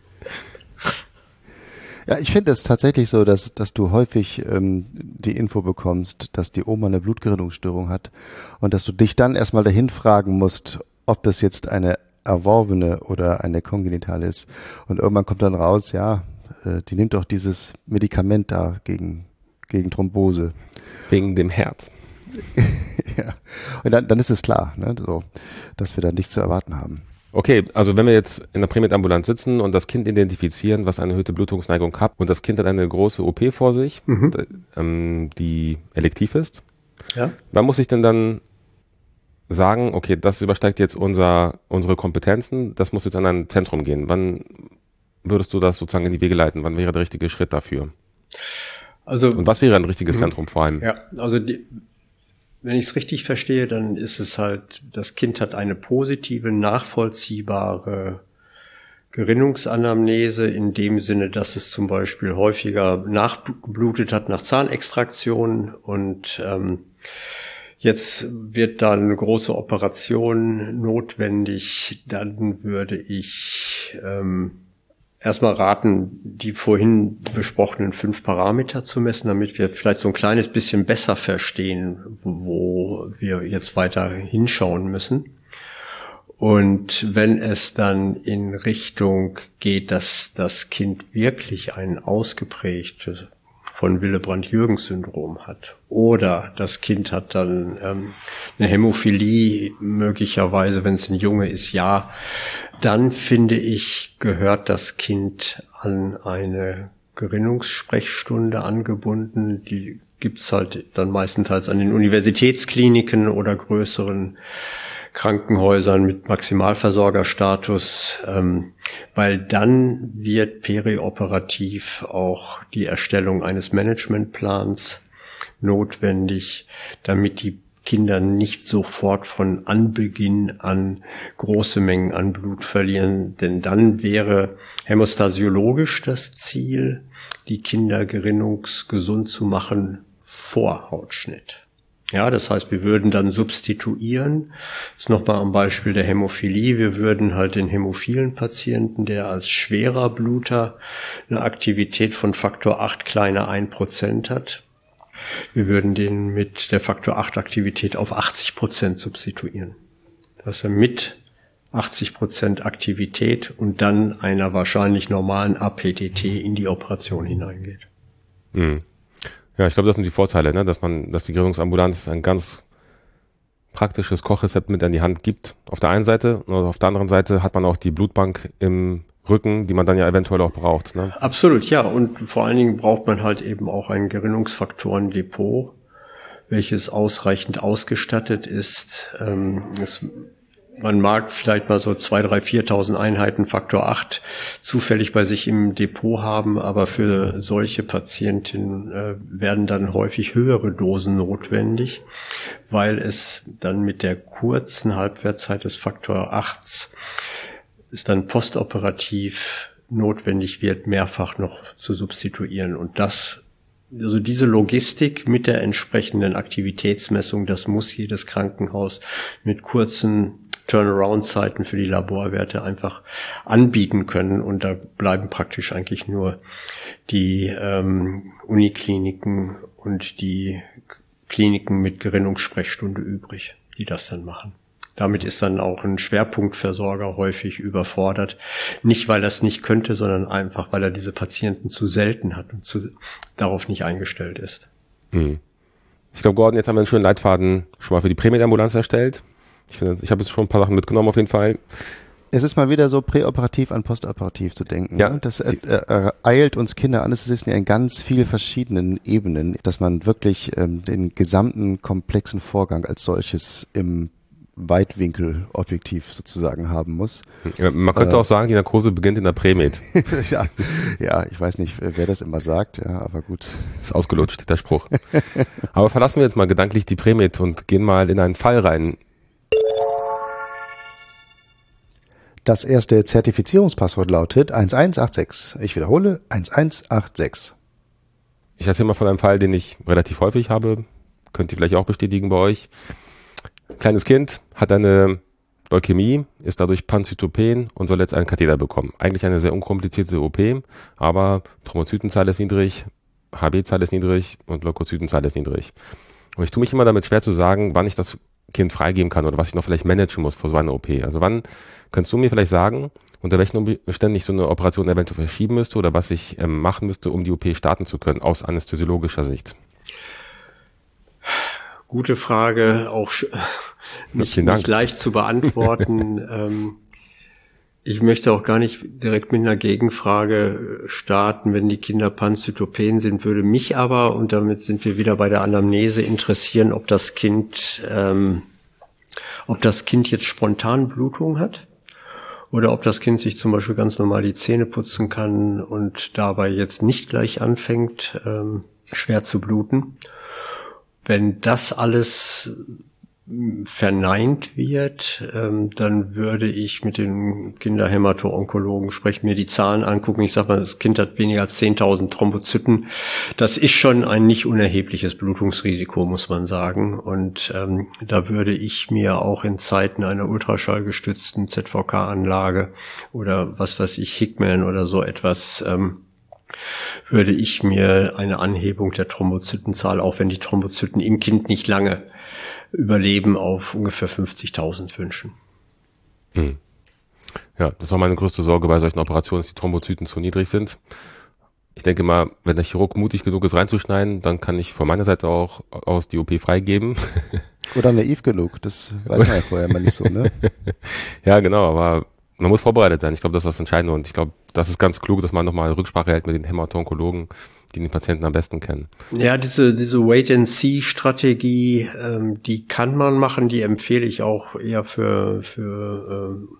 A: Ja, ich finde es tatsächlich so, dass dass du häufig ähm, die Info bekommst, dass die Oma eine Blutgerinnungsstörung hat und dass du dich dann erstmal dahin fragen musst, ob das jetzt eine erworbene oder eine kongenitale ist. Und irgendwann kommt dann raus, ja, äh, die nimmt doch dieses Medikament da gegen gegen Thrombose.
E: Wegen dem Herz.
A: Ja, und dann, dann ist es klar, ne, so, dass wir da nichts zu erwarten haben.
E: Okay, also wenn wir jetzt in der Prämietambulanz sitzen und das Kind identifizieren, was eine erhöhte Blutungsneigung hat und das Kind hat eine große O P vor sich,
H: Mhm.
E: ähm, die elektiv ist,
H: Ja.
E: wann muss ich denn dann sagen, okay, das übersteigt jetzt unser, unsere Kompetenzen, das muss jetzt an ein Zentrum gehen. Wann würdest du das sozusagen in die Wege leiten? Wann wäre der richtige Schritt dafür?
H: Also,
E: Und was wäre ein richtiges Zentrum vor allem?
H: ja, also die, wenn ich es richtig verstehe, dann ist es halt, das Kind hat eine positive, nachvollziehbare Gerinnungsanamnese in dem Sinne, dass es zum Beispiel häufiger nachgeblutet hat nach Zahnextraktion und ähm, jetzt wird da eine große Operation notwendig. Dann würde ich ähm, erstmal raten, die vorhin besprochenen fünf Parameter zu messen, damit wir vielleicht so ein kleines bisschen besser verstehen, wo wir jetzt weiter hinschauen müssen. Und wenn es dann in Richtung geht, dass das Kind wirklich ein ausgeprägtes von Willebrand-Jürgens-Syndrom hat oder das Kind hat dann ähm, eine Hämophilie, möglicherweise, wenn es ein Junge ist, ja, dann finde ich, gehört das Kind an eine Gerinnungssprechstunde angebunden. Die gibt's halt dann meistenteils an den Universitätskliniken oder größeren Krankenhäusern mit Maximalversorgerstatus, ähm, weil dann wird perioperativ auch die Erstellung eines Managementplans notwendig, damit die Kinder nicht sofort von Anbeginn an große Mengen an Blut verlieren, denn dann wäre hämostasiologisch das Ziel, die Kinder gerinnungsgesund zu machen vor Hautschnitt. Ja, das heißt, wir würden dann substituieren. Das ist nochmal am Beispiel der Hämophilie. Wir würden halt den hämophilen Patienten, der als schwerer Bluter eine Aktivität von Faktor acht kleiner ein Prozent hat, wir würden den mit der Faktor acht Aktivität auf achtzig Prozent substituieren. Dass er mit achtzig Prozent Aktivität und dann einer wahrscheinlich normalen A P T T in die Operation hineingeht.
E: Mhm. Ja, ich glaube, das sind die Vorteile, ne? dass man, dass die Gerinnungsambulanz ein ganz praktisches Kochrezept mit an die Hand gibt. Auf der einen Seite und auf der anderen Seite hat man auch die Blutbank im Rücken, die man dann ja eventuell auch braucht. Ne?
H: Absolut, ja. Und vor allen Dingen braucht man halt eben auch ein Gerinnungsfaktorendepot, welches ausreichend ausgestattet ist. Ähm, es, man mag vielleicht mal so zwei, drei, viertausend Einheiten Faktor acht zufällig bei sich im Depot haben, aber für solche Patientinnen äh, werden dann häufig höhere Dosen notwendig, weil es dann mit der kurzen Halbwertszeit des Faktor acht es dann postoperativ notwendig wird, mehrfach noch zu substituieren. Und das, also diese Logistik mit der entsprechenden Aktivitätsmessung, das muss jedes Krankenhaus mit kurzen Turnaround-Zeiten für die Laborwerte einfach anbieten können. Und da bleiben praktisch eigentlich nur die ähm, Unikliniken und die Kliniken mit Gerinnungssprechstunde übrig, die das dann machen. Damit ist dann auch ein Schwerpunktversorger häufig überfordert. Nicht, weil er es nicht könnte, sondern einfach, weil er diese Patienten zu selten hat und zu, darauf nicht eingestellt ist.
E: Mhm. Ich glaube, Gordon, jetzt haben wir einen schönen Leitfaden schon mal für die Prämietambulanz erstellt. Ich finde, ich habe jetzt schon ein paar Sachen mitgenommen auf jeden Fall.
A: Es ist mal wieder so präoperativ an postoperativ zu denken.
E: Ja.
A: Ne? Das äh, äh, eilt uns Kinder an. Es ist ja in ganz vielen verschiedenen Ebenen, dass man wirklich ähm, den gesamten komplexen Vorgang als solches im Weitwinkelobjektiv sozusagen haben muss.
E: Ja, man könnte äh, auch sagen, die Narkose beginnt in der Prämed.
A: ja, ja, ich weiß nicht, wer das immer sagt, ja, aber gut.
E: Ist ausgelutscht, der Spruch. Aber verlassen wir jetzt mal gedanklich die Prämed und gehen mal in einen Fall rein.
G: Das erste Zertifizierungspasswort lautet eins eins acht sechs. Ich wiederhole, eins eins acht sechs.
E: Ich erzähle mal von einem Fall, den ich relativ häufig habe. Könnt ihr vielleicht auch bestätigen bei euch. Kleines Kind hat eine Leukämie, ist dadurch Panzytopen und soll jetzt einen Katheter bekommen. Eigentlich eine sehr unkomplizierte O P, aber Thrombozytenzahl ist niedrig, H B-Zahl ist niedrig und Leukozytenzahl ist niedrig. Und ich tue mich immer damit schwer zu sagen, wann ich das Kind freigeben kann oder was ich noch vielleicht managen muss vor so einer O P. Also wann kannst du mir vielleicht sagen, unter welchen Umständen ich so eine Operation eventuell verschieben müsste oder was ich ähm, machen müsste, um die O P starten zu können, aus anästhesiologischer Sicht?
H: Gute Frage, auch nicht, nicht leicht zu beantworten. ähm, ich möchte auch gar nicht direkt mit einer Gegenfrage starten. Wenn die Kinder Panzytopen sind, würde mich aber, und damit sind wir wieder bei der Anamnese, interessieren, ob das Kind, ähm, ob das Kind jetzt spontan Blutung hat oder ob das Kind sich zum Beispiel ganz normal die Zähne putzen kann und dabei jetzt nicht gleich anfängt, ähm, schwer zu bluten. Wenn das alles verneint wird, ähm, dann würde ich mit den Kinderhämato-Onkologen sprechen, mir die Zahlen angucken. Ich sag mal, das Kind hat weniger als zehntausend Thrombozyten. Das ist schon ein nicht unerhebliches Blutungsrisiko, muss man sagen. Und ähm, da würde ich mir auch in Zeiten einer ultraschallgestützten Z V K-Anlage oder was weiß ich, Hickman oder so etwas, ähm, würde ich mir eine Anhebung der Thrombozytenzahl, auch wenn die Thrombozyten im Kind nicht lange überleben, auf ungefähr fünfzigtausend wünschen.
E: Hm. Ja, das ist auch meine größte Sorge bei solchen Operationen, dass die Thrombozyten zu niedrig sind. Ich denke mal, wenn der Chirurg mutig genug ist reinzuschneiden, dann kann ich von meiner Seite auch aus die O P freigeben.
A: Oder naiv genug, das weiß man ja vorher mal nicht so, ne?
E: Ja, genau, aber man muss vorbereitet sein. Ich glaube, das ist das Entscheidende und ich glaube, das ist ganz klug, dass man nochmal Rücksprache hält mit den Hämato-Onkologen, die den Patienten am besten kennen.
H: Ja, diese diese Wait-and-See-Strategie, ähm, die kann man machen, die empfehle ich auch eher für für ähm,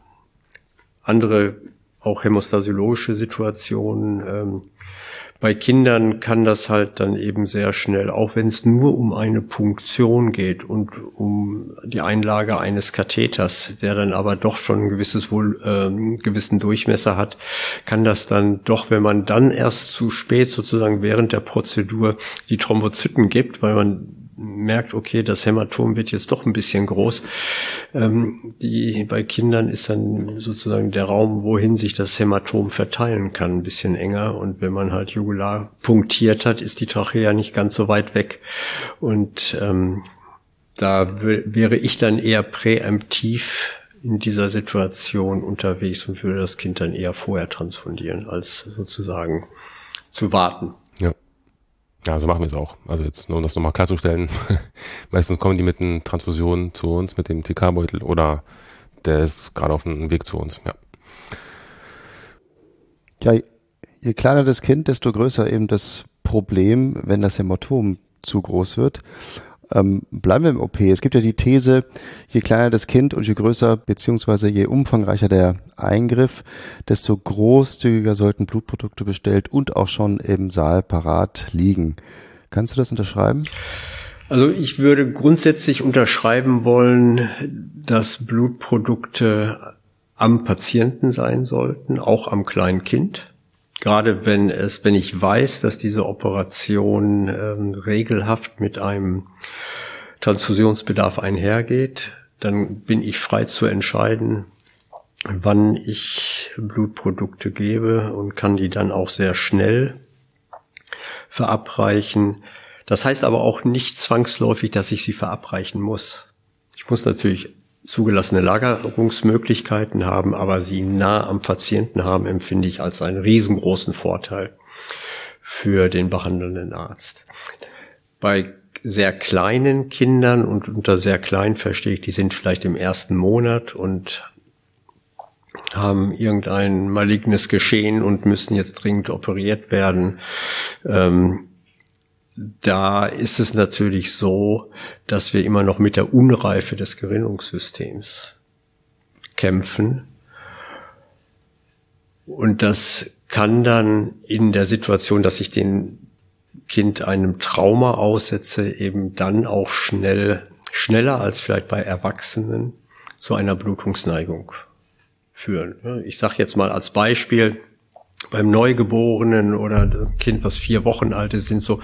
H: andere, auch hämostasiologische Situationen. Ähm, Bei Kindern kann das halt dann eben sehr schnell, auch wenn es nur um eine Punktion geht und um die Einlage eines Katheters, der dann aber doch schon ein gewisses wohl ähm, gewissen Durchmesser hat, kann das dann doch, wenn man dann erst zu spät sozusagen während der Prozedur die Thrombozyten gibt, weil man merkt, okay, das Hämatom wird jetzt doch ein bisschen groß. Ähm, die, bei Kindern ist dann sozusagen der Raum, wohin sich das Hämatom verteilen kann, ein bisschen enger. Und wenn man halt jugular punktiert hat, ist die Trachea nicht ganz so weit weg. Und ähm, da w- wäre ich dann eher präemptiv in dieser Situation unterwegs und würde das Kind dann eher vorher transfundieren, als sozusagen zu warten.
E: Ja. Ja, so machen wir es auch. Also jetzt nur um das nochmal klarzustellen. Meistens kommen die mit einer Transfusion zu uns, mit dem T K-Beutel oder der ist gerade auf dem Weg zu uns. Ja.
A: Ja, je kleiner das Kind, desto größer eben das Problem, wenn das Hämatom zu groß wird. Ähm, bleiben wir im O P. Es gibt ja die These, je kleiner das Kind und je größer beziehungsweise je umfangreicher der Eingriff, desto großzügiger sollten Blutprodukte bestellt und auch schon im Saal parat liegen. Kannst du das unterschreiben?
H: Also ich würde grundsätzlich unterschreiben wollen, dass Blutprodukte am Patienten sein sollten, auch am kleinen Kind. Gerade wenn es, wenn ich weiß, dass diese Operation ähm, regelhaft mit einem Transfusionsbedarf einhergeht, dann bin ich frei zu entscheiden, wann ich Blutprodukte gebe und kann die dann auch sehr schnell verabreichen. Das heißt aber auch nicht zwangsläufig, dass ich sie verabreichen muss. Ich muss natürlich zugelassene Lagerungsmöglichkeiten haben, aber sie nah am Patienten haben, empfinde ich als einen riesengroßen Vorteil für den behandelnden Arzt. Bei sehr kleinen Kindern, und unter sehr klein verstehe ich, die sind vielleicht im ersten Monat und haben irgendein malignes Geschehen und müssen jetzt dringend operiert werden. Ähm, da ist es natürlich so, dass wir immer noch mit der Unreife des Gerinnungssystems kämpfen. Und das kann dann in der Situation, dass ich dem Kind einem Trauma aussetze, eben dann auch schnell, schneller als vielleicht bei Erwachsenen zu einer Blutungsneigung führen. Ich sage jetzt mal als Beispiel, beim Neugeborenen oder ein Kind, was vier Wochen alt ist, sind so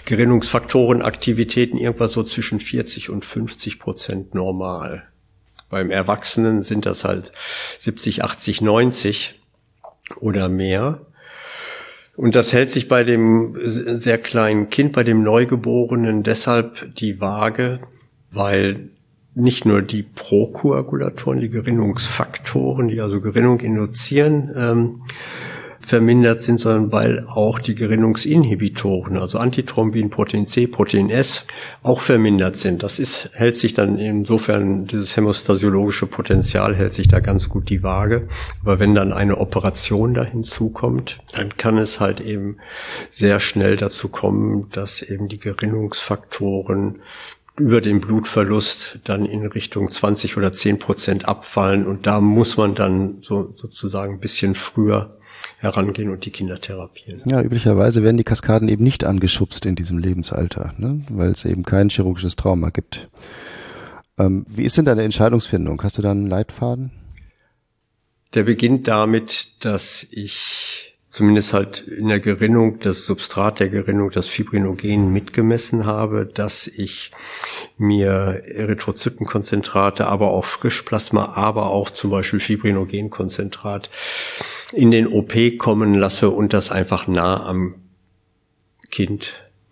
H: Gerinnungsfaktorenaktivitäten irgendwas so zwischen vierzig und fünfzig Prozent normal. Beim Erwachsenen sind das halt siebzig, achtzig, neunzig oder mehr. Und das hält sich bei dem sehr kleinen Kind, bei dem Neugeborenen deshalb die Waage, weil nicht nur die Prokoagulatoren, die Gerinnungsfaktoren, die also Gerinnung induzieren, ähm, vermindert sind, sondern weil auch die Gerinnungsinhibitoren, also Antithrombin, Protein C, Protein S, auch vermindert sind. Das ist, hält sich dann insofern, dieses hämostasiologische Potenzial hält sich da ganz gut die Waage. Aber wenn dann eine Operation da hinzukommt, dann kann es halt eben sehr schnell dazu kommen, dass eben die Gerinnungsfaktoren über den Blutverlust dann in Richtung zwanzig oder zehn Prozent abfallen. Und da muss man dann so sozusagen ein bisschen früher herangehen und die Kinder therapieren.
A: Ja, üblicherweise werden die Kaskaden eben nicht angeschubst in diesem Lebensalter, ne? Weil es eben kein chirurgisches Trauma gibt. Ähm, wie ist denn deine Entscheidungsfindung? Hast du da einen Leitfaden?
H: Der beginnt damit, dass ich zumindest halt in der Gerinnung, das Substrat der Gerinnung, das Fibrinogen mitgemessen habe, dass ich mir Erythrozytenkonzentrate, aber auch Frischplasma, aber auch zum Beispiel Fibrinogenkonzentrat in den O P kommen lasse und das einfach nah am Kind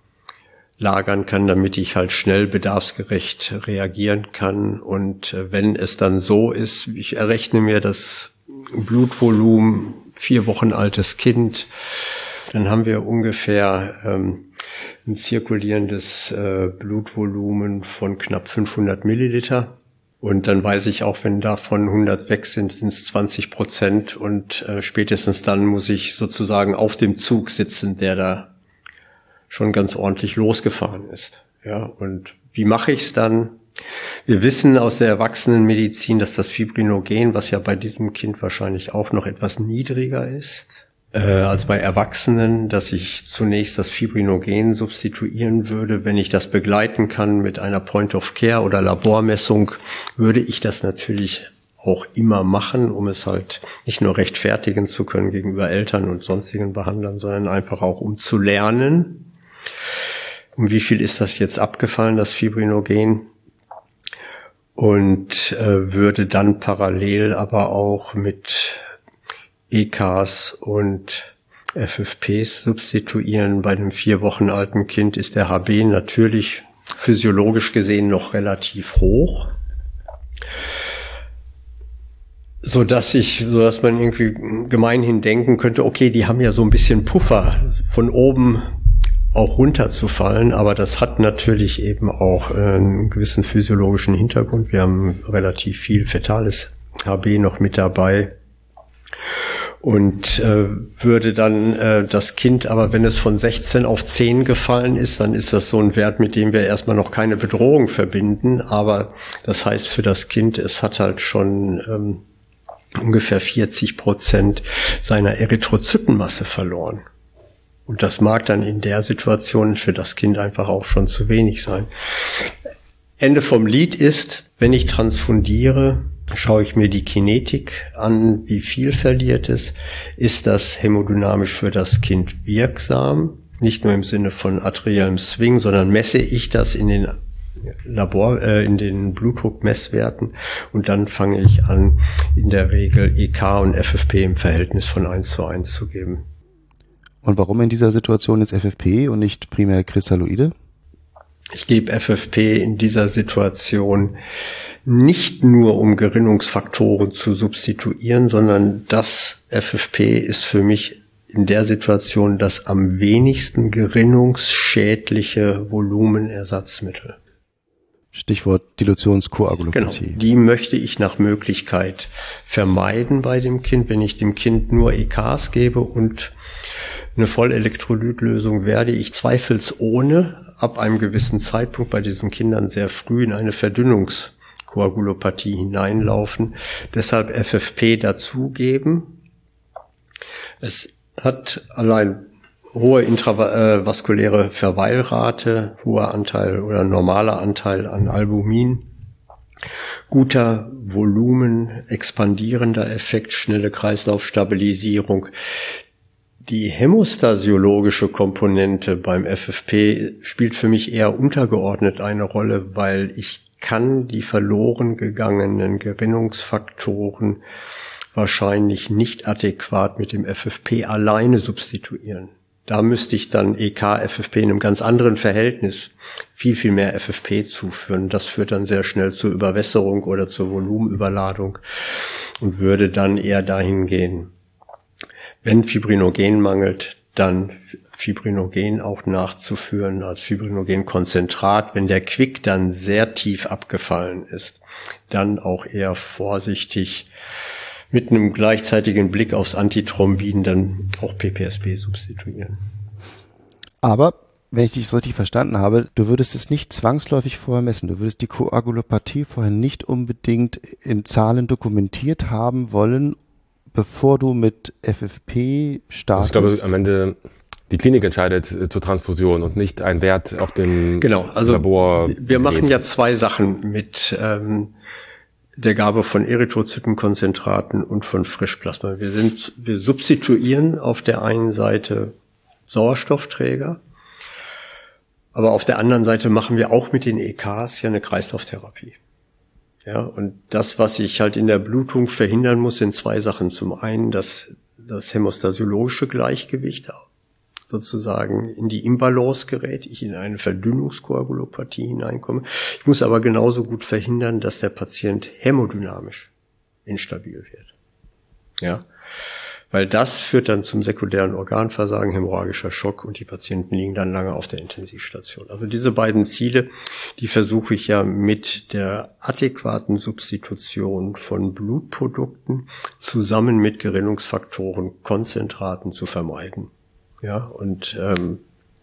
H: lagern kann, damit ich halt schnell bedarfsgerecht reagieren kann. Und wenn es dann so ist, ich errechne mir das Blutvolumen, vier Wochen altes Kind, dann haben wir ungefähr ähm, ein zirkulierendes äh, Blutvolumen von knapp fünfhundert Milliliter. Und dann weiß ich auch, wenn davon hundert weg sind, sind es zwanzig Prozent. Und äh, spätestens dann muss ich sozusagen auf dem Zug sitzen, der da schon ganz ordentlich losgefahren ist. Ja, und wie mache ich es dann? Wir wissen aus der Erwachsenenmedizin, dass das Fibrinogen, was ja bei diesem Kind wahrscheinlich auch noch etwas niedriger ist, äh, als bei Erwachsenen, dass ich zunächst das Fibrinogen substituieren würde. Wenn ich das begleiten kann mit einer Point-of-Care oder Labormessung, würde ich das natürlich auch immer machen, um es halt nicht nur rechtfertigen zu können gegenüber Eltern und sonstigen Behandlern, sondern einfach auch um zu lernen. Um wie viel ist das jetzt abgefallen, das Fibrinogen? Und äh, würde dann parallel aber auch mit E Ks und F F Ps substituieren. Bei einem vier Wochen alten Kind ist der H B natürlich physiologisch gesehen noch relativ hoch, so dass ich, so dass man irgendwie gemeinhin denken könnte, okay, die haben ja so ein bisschen Puffer von oben auch runterzufallen, aber das hat natürlich eben auch einen gewissen physiologischen Hintergrund. Wir haben relativ viel fetales H B noch mit dabei und äh, würde dann äh, das Kind, aber wenn es von sechzehn auf zehn gefallen ist, dann ist das so ein Wert, mit dem wir erstmal noch keine Bedrohung verbinden, aber das heißt für das Kind, es hat halt schon ähm, ungefähr vierzig Prozent seiner Erythrozytenmasse verloren. Und das mag dann in der Situation für das Kind einfach auch schon zu wenig sein. Ende vom Lied ist, wenn ich transfundiere, schaue ich mir die Kinetik an, wie viel verliert es. Ist das hämodynamisch für das Kind wirksam? Nicht nur im Sinne von arteriellem Swing, sondern messe ich das in den Labor, äh, in den Blutdruckmesswerten und dann fange ich an, in der Regel E K und F F P im Verhältnis von eins zu eins zu geben.
A: Und warum in dieser Situation jetzt F F P und nicht primär Kristalloide?
H: Ich gebe F F P in dieser Situation nicht nur, um Gerinnungsfaktoren zu substituieren, sondern das F F P ist für mich in der Situation das am wenigsten gerinnungsschädliche Volumenersatzmittel.
G: Stichwort Dilutionskoagulopathie.
H: Genau, die möchte ich nach Möglichkeit vermeiden bei dem Kind. Wenn ich dem Kind nur E Ks gebe und eine Vollelektrolytlösung, werde ich zweifelsohne ab einem gewissen Zeitpunkt bei diesen Kindern sehr früh in eine Verdünnungskoagulopathie hineinlaufen. Deshalb F F P dazugeben. Es hat allein hohe intravaskuläre Verweilrate, hoher Anteil oder normaler Anteil an Albumin, guter Volumen, expandierender Effekt, schnelle Kreislaufstabilisierung. Die hämostasiologische Komponente beim F F P spielt für mich eher untergeordnet eine Rolle, weil ich kann die verloren gegangenen Gerinnungsfaktoren wahrscheinlich nicht adäquat mit dem F F P alleine substituieren. Da müsste ich dann E K, F F P in einem ganz anderen Verhältnis viel, viel mehr F F P zuführen. Das führt dann sehr schnell zur Überwässerung oder zur Volumenüberladung und würde dann eher dahin gehen, wenn Fibrinogen mangelt, dann Fibrinogen auch nachzuführen als Fibrinogenkonzentrat. Wenn der Quick dann sehr tief abgefallen ist, dann auch eher vorsichtig mit einem gleichzeitigen Blick aufs Antithrombin dann auch P P S B substituieren.
G: Aber, wenn ich dich so richtig verstanden habe, du würdest es nicht zwangsläufig vorher messen. Du würdest die Koagulopathie vorher nicht unbedingt in Zahlen dokumentiert haben wollen, bevor du mit F F P startest.
E: Also ich glaube, am Ende die Klinik entscheidet äh, zur Transfusion und nicht ein Wert auf dem
H: genau, also
E: Labor.
H: Wir machen ja zwei Sachen mit ähm, der Gabe von Erythrozytenkonzentraten und von Frischplasma. Wir sind, wir substituieren auf der einen Seite Sauerstoffträger, aber auf der anderen Seite machen wir auch mit den E Ks ja eine Kreislauftherapie. Ja, und das, was ich halt in der Blutung verhindern muss, sind zwei Sachen. Zum einen, dass das hämostasiologische Gleichgewicht sozusagen in die Imbalance gerät, ich in eine Verdünnungskoagulopathie hineinkomme. Ich muss aber genauso gut verhindern, dass der Patient hämodynamisch instabil wird. Ja, weil das führt dann zum sekundären Organversagen, hämorrhagischer Schock und die Patienten liegen dann lange auf der Intensivstation. Also diese beiden Ziele, die versuche ich ja mit der adäquaten Substitution von Blutprodukten zusammen mit Gerinnungsfaktoren, Konzentraten zu vermeiden. Ja, und ähm,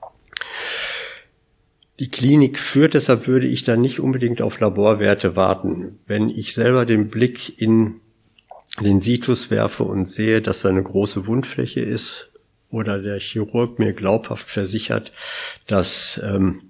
H: die Klinik führt, deshalb würde ich da nicht unbedingt auf Laborwerte warten. Wenn ich selber den Blick in den Situs werfe und sehe, dass da eine große Wundfläche ist oder der Chirurg mir glaubhaft versichert, dass ähm,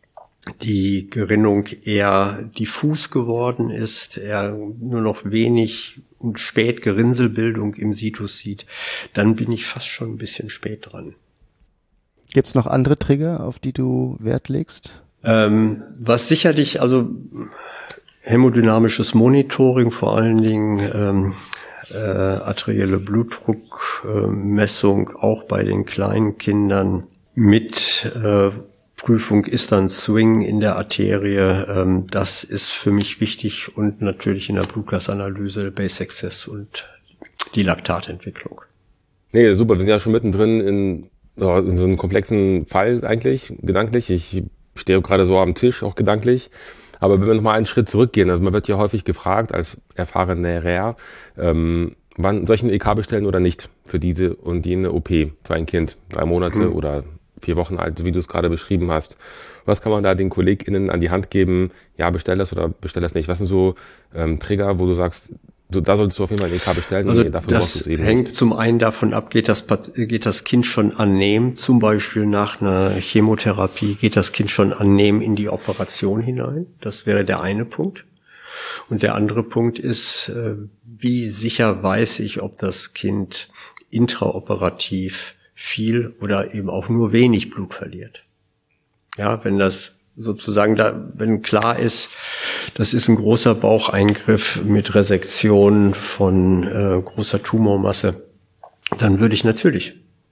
H: die Gerinnung eher diffus geworden ist, er nur noch wenig und spät Gerinnselbildung im Situs sieht, dann bin ich fast schon ein bisschen spät dran.
G: Gibt's noch andere Trigger, auf die du Wert legst?
H: Ähm, was sicherlich, also hämodynamisches Monitoring, vor allen Dingen ähm, äh, arterielle Blutdruckmessung, äh, auch bei den kleinen Kindern mit äh, Prüfung ist dann Swing in der Arterie, ähm, das ist für mich wichtig und natürlich in der Blutgasanalyse Base Access und die Laktatentwicklung.
E: Nee, super, wir sind ja schon mittendrin in, in so einem komplexen Fall eigentlich, gedanklich. Ich stehe gerade so am Tisch, auch gedanklich. Aber wenn wir nochmal einen Schritt zurückgehen, also man wird ja häufig gefragt als erfahrener, ähm, wann soll ich ein E K bestellen oder nicht für diese und jene O P für ein Kind, drei Monate mhm. oder vier Wochen alt, wie du es gerade beschrieben hast. Was kann man da den KollegInnen an die Hand geben? Ja, bestell das oder bestell das nicht. Was sind so ähm, Trigger, wo du sagst, du, da solltest du auf jeden Fall ein E K bestellen?
H: Also
E: nee, dafür brauchst du es eben
H: hängt
E: nicht.
H: Zum einen davon ab, geht das, geht das Kind schon annehmen, zum Beispiel nach einer Chemotherapie, geht das Kind schon annehmen in die Operation hinein? Das wäre der eine Punkt. Und der andere Punkt ist, wie sicher weiß ich, ob das Kind intraoperativ viel oder eben auch nur wenig Blut verliert. Ja, wenn das sozusagen da, wenn klar ist, das ist ein großer Baucheingriff mit Resektion von äh, großer Tumormasse, dann würde ich natürlich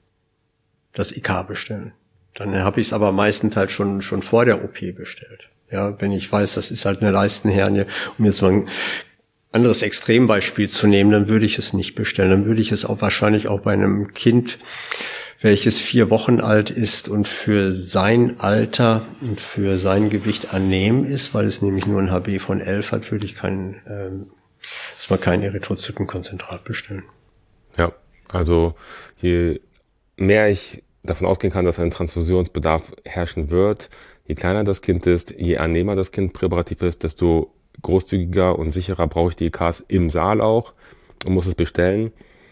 H: das I K bestellen. Dann habe ich es aber meistens halt schon schon vor der O P bestellt. Ja, wenn ich weiß, das ist halt eine Leistenhernie, um jetzt mal ein anderes Extrembeispiel zu nehmen, dann würde ich es nicht bestellen. Dann würde ich es auch wahrscheinlich auch bei einem Kind, welches vier Wochen alt ist und für sein Alter und für sein Gewicht annehmen ist, weil es nämlich nur ein H B von elf hat, würde ich keinen, ähm, erstmal kein Erythrozytenkonzentrat bestellen.
E: Ja, also je mehr ich davon ausgehen kann, dass ein Transfusionsbedarf herrschen wird, je kleiner das Kind ist, je annehmer das Kind präparativ ist, desto großzügiger und sicherer brauche ich die E Ks im Saal auch und muss es bestellen.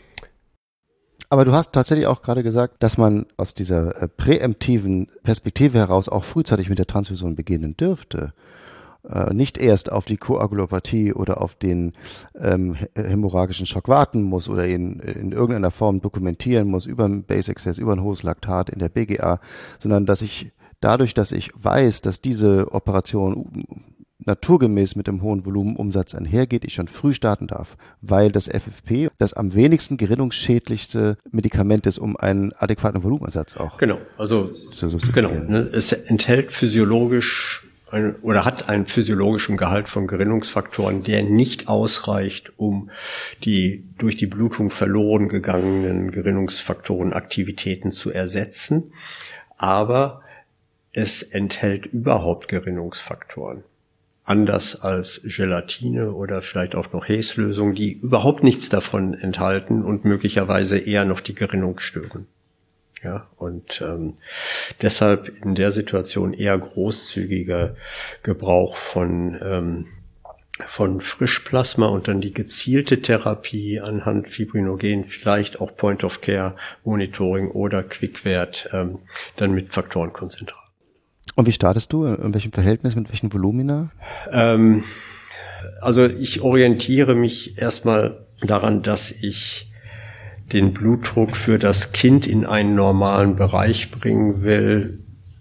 A: Aber du hast tatsächlich auch gerade gesagt, dass man aus dieser äh, präemptiven Perspektive heraus auch frühzeitig mit der Transfusion beginnen dürfte. Äh, nicht erst auf die Koagulopathie oder auf den ähm, hämorrhagischen Schock warten muss oder ihn in irgendeiner Form dokumentieren muss über ein Base Excess, über ein hohes Laktat in der B G A, sondern dass ich dadurch, dass ich weiß, dass diese Operation naturgemäß mit dem hohen Volumenumsatz einhergeht, ich schon früh starten darf, weil das F F P das am wenigsten gerinnungsschädlichste Medikament ist, um einen adäquaten Volumenersatz auch
H: genau, also
A: zu substituieren.
H: Genau, ne, es enthält physiologisch ein, oder hat einen physiologischen Gehalt von Gerinnungsfaktoren, der nicht ausreicht, um die durch die Blutung verloren gegangenen Gerinnungsfaktorenaktivitäten zu ersetzen, aber es enthält überhaupt Gerinnungsfaktoren. Anders als Gelatine oder vielleicht auch noch Häslösungen, die überhaupt nichts davon enthalten und möglicherweise eher noch die Gerinnung stören. Ja, und ähm, deshalb in der Situation eher großzügiger Gebrauch von ähm, von Frischplasma und dann die gezielte Therapie anhand Fibrinogen, vielleicht auch Point-of-Care-Monitoring oder Quickwert, ähm, dann mit Faktorenkonzentrat.
A: Und wie startest du? In welchem Verhältnis, mit welchen Volumina?
H: Ähm, also ich orientiere mich erstmal daran, dass ich den Blutdruck für das Kind in einen normalen Bereich bringen will.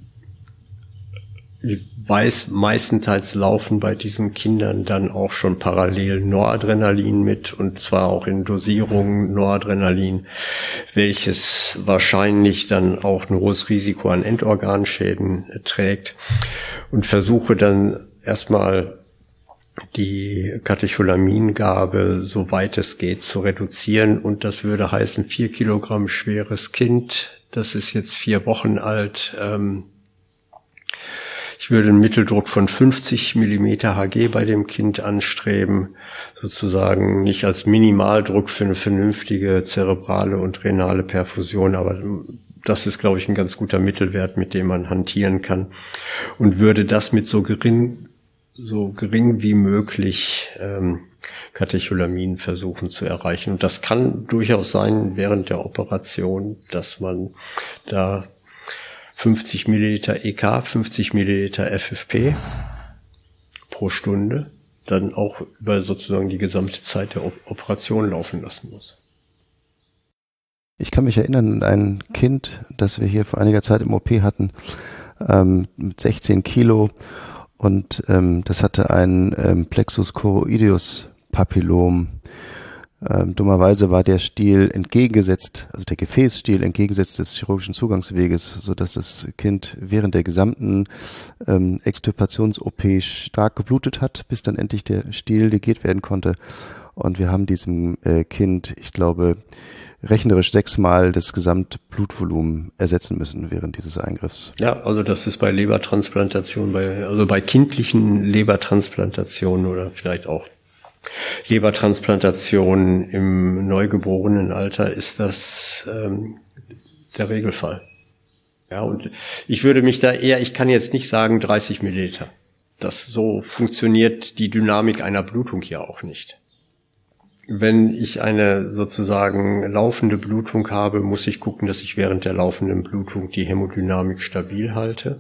H: Ich weiß, meistenteils laufen bei diesen Kindern dann auch schon parallel Noradrenalin mit, und zwar auch in Dosierungen Noradrenalin, welches wahrscheinlich dann auch ein hohes Risiko an Endorganschäden trägt, und versuche dann erstmal die Katecholamingabe, soweit es geht, zu reduzieren, und das würde heißen, vier Kilogramm schweres Kind, das ist jetzt vier Wochen alt, ähm, ich würde einen Mitteldruck von fünfzig Millimeter Hg bei dem Kind anstreben, sozusagen nicht als Minimaldruck für eine vernünftige zerebrale und renale Perfusion, aber das ist, glaube ich, ein ganz guter Mittelwert, mit dem man hantieren kann, und würde das mit so gering, so gering wie möglich ähm, Katecholamin versuchen zu erreichen. Und das kann durchaus sein während der Operation, dass man da fünfzig Milliliter E K, fünfzig Milliliter F F P pro Stunde dann auch über sozusagen die gesamte Zeit der Operation laufen lassen muss.
A: Ich kann mich erinnern an ein Kind, das wir hier vor einiger Zeit im O P hatten, ähm, mit sechzehn Kilo, und ähm, das hatte ein ähm, Plexus choroideus Papillom. Ähm, dummerweise war der Stiel entgegengesetzt, also der Gefäßstiel entgegengesetzt des chirurgischen Zugangsweges, so dass das Kind während der gesamten ähm, Extirpations-O P stark geblutet hat, bis dann endlich der Stiel legiert werden konnte. Und wir haben diesem äh, Kind, ich glaube, rechnerisch sechsmal das Gesamtblutvolumen ersetzen müssen während dieses Eingriffs.
H: Ja, also das ist bei Lebertransplantation, bei, also bei kindlichen Lebertransplantationen oder vielleicht auch Lebertransplantation im Neugeborenenalter ist das ähm, der Regelfall. Ja, und ich würde mich da eher, ich kann jetzt nicht sagen dreißig Milliliter. Das so funktioniert die Dynamik einer Blutung ja auch nicht. Wenn ich eine sozusagen laufende Blutung habe, muss ich gucken, dass ich während der laufenden Blutung die Hämodynamik stabil halte.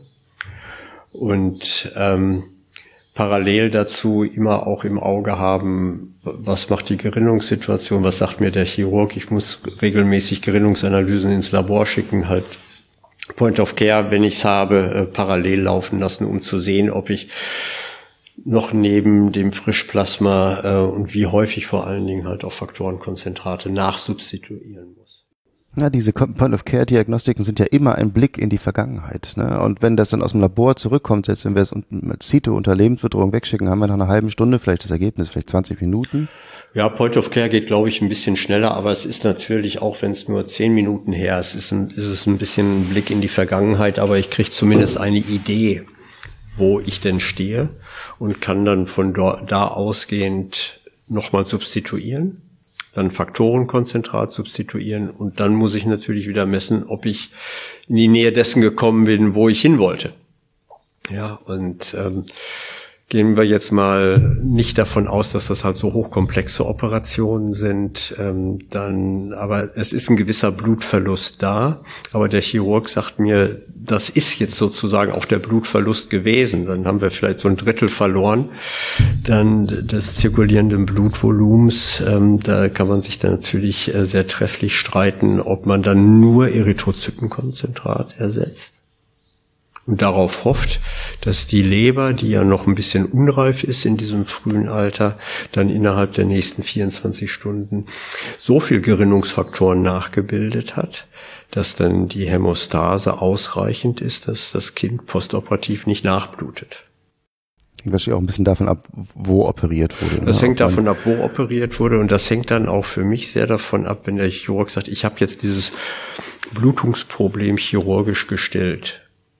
H: Und ähm, parallel dazu immer auch im Auge haben, was macht die Gerinnungssituation, was sagt mir der Chirurg, ich muss regelmäßig Gerinnungsanalysen ins Labor schicken, halt Point of Care, wenn ich es habe, äh, parallel laufen lassen, um zu sehen, ob ich noch neben dem Frischplasma äh, und wie häufig vor allen Dingen halt auch Faktorenkonzentrate nachsubstituieren muss.
A: Na, diese Point-of-Care-Diagnostiken sind ja immer ein Blick in die Vergangenheit. Ne? Und wenn das dann aus dem Labor zurückkommt, selbst wenn wir es mit CITO unter Lebensbedrohung wegschicken, haben wir nach einer halben Stunde vielleicht das Ergebnis, vielleicht zwanzig Minuten.
H: Ja, Point-of-Care geht, glaube ich, ein bisschen schneller, aber es ist natürlich, auch wenn es nur zehn Minuten her ist, ist, ein, ist es ein bisschen ein Blick in die Vergangenheit, aber ich kriege zumindest eine Idee, wo ich denn stehe und kann dann von da, da ausgehend nochmal substituieren. Dann Faktorenkonzentrat substituieren und dann muss ich natürlich wieder messen, ob ich in die Nähe dessen gekommen bin, wo ich hin wollte. Ja, und ähm, gehen wir jetzt mal nicht davon aus, dass das halt so hochkomplexe Operationen sind, ähm, dann, aber es ist ein gewisser Blutverlust da, aber der Chirurg sagt mir, das ist jetzt sozusagen auch der Blutverlust gewesen, dann haben wir vielleicht so ein Drittel verloren, dann des zirkulierenden Blutvolumens, ähm, da kann man sich dann natürlich äh, sehr trefflich streiten, ob man dann nur Erythrozytenkonzentrat ersetzt und darauf hofft, dass die Leber, die ja noch ein bisschen unreif ist in diesem frühen Alter, dann innerhalb der nächsten vierundzwanzig Stunden so viel Gerinnungsfaktoren nachgebildet hat, dass dann die Hämostase ausreichend ist, dass das Kind postoperativ nicht nachblutet.
A: Hängt wahrscheinlich auch ein bisschen davon ab, wo operiert wurde.
H: Das
A: ne?
H: hängt davon ab, wo operiert wurde und das hängt dann auch für mich sehr davon ab, wenn der Chirurg sagt, ich habe jetzt dieses Blutungsproblem chirurgisch gestellt.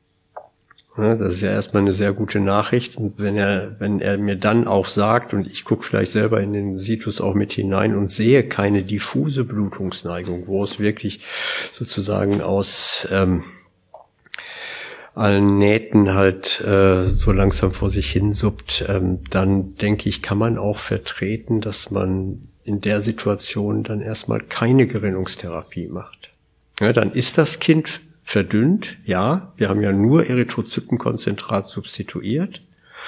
H: Ja, das ist ja erstmal eine sehr gute Nachricht. Und wenn er, wenn er mir dann auch sagt, und ich gucke vielleicht selber in den Situs auch mit hinein und sehe keine diffuse Blutungsneigung, wo es wirklich sozusagen aus ähm, allen Nähten halt äh, so langsam vor sich hin suppt, ähm, dann denke ich, kann man auch vertreten, dass man in der Situation dann erstmal keine Gerinnungstherapie macht. Ja, dann ist das Kind verdünnt, ja, wir haben ja nur Erythrozytenkonzentrat substituiert.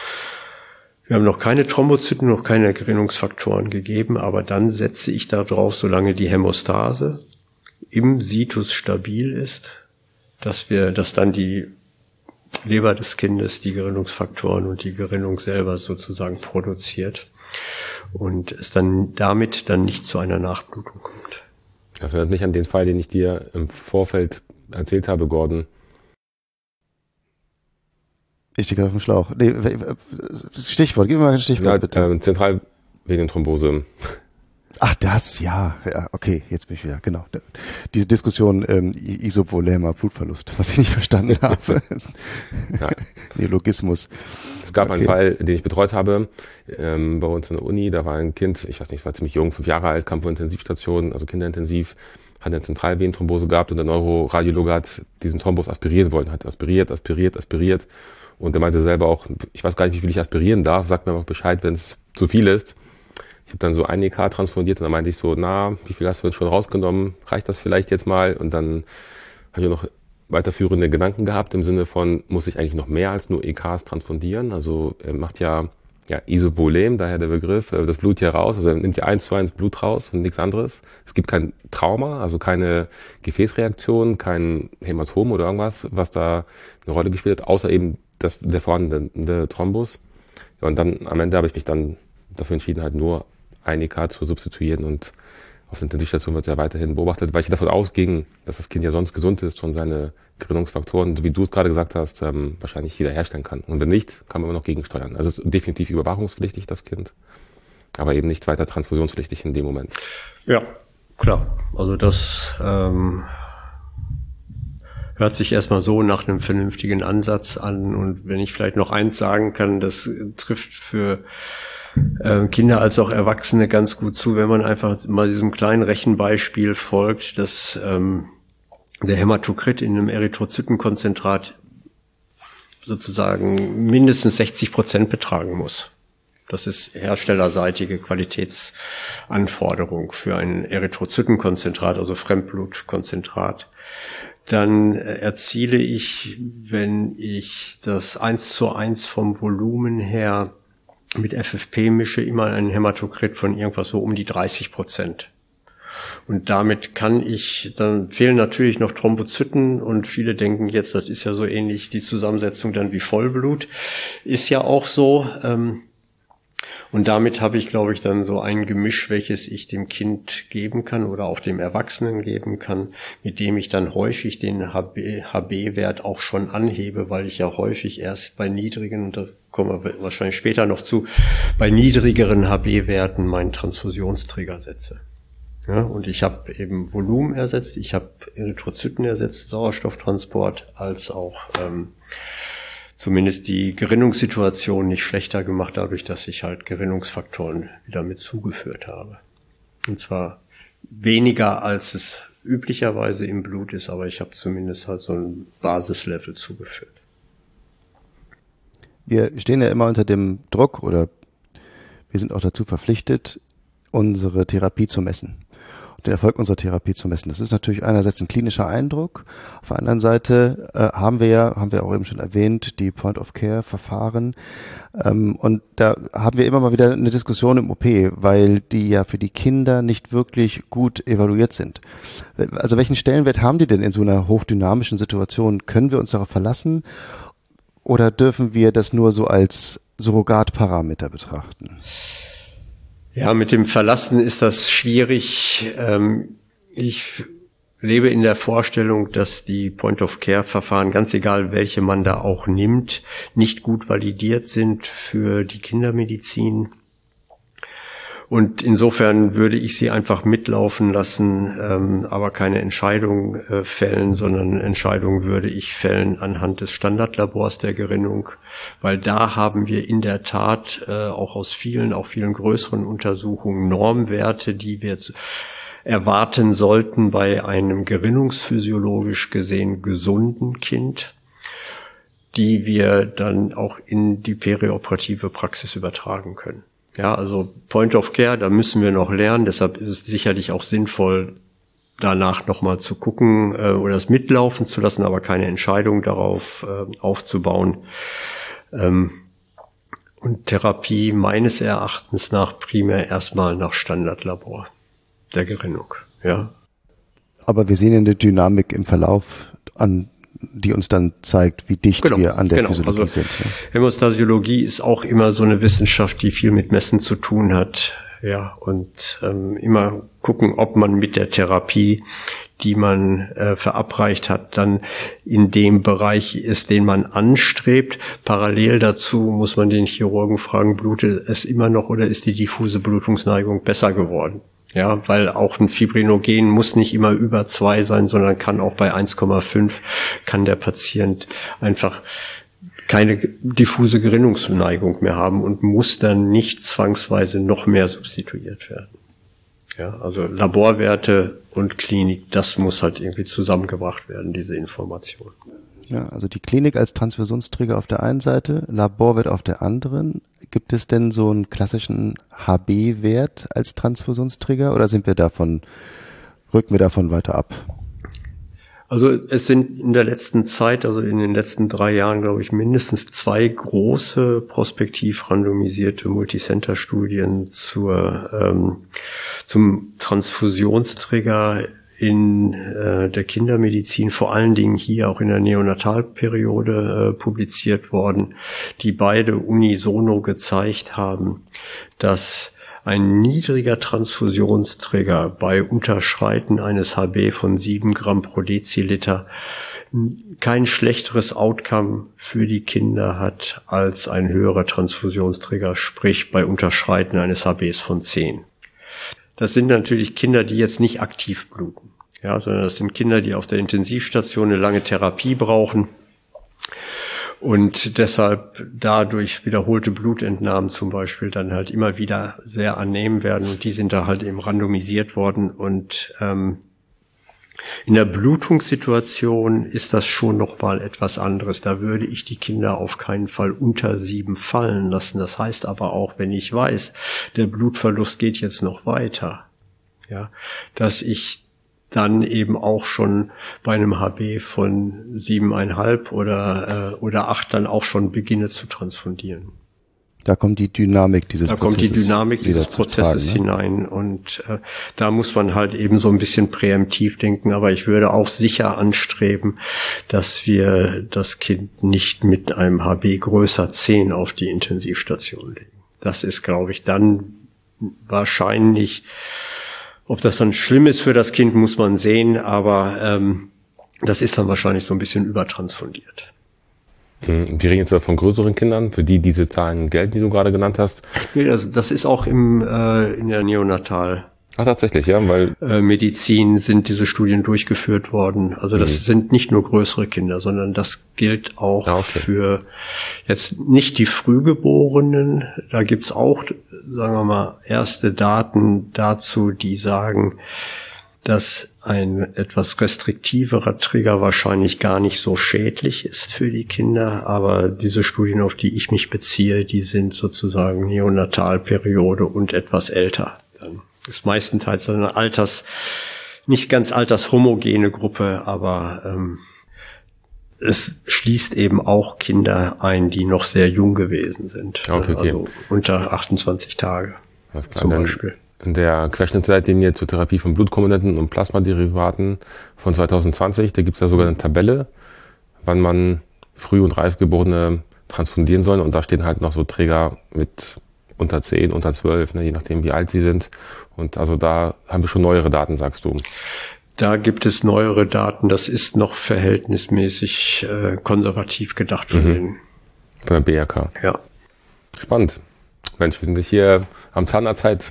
H: Wir haben noch keine Thrombozyten, noch keine Gerinnungsfaktoren gegeben, aber dann setze ich da drauf, solange die Hämostase im Situs stabil ist, dass wir, dass dann die Leber des Kindes die Gerinnungsfaktoren und die Gerinnung selber sozusagen produziert und es dann damit dann nicht zu einer Nachblutung kommt.
E: Das erinnert mich an den Fall, den ich dir im Vorfeld erzählt habe, Gordon.
A: Ich stehe gerade auf dem Schlauch. Nee, Stichwort, gib mir mal ein Stichwort,
E: ja,
A: bitte.
E: Äh, Zentralvenenthrombose.
A: Ach, das, ja, ja, okay, jetzt bin ich wieder, genau. Diese Diskussion, ähm, Isovolema, Blutverlust, was ich nicht verstanden habe.
E: Ja.
A: Neologismus.
E: Es gab
A: okay.
E: einen Fall, den ich betreut habe, ähm, bei uns in der Uni, da war ein Kind, ich weiß nicht, es war ziemlich jung, fünf Jahre alt, kam von Intensivstation, also Kinderintensiv, hat eine Zentralvenenthrombose gehabt und der Neuroradiologe hat diesen Thrombus aspirieren wollen, hat aspiriert, aspiriert, aspiriert und er meinte selber auch, ich weiß gar nicht, wie viel ich aspirieren darf, sagt mir einfach Bescheid, wenn es zu viel ist. Ich habe dann so ein E K transfundiert und dann meinte ich so, na, wie viel hast du schon rausgenommen? Reicht das vielleicht jetzt mal? Und dann habe ich noch weiterführende Gedanken gehabt im Sinne von, muss ich eigentlich noch mehr als nur E Ks transfundieren? Also er macht ja, ja Isovolem, daher der Begriff, das Blut hier raus. Also er nimmt ja eins zu eins Blut raus und nichts anderes. Es gibt kein Trauma, also keine Gefäßreaktion, kein Hämatom oder irgendwas, was da eine Rolle gespielt hat, außer eben das, der vorhandene Thrombus. Ja, und dann am Ende habe ich mich dann dafür entschieden, halt nur ein E K zu substituieren und auf der Intensivstation wird es ja weiterhin beobachtet, weil ich davon ausging, dass das Kind ja sonst gesund ist und seine Gerinnungsfaktoren, wie du es gerade gesagt hast, ähm, wahrscheinlich wiederherstellen kann. Und wenn nicht, kann man immer noch gegensteuern. Also es ist definitiv überwachungspflichtig, das Kind, aber eben nicht weiter transfusionspflichtig in dem Moment.
H: Ja, klar. Also das ähm, hört sich erstmal so nach einem vernünftigen Ansatz an. Und wenn ich vielleicht noch eins sagen kann, das trifft für Kinder als auch Erwachsene ganz gut zu, wenn man einfach mal diesem kleinen Rechenbeispiel folgt, dass ähm, der Hämatokrit in einem Erythrozytenkonzentrat sozusagen mindestens sechzig Prozent betragen muss. Das ist herstellerseitige Qualitätsanforderung für ein Erythrozytenkonzentrat, also Fremdblutkonzentrat. Dann erziele ich, wenn ich das eins zu eins vom Volumen her mit F F P mische, immer einen Hämatokrit von irgendwas so um die dreißig Prozent. Und damit kann ich, dann fehlen natürlich noch Thrombozyten und viele denken jetzt, das ist ja so ähnlich die Zusammensetzung dann wie Vollblut. Ist ja auch so. Und damit habe ich, glaube ich, dann so ein Gemisch, welches ich dem Kind geben kann oder auch dem Erwachsenen geben kann, mit dem ich dann häufig den H B-Wert auch schon anhebe, weil ich ja häufig erst bei niedrigen, und da kommen wir wahrscheinlich später noch zu, bei niedrigeren H B-Werten meinen Transfusionsträger setze. Ja, und ich habe eben Volumen ersetzt, ich habe Erythrozyten ersetzt, Sauerstofftransport, als auch ähm, zumindest die Gerinnungssituation nicht schlechter gemacht, dadurch, dass ich halt Gerinnungsfaktoren wieder mit zugeführt habe. Und zwar weniger, als es üblicherweise im Blut ist, aber ich habe zumindest halt so ein Basislevel zugeführt.
A: Wir stehen ja immer unter dem Druck, oder wir sind auch dazu verpflichtet, unsere Therapie zu messen. Den Erfolg unserer Therapie zu messen. Das ist natürlich einerseits ein klinischer Eindruck. Auf der anderen Seite äh, haben wir ja, haben wir auch eben schon erwähnt, die Point-of-Care-Verfahren. Ähm, und da haben wir immer mal wieder eine Diskussion im O P, weil die ja für die Kinder nicht wirklich gut evaluiert sind. Also welchen Stellenwert haben die denn in so einer hochdynamischen Situation? Können wir uns darauf verlassen oder dürfen wir das nur so als Surrogatparameter betrachten?
H: Ja, mit dem Verlassen ist das schwierig. Ich lebe in der Vorstellung, dass die Point-of-Care-Verfahren, ganz egal welche man da auch nimmt, nicht gut validiert sind für die Kindermedizin. Und insofern würde ich sie einfach mitlaufen lassen, ähm, aber keine Entscheidung äh, fällen, sondern Entscheidung würde ich fällen anhand des Standardlabors der Gerinnung, weil da haben wir in der Tat äh, auch aus vielen, auch vielen größeren Untersuchungen Normwerte, die wir erwarten sollten bei einem gerinnungsphysiologisch gesehen gesunden Kind, die wir dann auch in die perioperative Praxis übertragen können. Ja, also Point of Care, da müssen wir noch lernen, deshalb ist es sicherlich auch sinnvoll, danach nochmal zu gucken äh, oder es mitlaufen zu lassen, aber keine Entscheidung darauf äh, aufzubauen. Ähm, und Therapie meines Erachtens nach primär erstmal nach Standardlabor der Gerinnung, ja.
A: Aber wir sehen eine Dynamik im Verlauf an, die uns dann zeigt, wie dicht genau, wir an der genau. Physiologie also, sind. Ja.
H: Hämostasiologie ist auch immer so eine Wissenschaft, die viel mit Messen zu tun hat. Ja, und ähm, immer gucken, ob man mit der Therapie, die man äh, verabreicht hat, dann in dem Bereich ist, den man anstrebt. Parallel dazu muss man den Chirurgen fragen, blutet es immer noch oder ist die diffuse Blutungsneigung besser geworden? Ja, weil auch ein Fibrinogen muss nicht immer über zwei sein, sondern kann auch bei eins Komma fünf kann der Patient einfach keine diffuse Gerinnungsneigung mehr haben und muss dann nicht zwangsweise noch mehr substituiert werden. Ja, also Laborwerte und Klinik, das muss halt irgendwie zusammengebracht werden, diese Information.
A: Ja, also die Klinik als Transfusionsträger auf der einen Seite, Laborwert auf der anderen. Gibt es denn so einen klassischen H B-Wert als Transfusionsträger oder sind wir davon, rücken wir davon weiter ab?
H: Also es sind in der letzten Zeit, also in den letzten drei Jahren, glaube ich, mindestens zwei große prospektiv randomisierte Multicenter-Studien zur ähm, zum Transfusionsträger in äh, der Kindermedizin, vor allen Dingen hier auch in der Neonatalperiode äh, publiziert worden, die beide unisono gezeigt haben, dass ein niedriger Transfusionsträger bei Unterschreiten eines H B von sieben Gramm pro Deziliter kein schlechteres Outcome für die Kinder hat als ein höherer Transfusionsträger, sprich bei Unterschreiten eines H Bs von zehn. Das sind natürlich Kinder, die jetzt nicht aktiv bluten, ja, sondern das sind Kinder, die auf der Intensivstation eine lange Therapie brauchen und deshalb dadurch wiederholte Blutentnahmen zum Beispiel dann halt immer wieder sehr annehmen werden und die sind da halt eben randomisiert worden und ähm, in der Blutungssituation ist das schon noch mal etwas anderes. Da würde ich die Kinder auf keinen Fall unter sieben fallen lassen. Das heißt aber auch, wenn ich weiß, der Blutverlust geht jetzt noch weiter, ja, dass ich dann eben auch schon bei einem H B von sieben Komma fünf oder äh, oder acht dann auch schon beginne zu transfundieren.
A: Da kommt die Dynamik dieses
H: Prozesses. Da kommt die Dynamik dieses Prozesses tragen, ne? hinein und äh, da muss man halt eben so ein bisschen präemptiv denken, aber ich würde auch sicher anstreben, dass wir das Kind nicht mit einem H B größer zehn auf die Intensivstation legen. Das ist, glaube ich, dann wahrscheinlich, ob das dann schlimm ist für das Kind, muss man sehen, aber ähm, das ist dann wahrscheinlich so ein bisschen übertransfundiert.
E: Wir reden jetzt von größeren Kindern, für die diese Zahlen gelten, die du gerade genannt hast.
H: Nee, also das ist auch im äh, in der Neonatal.
E: Ach, tatsächlich, ja, weil
H: äh, Medizin sind diese Studien durchgeführt worden. Also das mhm. sind nicht nur größere Kinder, sondern das gilt auch ah, okay. für jetzt nicht die Frühgeborenen. Da gibt's auch, sagen wir mal, erste Daten dazu, die sagen, dass ein etwas restriktiverer Trigger wahrscheinlich gar nicht so schädlich ist für die Kinder. Aber diese Studien, auf die ich mich beziehe, die sind sozusagen Neonatalperiode und etwas älter. Dann ist meistenteils eine Alters, nicht ganz altershomogene Gruppe, aber ähm, es schließt eben auch Kinder ein, die noch sehr jung gewesen sind.
E: Okay, okay.
H: Also unter achtundzwanzig Tage.
E: Alles klar,
H: zum Beispiel.
E: In der Querschnittsleitlinie zur Therapie von Blutkomponenten und Plasmaderivaten von zwanzig zwanzig, da gibt es ja sogar eine Tabelle, wann man früh- und reifgeborene transfundieren soll. Und da stehen halt noch so Träger mit unter zehn, unter zwölf, ne, je nachdem wie alt sie sind. Und also da haben wir schon neuere Daten, sagst du.
H: Da gibt es neuere Daten. Das ist noch verhältnismäßig äh, konservativ gedacht von
E: mhm.
H: den.
E: Von der B R K.
H: Ja.
E: Spannend. Mensch, wir sind hier am Zahn der Zeit.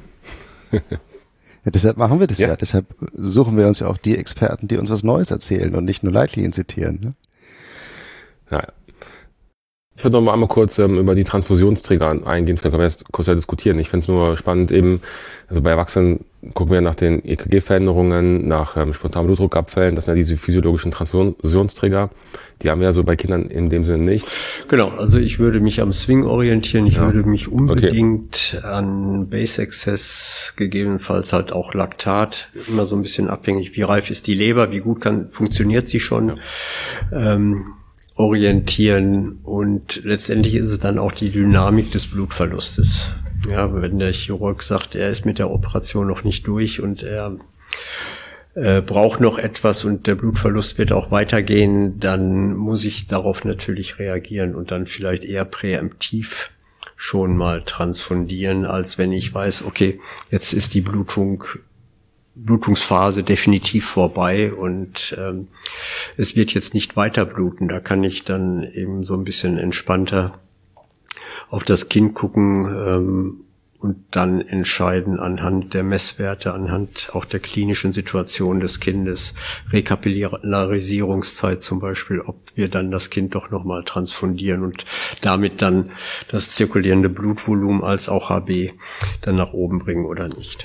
A: Ja, deshalb machen wir das ja.
E: ja.
A: Deshalb suchen wir uns ja auch die Experten, die uns was Neues erzählen und nicht nur Leitlinien zitieren. Ne?
E: Ja. Ich würde noch mal einmal kurz ähm, über die Transfusionsträger eingehen, vielleicht können wir jetzt kurz ja diskutieren. Ich finde es nur spannend eben, also bei Erwachsenen gucken wir nach den E K G-Veränderungen, nach ähm, spontanen Blutdruckabfällen, das sind ja diese physiologischen Transfusionsträger, die haben wir ja so bei Kindern in dem Sinne nicht.
H: Genau, also ich würde mich am Swing orientieren, ich
E: ja.
H: würde mich unbedingt okay. an Base Access, gegebenenfalls halt auch Laktat, immer so ein bisschen abhängig, wie reif ist die Leber, wie gut kann funktioniert sie schon, ja. ähm, orientieren und letztendlich ist es dann auch die Dynamik des Blutverlustes. Ja, wenn der Chirurg sagt, er ist mit der Operation noch nicht durch und er äh, braucht noch etwas und der Blutverlust wird auch weitergehen, dann muss ich darauf natürlich reagieren und dann vielleicht eher präemptiv schon mal transfundieren, als wenn ich weiß, okay, jetzt ist die Blutung Blutungsphase definitiv vorbei und ähm, es wird jetzt nicht weiter bluten. Da kann ich dann eben so ein bisschen entspannter auf das Kind gucken ähm, und dann entscheiden anhand der Messwerte, anhand auch der klinischen Situation des Kindes, Rekapitularisierungszeit zum Beispiel, ob wir dann das Kind doch nochmal transfundieren und damit dann das zirkulierende Blutvolumen als auch H B dann nach oben bringen oder nicht.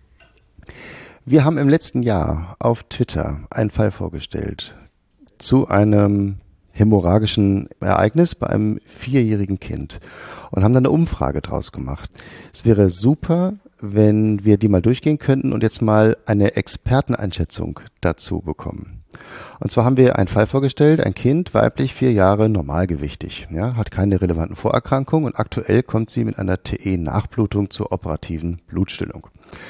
A: Wir haben im letzten Jahr auf Twitter einen Fall vorgestellt zu einem hämorrhagischen Ereignis bei einem vierjährigen Kind und haben dann eine Umfrage draus gemacht. Es wäre super, wenn wir die mal durchgehen könnten und jetzt mal eine Experteneinschätzung dazu bekommen. Und zwar haben wir einen Fall vorgestellt, ein Kind, weiblich, vier Jahre, normalgewichtig, ja, hat keine relevanten Vorerkrankungen und aktuell kommt sie mit einer T E-Nachblutung zur operativen Blutstillung.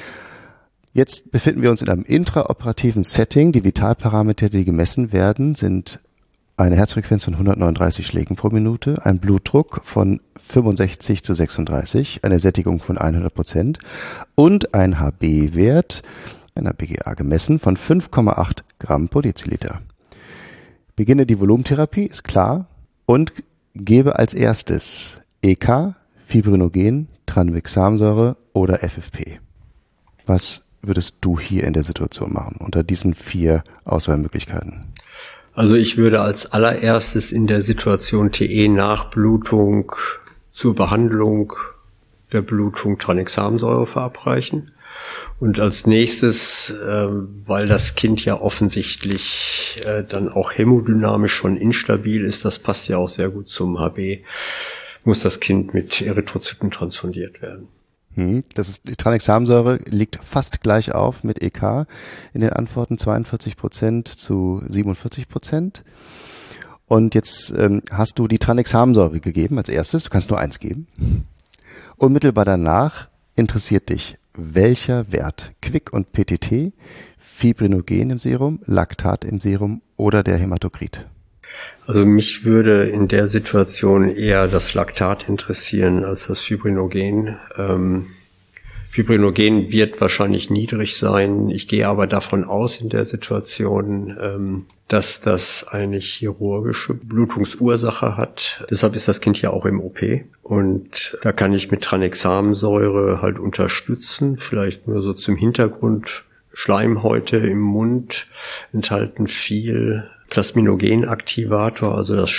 A: Jetzt befinden wir uns in einem intraoperativen Setting. Die Vitalparameter, die gemessen werden, sind eine Herzfrequenz von hundertneununddreißig Schlägen pro Minute, ein Blutdruck von fünfundsechzig zu sechsunddreißig, eine Sättigung von hundert Prozent und ein H B-Wert, einer B G A gemessen, von fünf Komma acht Gramm pro Deziliter. Beginne die Volumentherapie, ist klar, und gebe als erstes E K, Fibrinogen, Tranexamsäure oder F F P. Was würdest du hier in der Situation machen, unter diesen vier Auswahlmöglichkeiten?
H: Also ich würde als allererstes in der Situation T E-Nachblutung zur Behandlung der Blutung Tranexamsäure verabreichen. Und als nächstes, äh, weil das Kind ja offensichtlich äh, dann auch hämodynamisch schon instabil ist, das passt ja auch sehr gut zum H B, muss das Kind mit Erythrozyten transfundiert werden.
A: Das ist, die Tranexamsäure liegt fast gleich auf mit E K in den Antworten, zweiundvierzig Prozent zu siebenundvierzig Prozent. Und jetzt ähm, hast du die Tranexamsäure gegeben als erstes, du kannst nur eins geben. Unmittelbar danach interessiert dich, welcher Wert, Quick und P T T, Fibrinogen im Serum, Laktat im Serum oder der Hämatokrit?
H: Also mich würde in der Situation eher das Laktat interessieren als das Fibrinogen. Ähm, Fibrinogen wird wahrscheinlich niedrig sein. Ich gehe aber davon aus in der Situation, ähm, dass das eine chirurgische Blutungsursache hat. Deshalb ist das Kind ja auch im O P. Und da kann ich mit Tranexamsäure halt unterstützen. Vielleicht nur so zum Hintergrund. Schleimhäute im Mund enthalten viel Plasminogenaktivator, also das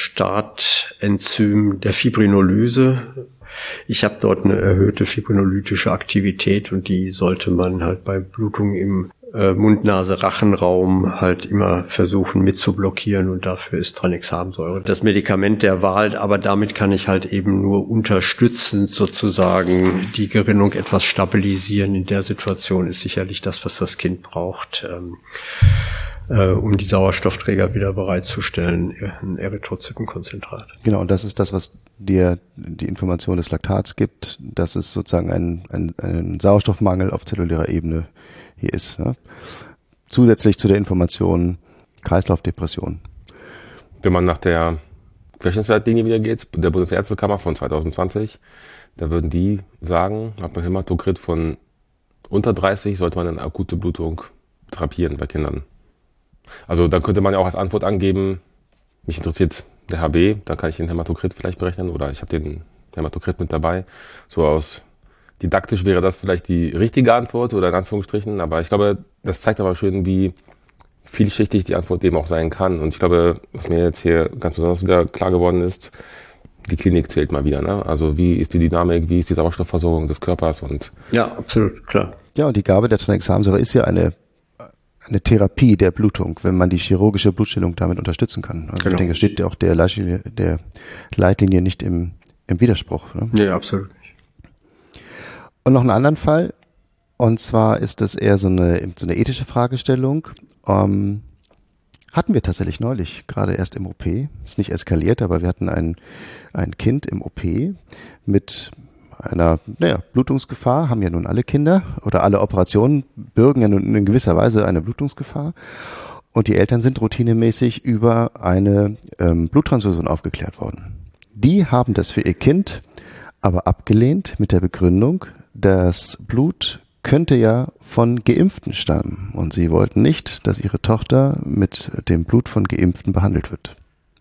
H: Startenzym der Fibrinolyse. Ich habe dort eine erhöhte fibrinolytische Aktivität und die sollte man halt bei Blutung im äh, Mund-Nase-Rachenraum halt immer versuchen mitzublockieren und dafür ist Tranexamsäure das Medikament der Wahl, aber damit kann ich halt eben nur unterstützend sozusagen die Gerinnung etwas stabilisieren. In der Situation ist sicherlich das, was das Kind braucht, ähm, äh, um die Sauerstoffträger wieder bereitzustellen, ein Erythrozytenkonzentrat.
A: Genau, und das ist das, was dir die Information des Laktats gibt, dass es sozusagen ein, ein, ein Sauerstoffmangel auf zellulärer Ebene hier ist. Ne? Zusätzlich zu der Information Kreislaufdepression.
E: Wenn man nach der Querschnittsleitlinie wieder geht, der Bundesärztekammer von zwanzig zwanzig, da würden die sagen, ab einem Hämatokrit von unter dreißig sollte man eine akute Blutung therapieren bei Kindern. Also da könnte man ja auch als Antwort angeben, mich interessiert der H B, dann kann ich den Hämatokrit vielleicht berechnen oder ich habe den Hämatokrit mit dabei. So aus didaktisch wäre das vielleicht die richtige Antwort oder in Anführungsstrichen, aber ich glaube, das zeigt aber schön, wie vielschichtig die Antwort eben auch sein kann. Und ich glaube, was mir jetzt hier ganz besonders wieder klar geworden ist, die Klinik zählt mal wieder, ne? Also wie ist die Dynamik, wie ist die Sauerstoffversorgung des Körpers und
H: ja, absolut, klar.
A: Ja, und die Gabe der Tranexamsäure ist ja eine eine Therapie der Blutung, wenn man die chirurgische Blutstillung damit unterstützen kann. Also genau. Ich denke, es steht ja auch der Leitlinie, der Leitlinie nicht im, im Widerspruch. Ne?
H: Nee, absolut nicht.
A: Und noch einen anderen Fall, und zwar ist das eher so eine, so eine ethische Fragestellung. Ähm, hatten wir tatsächlich neulich, gerade erst im O P, ist nicht eskaliert, aber wir hatten ein, ein Kind im O P mit einer, naja, Blutungsgefahr, haben ja nun alle Kinder oder alle Operationen bürgen ja nun in gewisser Weise eine Blutungsgefahr und die Eltern sind routinemäßig über eine ähm, Bluttransfusion aufgeklärt worden. Die haben das für ihr Kind aber abgelehnt mit der Begründung, das Blut könnte ja von Geimpften stammen und sie wollten nicht, dass ihre Tochter mit dem Blut von Geimpften behandelt wird.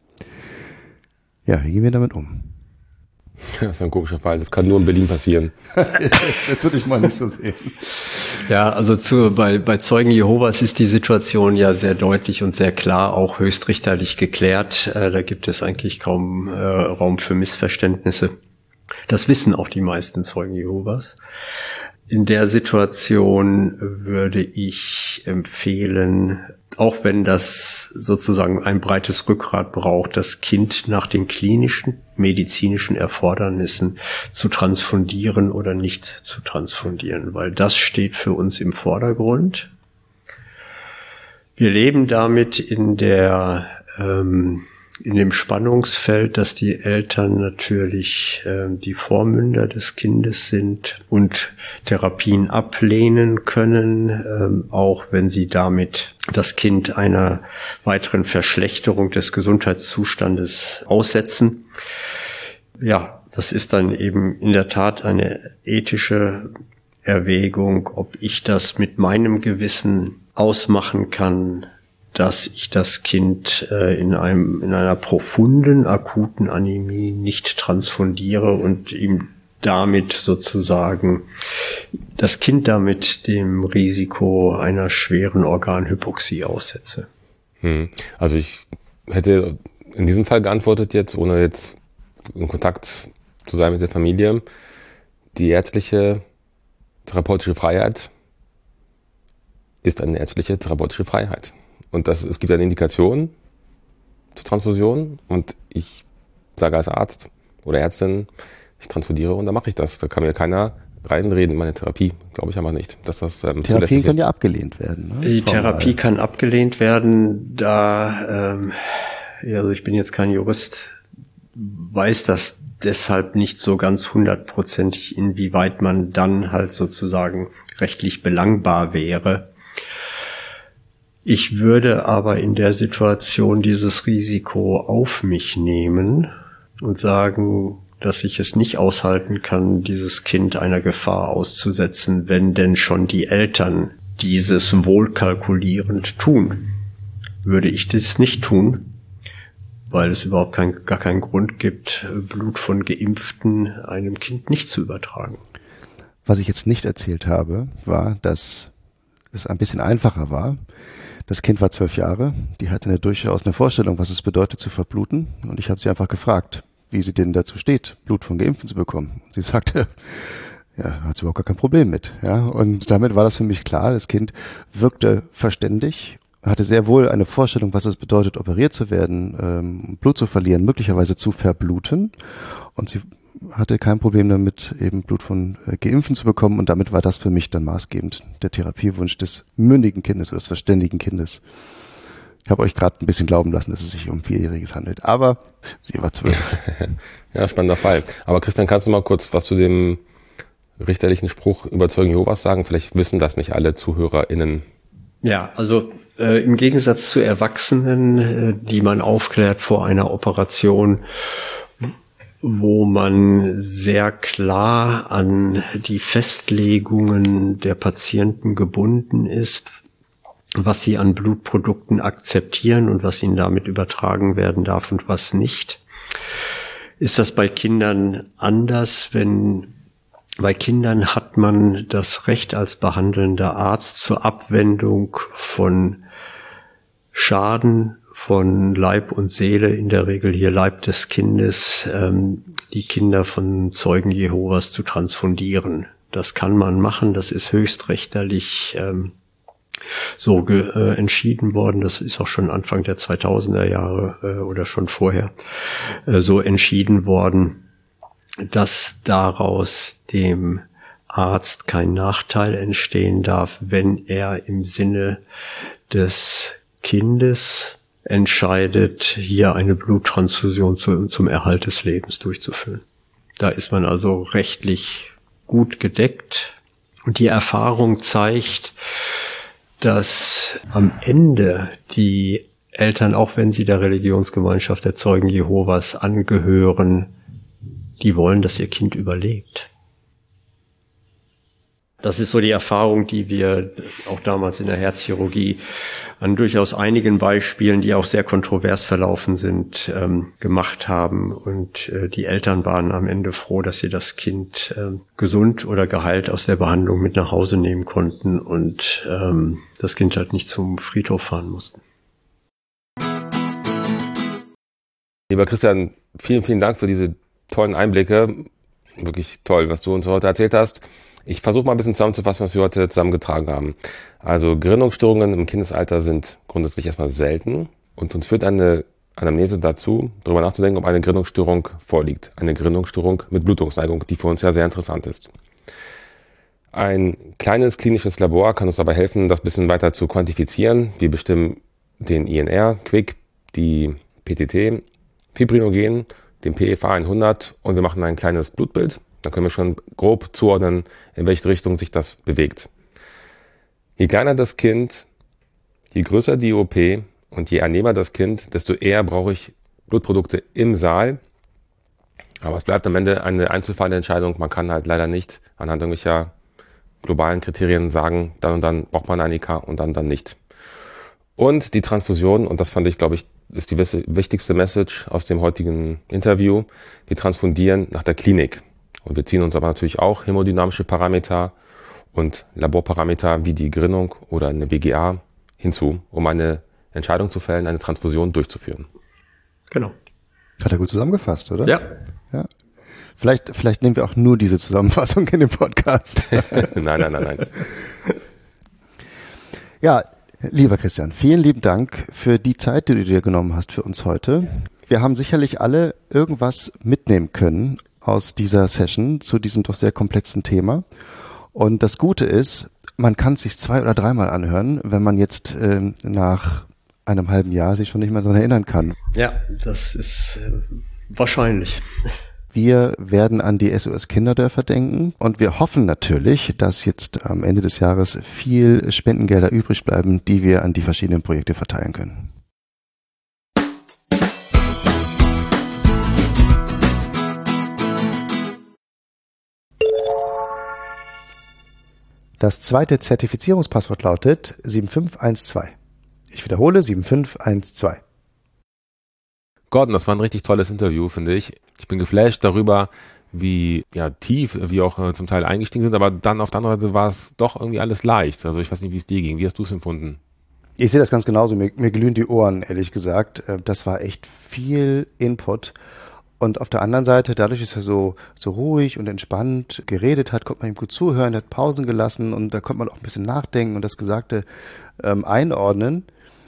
A: Ja, wie gehen wir damit um?
E: Das ist ein komischer Fall. Das kann nur in Berlin passieren.
A: Das würde ich mal nicht so sehen.
H: Ja, also zu, bei, bei Zeugen Jehovas ist die Situation ja sehr deutlich und sehr klar auch höchstrichterlich geklärt. Äh, da gibt es eigentlich kaum äh, Raum für Missverständnisse. Das wissen auch die meisten Zeugen Jehovas. In der Situation würde ich empfehlen, auch wenn das sozusagen ein breites Rückgrat braucht, das Kind nach den klinischen, medizinischen Erfordernissen zu transfundieren oder nicht zu transfundieren, weil das steht für uns im Vordergrund. Wir leben damit in der ähm, in dem Spannungsfeld, dass die Eltern natürlich äh, die Vormünder des Kindes sind und Therapien ablehnen können, ähm, auch wenn sie damit das Kind einer weiteren Verschlechterung des Gesundheitszustandes aussetzen. Ja, das ist dann eben in der Tat eine ethische Erwägung, ob ich das mit meinem Gewissen ausmachen kann, dass ich das Kind äh, in einem in einer profunden, akuten Anämie nicht transfundiere und ihm damit sozusagen das Kind damit dem Risiko einer schweren Organhypoxie aussetze.
E: Hm. Also ich hätte in diesem Fall geantwortet jetzt, ohne jetzt in Kontakt zu sein mit der Familie, die ärztliche therapeutische Freiheit ist eine ärztliche therapeutische Freiheit. Und das, es gibt eine Indikation zur Transfusion und ich sage als Arzt oder Ärztin, ich transfundiere und dann mache ich das. Da kann mir keiner reinreden in meine Therapie. Glaube ich aber nicht, dass das ähm,
A: Therapien können ja abgelehnt werden. Ne?
H: Die Therapie Mal. kann abgelehnt werden, da, ähm, ja, also ich bin jetzt kein Jurist, weiß das deshalb nicht so ganz hundertprozentig, inwieweit man dann halt sozusagen rechtlich belangbar wäre. Ich würde aber in der Situation dieses Risiko auf mich nehmen und sagen, dass ich es nicht aushalten kann, dieses Kind einer Gefahr auszusetzen, wenn denn schon die Eltern dieses wohlkalkulierend tun. Würde ich das nicht tun, weil es überhaupt kein, gar keinen Grund gibt, Blut von Geimpften einem Kind nicht zu übertragen.
A: Was ich jetzt nicht erzählt habe, war, dass es ein bisschen einfacher war. Das Kind war zwölf Jahre, die hatte eine durchaus eine Vorstellung, was es bedeutet zu verbluten, und ich habe sie einfach gefragt, wie sie denn dazu steht, Blut von Geimpften zu bekommen. Und sie sagte, ja, hat sie überhaupt gar kein Problem mit. Ja, und damit war das für mich klar. Das Kind wirkte verständig, hatte sehr wohl eine Vorstellung, was es bedeutet, operiert zu werden, ähm, Blut zu verlieren, möglicherweise zu verbluten. Und sie hatte kein Problem damit, eben Blut von äh, Geimpften zu bekommen. Und damit war das für mich dann maßgebend, der Therapiewunsch des mündigen Kindes oder des verständigen Kindes. Ich habe euch gerade ein bisschen glauben lassen, dass es sich um Vierjähriges handelt. Aber sie war zwölf.
E: Ja, spannender Fall. Aber Christian, kannst du mal kurz was zu dem richterlichen Spruch über Zeugen Jehovas sagen? Vielleicht wissen das nicht alle ZuhörerInnen.
H: Ja, also äh, im Gegensatz zu Erwachsenen, äh, die man aufklärt vor einer Operation, wo man sehr klar an die Festlegungen der Patienten gebunden ist, was sie an Blutprodukten akzeptieren und was ihnen damit übertragen werden darf und was nicht, ist das bei Kindern anders. Wenn bei Kindern hat man das Recht als behandelnder Arzt zur Abwendung von Schaden von Leib und Seele, in der Regel hier Leib des Kindes, ähm, die Kinder von Zeugen Jehovas zu transfundieren. Das kann man machen, das ist höchstrichterlich ähm, so ge, äh, entschieden worden. Das ist auch schon Anfang der zweitausender Jahre äh, oder schon vorher äh, so entschieden worden, dass daraus dem Arzt kein Nachteil entstehen darf, wenn er im Sinne des Kindes entscheidet, hier eine Bluttransfusion zu, zum Erhalt des Lebens durchzuführen. Da ist man also rechtlich gut gedeckt. Und die Erfahrung zeigt, dass am Ende die Eltern, auch wenn sie der Religionsgemeinschaft der Zeugen Jehovas angehören, die wollen, dass ihr Kind überlebt. Das ist so die Erfahrung, die wir auch damals in der Herzchirurgie an durchaus einigen Beispielen, die auch sehr kontrovers verlaufen sind, ähm, gemacht haben. Und äh, die Eltern waren am Ende froh, dass sie das Kind äh, gesund oder geheilt aus der Behandlung mit nach Hause nehmen konnten und ähm, das Kind halt nicht zum Friedhof fahren mussten.
E: Lieber Christian, vielen, vielen Dank für diese tollen Einblicke. Wirklich toll, was du uns heute erzählt hast. Ich versuche mal ein bisschen zusammenzufassen, was wir heute zusammengetragen haben. Also Gerinnungsstörungen im Kindesalter sind grundsätzlich erstmal selten und uns führt eine Anamnese dazu, darüber nachzudenken, ob eine Gerinnungsstörung vorliegt. Eine Gerinnungsstörung mit Blutungsneigung, die für uns ja sehr interessant ist. Ein kleines klinisches Labor kann uns dabei helfen, das ein bisschen weiter zu quantifizieren. Wir bestimmen den I N R, Quick, die P T T, Fibrinogen, den P E V hundert und wir machen ein kleines Blutbild. Dann können wir schon grob zuordnen, in welche Richtung sich das bewegt. Je kleiner das Kind, je größer die O P und je annehmer das Kind, desto eher brauche ich Blutprodukte im Saal. Aber es bleibt am Ende eine Einzelfallentscheidung. Man kann halt leider nicht anhand irgendwelcher globalen Kriterien sagen, dann und dann braucht man ein E K und dann dann nicht. Und die Transfusion, und das fand ich, glaube ich, ist die wichtigste Message aus dem heutigen Interview. Wir transfundieren nach der Klinik. Und wir ziehen uns aber natürlich auch hämodynamische Parameter und Laborparameter wie die Gerinnung oder eine W G A hinzu, um eine Entscheidung zu fällen, eine Transfusion durchzuführen.
H: Genau.
A: Hat er gut zusammengefasst, oder?
H: Ja.
A: Ja. Vielleicht, vielleicht nehmen wir auch nur diese Zusammenfassung in dem Podcast.
E: nein, nein, nein, nein.
A: Ja, lieber Christian, vielen lieben Dank für die Zeit, die du dir genommen hast für uns heute. Wir haben sicherlich alle irgendwas mitnehmen können aus dieser Session zu diesem doch sehr komplexen Thema. Und das Gute ist, man kann es sich zwei- oder dreimal anhören, wenn man jetzt äh, nach einem halben Jahr sich schon nicht mehr daran erinnern kann.
H: Ja, das ist äh, wahrscheinlich.
A: Wir werden an die S O S Kinderdörfer denken und wir hoffen natürlich, dass jetzt am Ende des Jahres viel Spendengelder übrig bleiben, die wir an die verschiedenen Projekte verteilen können. Das zweite Zertifizierungspasswort lautet sieben fünf eins zwei. Ich wiederhole, sieben fünf eins zwei.
E: Gordon, das war ein richtig tolles Interview, finde ich. Ich bin geflasht darüber, wie ja, tief wir auch äh, zum Teil eingestiegen sind, aber dann auf der anderen Seite war es doch irgendwie alles leicht. Also ich weiß nicht, wie es dir ging. Wie hast du es empfunden?
A: Ich sehe das ganz genauso. Mir, mir glühen die Ohren, ehrlich gesagt. Das war echt viel Input. Und auf der anderen Seite, dadurch, dass er so, so ruhig und entspannt geredet hat, konnte man ihm gut zuhören, er hat Pausen gelassen und da konnte man auch ein bisschen nachdenken und das Gesagte ähm, einordnen.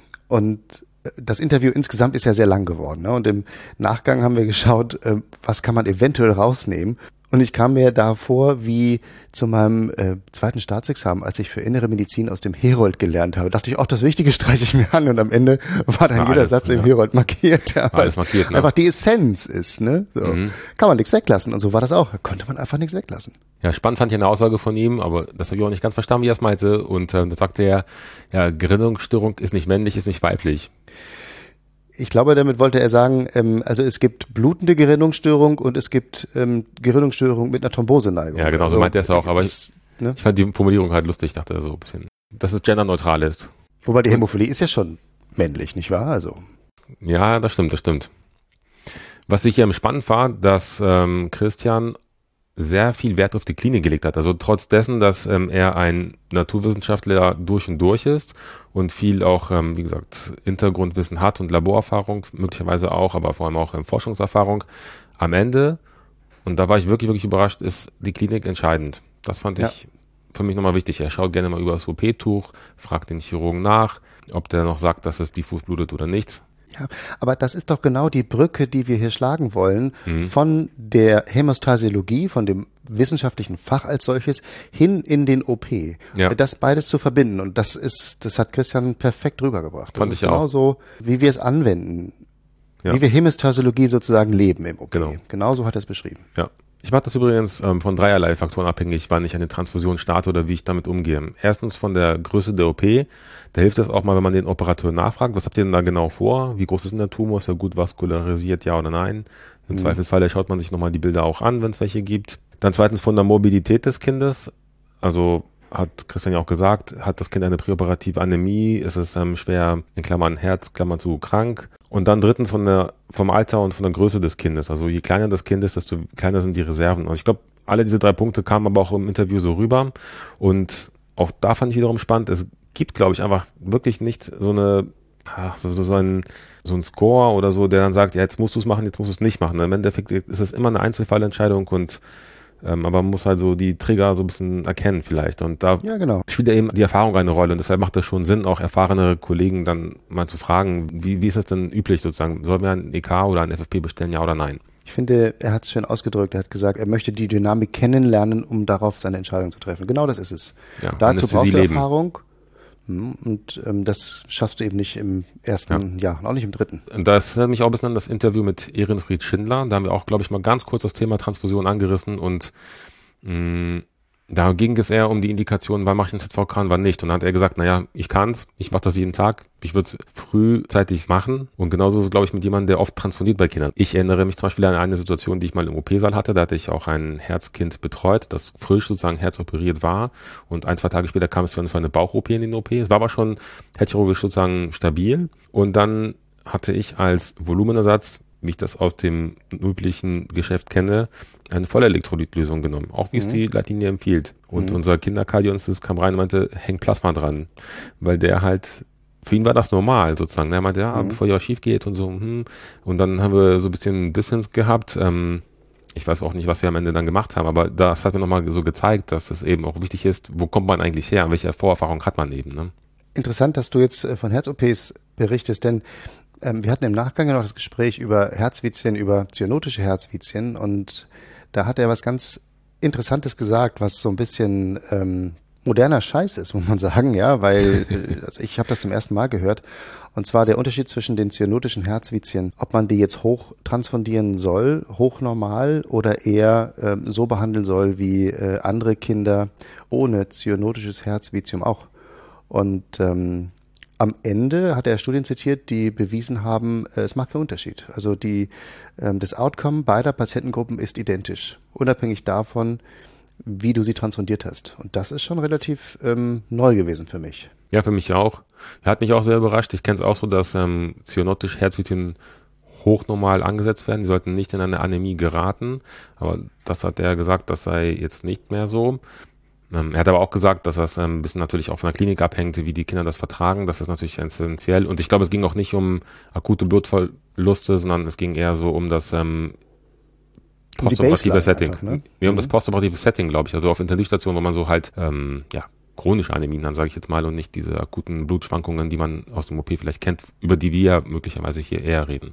A: Und das Interview insgesamt ist ja sehr lang geworden, ne? Und im Nachgang haben wir geschaut, äh, was kann man eventuell rausnehmen. Und ich kam mir da vor wie zu meinem äh, zweiten Staatsexamen, als ich für Innere Medizin aus dem Herold gelernt habe. Da dachte ich, auch das Wichtige streiche ich mir an und am Ende war dann
E: Na,
A: jeder
E: alles,
A: Satz
E: ja.
A: im Herold markiert, ja, weil
E: alles markiert, ne?
A: einfach die Essenz ist, ne? So.
E: Mhm.
A: Kann man nichts weglassen und so war das auch. Da konnte man einfach nichts weglassen.
E: Ja, spannend fand ich eine Aussage von ihm, aber das habe ich auch nicht ganz verstanden, wie er es meinte. Und äh, da sagte er, ja, Gerinnungsstörung ist nicht männlich, ist nicht weiblich.
A: Ich glaube, damit wollte er sagen, ähm, also es gibt blutende Gerinnungsstörung und es gibt ähm, Gerinnungsstörung mit einer Thromboseneigung.
E: Ja, genau,
A: also,
E: so meint er es auch. Aber
A: das,
E: ich,
A: ne?
E: ich fand die Formulierung halt lustig, dachte er so ein bisschen. Dass es genderneutral ist.
A: Wobei die Hämophilie ist ja schon männlich, nicht wahr? Also
E: Ja, das stimmt, das stimmt. Was ich hier spannend war, dass ähm, Christian sehr viel Wert auf die Klinik gelegt hat. Also trotz dessen, dass ähm, er ein Naturwissenschaftler durch und durch ist und viel auch, ähm, wie gesagt, Hintergrundwissen hat und Laborerfahrung, möglicherweise auch, aber vor allem auch ähm, Forschungserfahrung. Am Ende, und da war ich wirklich, wirklich überrascht, ist die Klinik entscheidend. Das fand
A: Ja.
E: ich für mich nochmal wichtig. Er schaut gerne mal über das O P-Tuch, fragt den Chirurgen nach, ob der noch sagt, dass es diffus blutet oder nicht.
A: ja, aber das ist doch genau die Brücke, die wir hier schlagen wollen,
E: Mhm.
A: von der Hämostasiologie, von dem wissenschaftlichen Fach als solches, hin in den O P.
E: Ja.
A: Das beides zu verbinden. Und das ist, das hat Christian perfekt rübergebracht. Das
E: Fand
A: ist
E: ich auch.
A: genauso, wie wir es anwenden.
E: Ja.
A: Wie wir Hämostasiologie sozusagen leben im O P.
E: Genau.
A: Genauso hat er es beschrieben.
E: Ja. Ich mache das übrigens ähm, von dreierlei Faktoren abhängig, wann ich eine Transfusion starte oder wie ich damit umgehe. Erstens von der Größe der O P. Da hilft es auch mal, wenn man den Operateur nachfragt, was habt ihr denn da genau vor? Wie groß ist denn der Tumor? Ist er gut vaskularisiert, ja oder nein? Im
A: Mhm.
E: Zweifelsfall schaut man sich nochmal die Bilder auch an, wenn es welche gibt. Dann zweitens von der Morbidität des Kindes. Also hat Christian ja auch gesagt, hat das Kind eine präoperative Anämie, ist es ähm, schwer, in Klammern Herz, Klammern zu krank. Und dann drittens von der, vom Alter und von der Größe des Kindes. Also je kleiner das Kind ist, desto kleiner sind die Reserven. Und ich glaube, alle diese drei Punkte kamen aber auch im Interview so rüber. Und auch da fand ich wiederum spannend, es gibt, glaube ich, einfach wirklich nicht so eine, ach, so, so, so ein, so ein Score oder so, der dann sagt, ja, jetzt musst du es machen, jetzt musst du es nicht machen. Im Endeffekt ist es immer eine Einzelfallentscheidung und Ähm, aber man muss halt so die Trigger so ein bisschen erkennen vielleicht. Und da
A: Ja, genau.
E: spielt ja eben die Erfahrung eine Rolle. Und deshalb macht es schon Sinn, auch erfahrene Kollegen dann mal zu fragen, wie, wie ist das denn üblich sozusagen? Sollen wir ein E K oder ein F F P bestellen, ja oder nein?
A: Ich finde, er hat es schön ausgedrückt. Er hat gesagt, er möchte die Dynamik kennenlernen, um darauf seine Entscheidung zu treffen. Genau das ist es.
E: Ja,
A: Dazu brauchst du
E: Anästhesieleben.
A: Erfahrung. Hm, Und ähm, das schaffst du eben nicht im ersten Jahr, auch nicht im dritten.
E: Und das erinnert mich auch ein bisschen an das Interview mit Ehrenfried Schindler. Da haben wir auch, glaube ich, mal ganz kurz das Thema Transfusion angerissen und mh, da ging es eher um die Indikation, wann mache ich ein Z V K und wann nicht. Und dann hat er gesagt, naja, ich kann's, ich mache das jeden Tag, ich würde es frühzeitig machen. Und genauso ist es, glaube ich, mit jemandem, der oft transfundiert bei Kindern. Ich erinnere mich zum Beispiel an eine Situation, die ich mal im O P-Saal hatte. Da hatte ich auch ein Herzkind betreut, das frisch sozusagen herzoperiert war. Und ein, zwei Tage später kam es dann für eine Bauch-O P in den O P. Es war aber schon herzchirurgisch sozusagen stabil. Und dann hatte ich als Volumenersatz, wie ich das aus dem üblichen Geschäft kenne, eine Vollelektrolytlösung genommen, auch wie es die Leitlinie empfiehlt. Und
A: Mhm.
E: unser Kinderkardiologist kam rein und meinte, hängt Plasma dran, weil der halt, für ihn war das normal sozusagen. Er meinte, ja,
A: Mhm.
E: bevor ihr auch schief geht und so. Hm. Und dann haben wir so ein bisschen Dissens gehabt. Ähm, ich weiß auch nicht, was wir am Ende dann gemacht haben, aber das hat mir nochmal so gezeigt, dass es eben auch wichtig ist, wo kommt man eigentlich her, welche Vorerfahrung hat man eben. Ne?
A: Interessant, dass du jetzt äh, von Herz-O Ps berichtest, denn ähm, wir hatten im Nachgang ja noch das Gespräch über Herzvizien, über zyanotische Herzvizien und da hat er was ganz Interessantes gesagt, was so ein bisschen ähm,
G: moderner Scheiß ist, muss man sagen, ja, weil also ich habe das zum ersten Mal gehört. Und zwar der Unterschied zwischen den zyanotischen Herzvizien, ob man die jetzt hoch transfundieren soll, hochnormal oder eher äh, so behandeln soll wie äh, andere Kinder ohne cyanotisches Herzvizium auch. Und ähm, am Ende hat er Studien zitiert, die bewiesen haben, es macht keinen Unterschied. Also die, ähm, das Outcome beider Patientengruppen ist identisch, unabhängig davon, wie du sie transfundiert hast. Und das ist schon relativ ähm, neu gewesen für mich.
E: Ja, für mich auch. Hat mich auch sehr überrascht. Ich kenne es auch so, dass ähm, cyanotische Herzvizien hochnormal angesetzt werden. Die sollten nicht in eine Anämie geraten. Aber das hat er gesagt, das sei jetzt nicht mehr so. Ähm, er hat aber auch gesagt, dass das ähm, ein bisschen natürlich auch von der Klinik abhängt, wie die Kinder das vertragen. Das ist natürlich essentiell. Und ich glaube, es ging auch nicht um akute Blutverluste, sondern es ging eher so um das ähm, postoperative Setting. Einfach, ne? Ja, um mhm. das postoperative Setting, glaube ich. Also auf Intensivstationen, wo man so halt, ähm, ja, chronische Anämien, dann sage ich jetzt mal, und nicht diese akuten Blutschwankungen, die man aus dem O P vielleicht kennt, über die wir möglicherweise hier eher reden.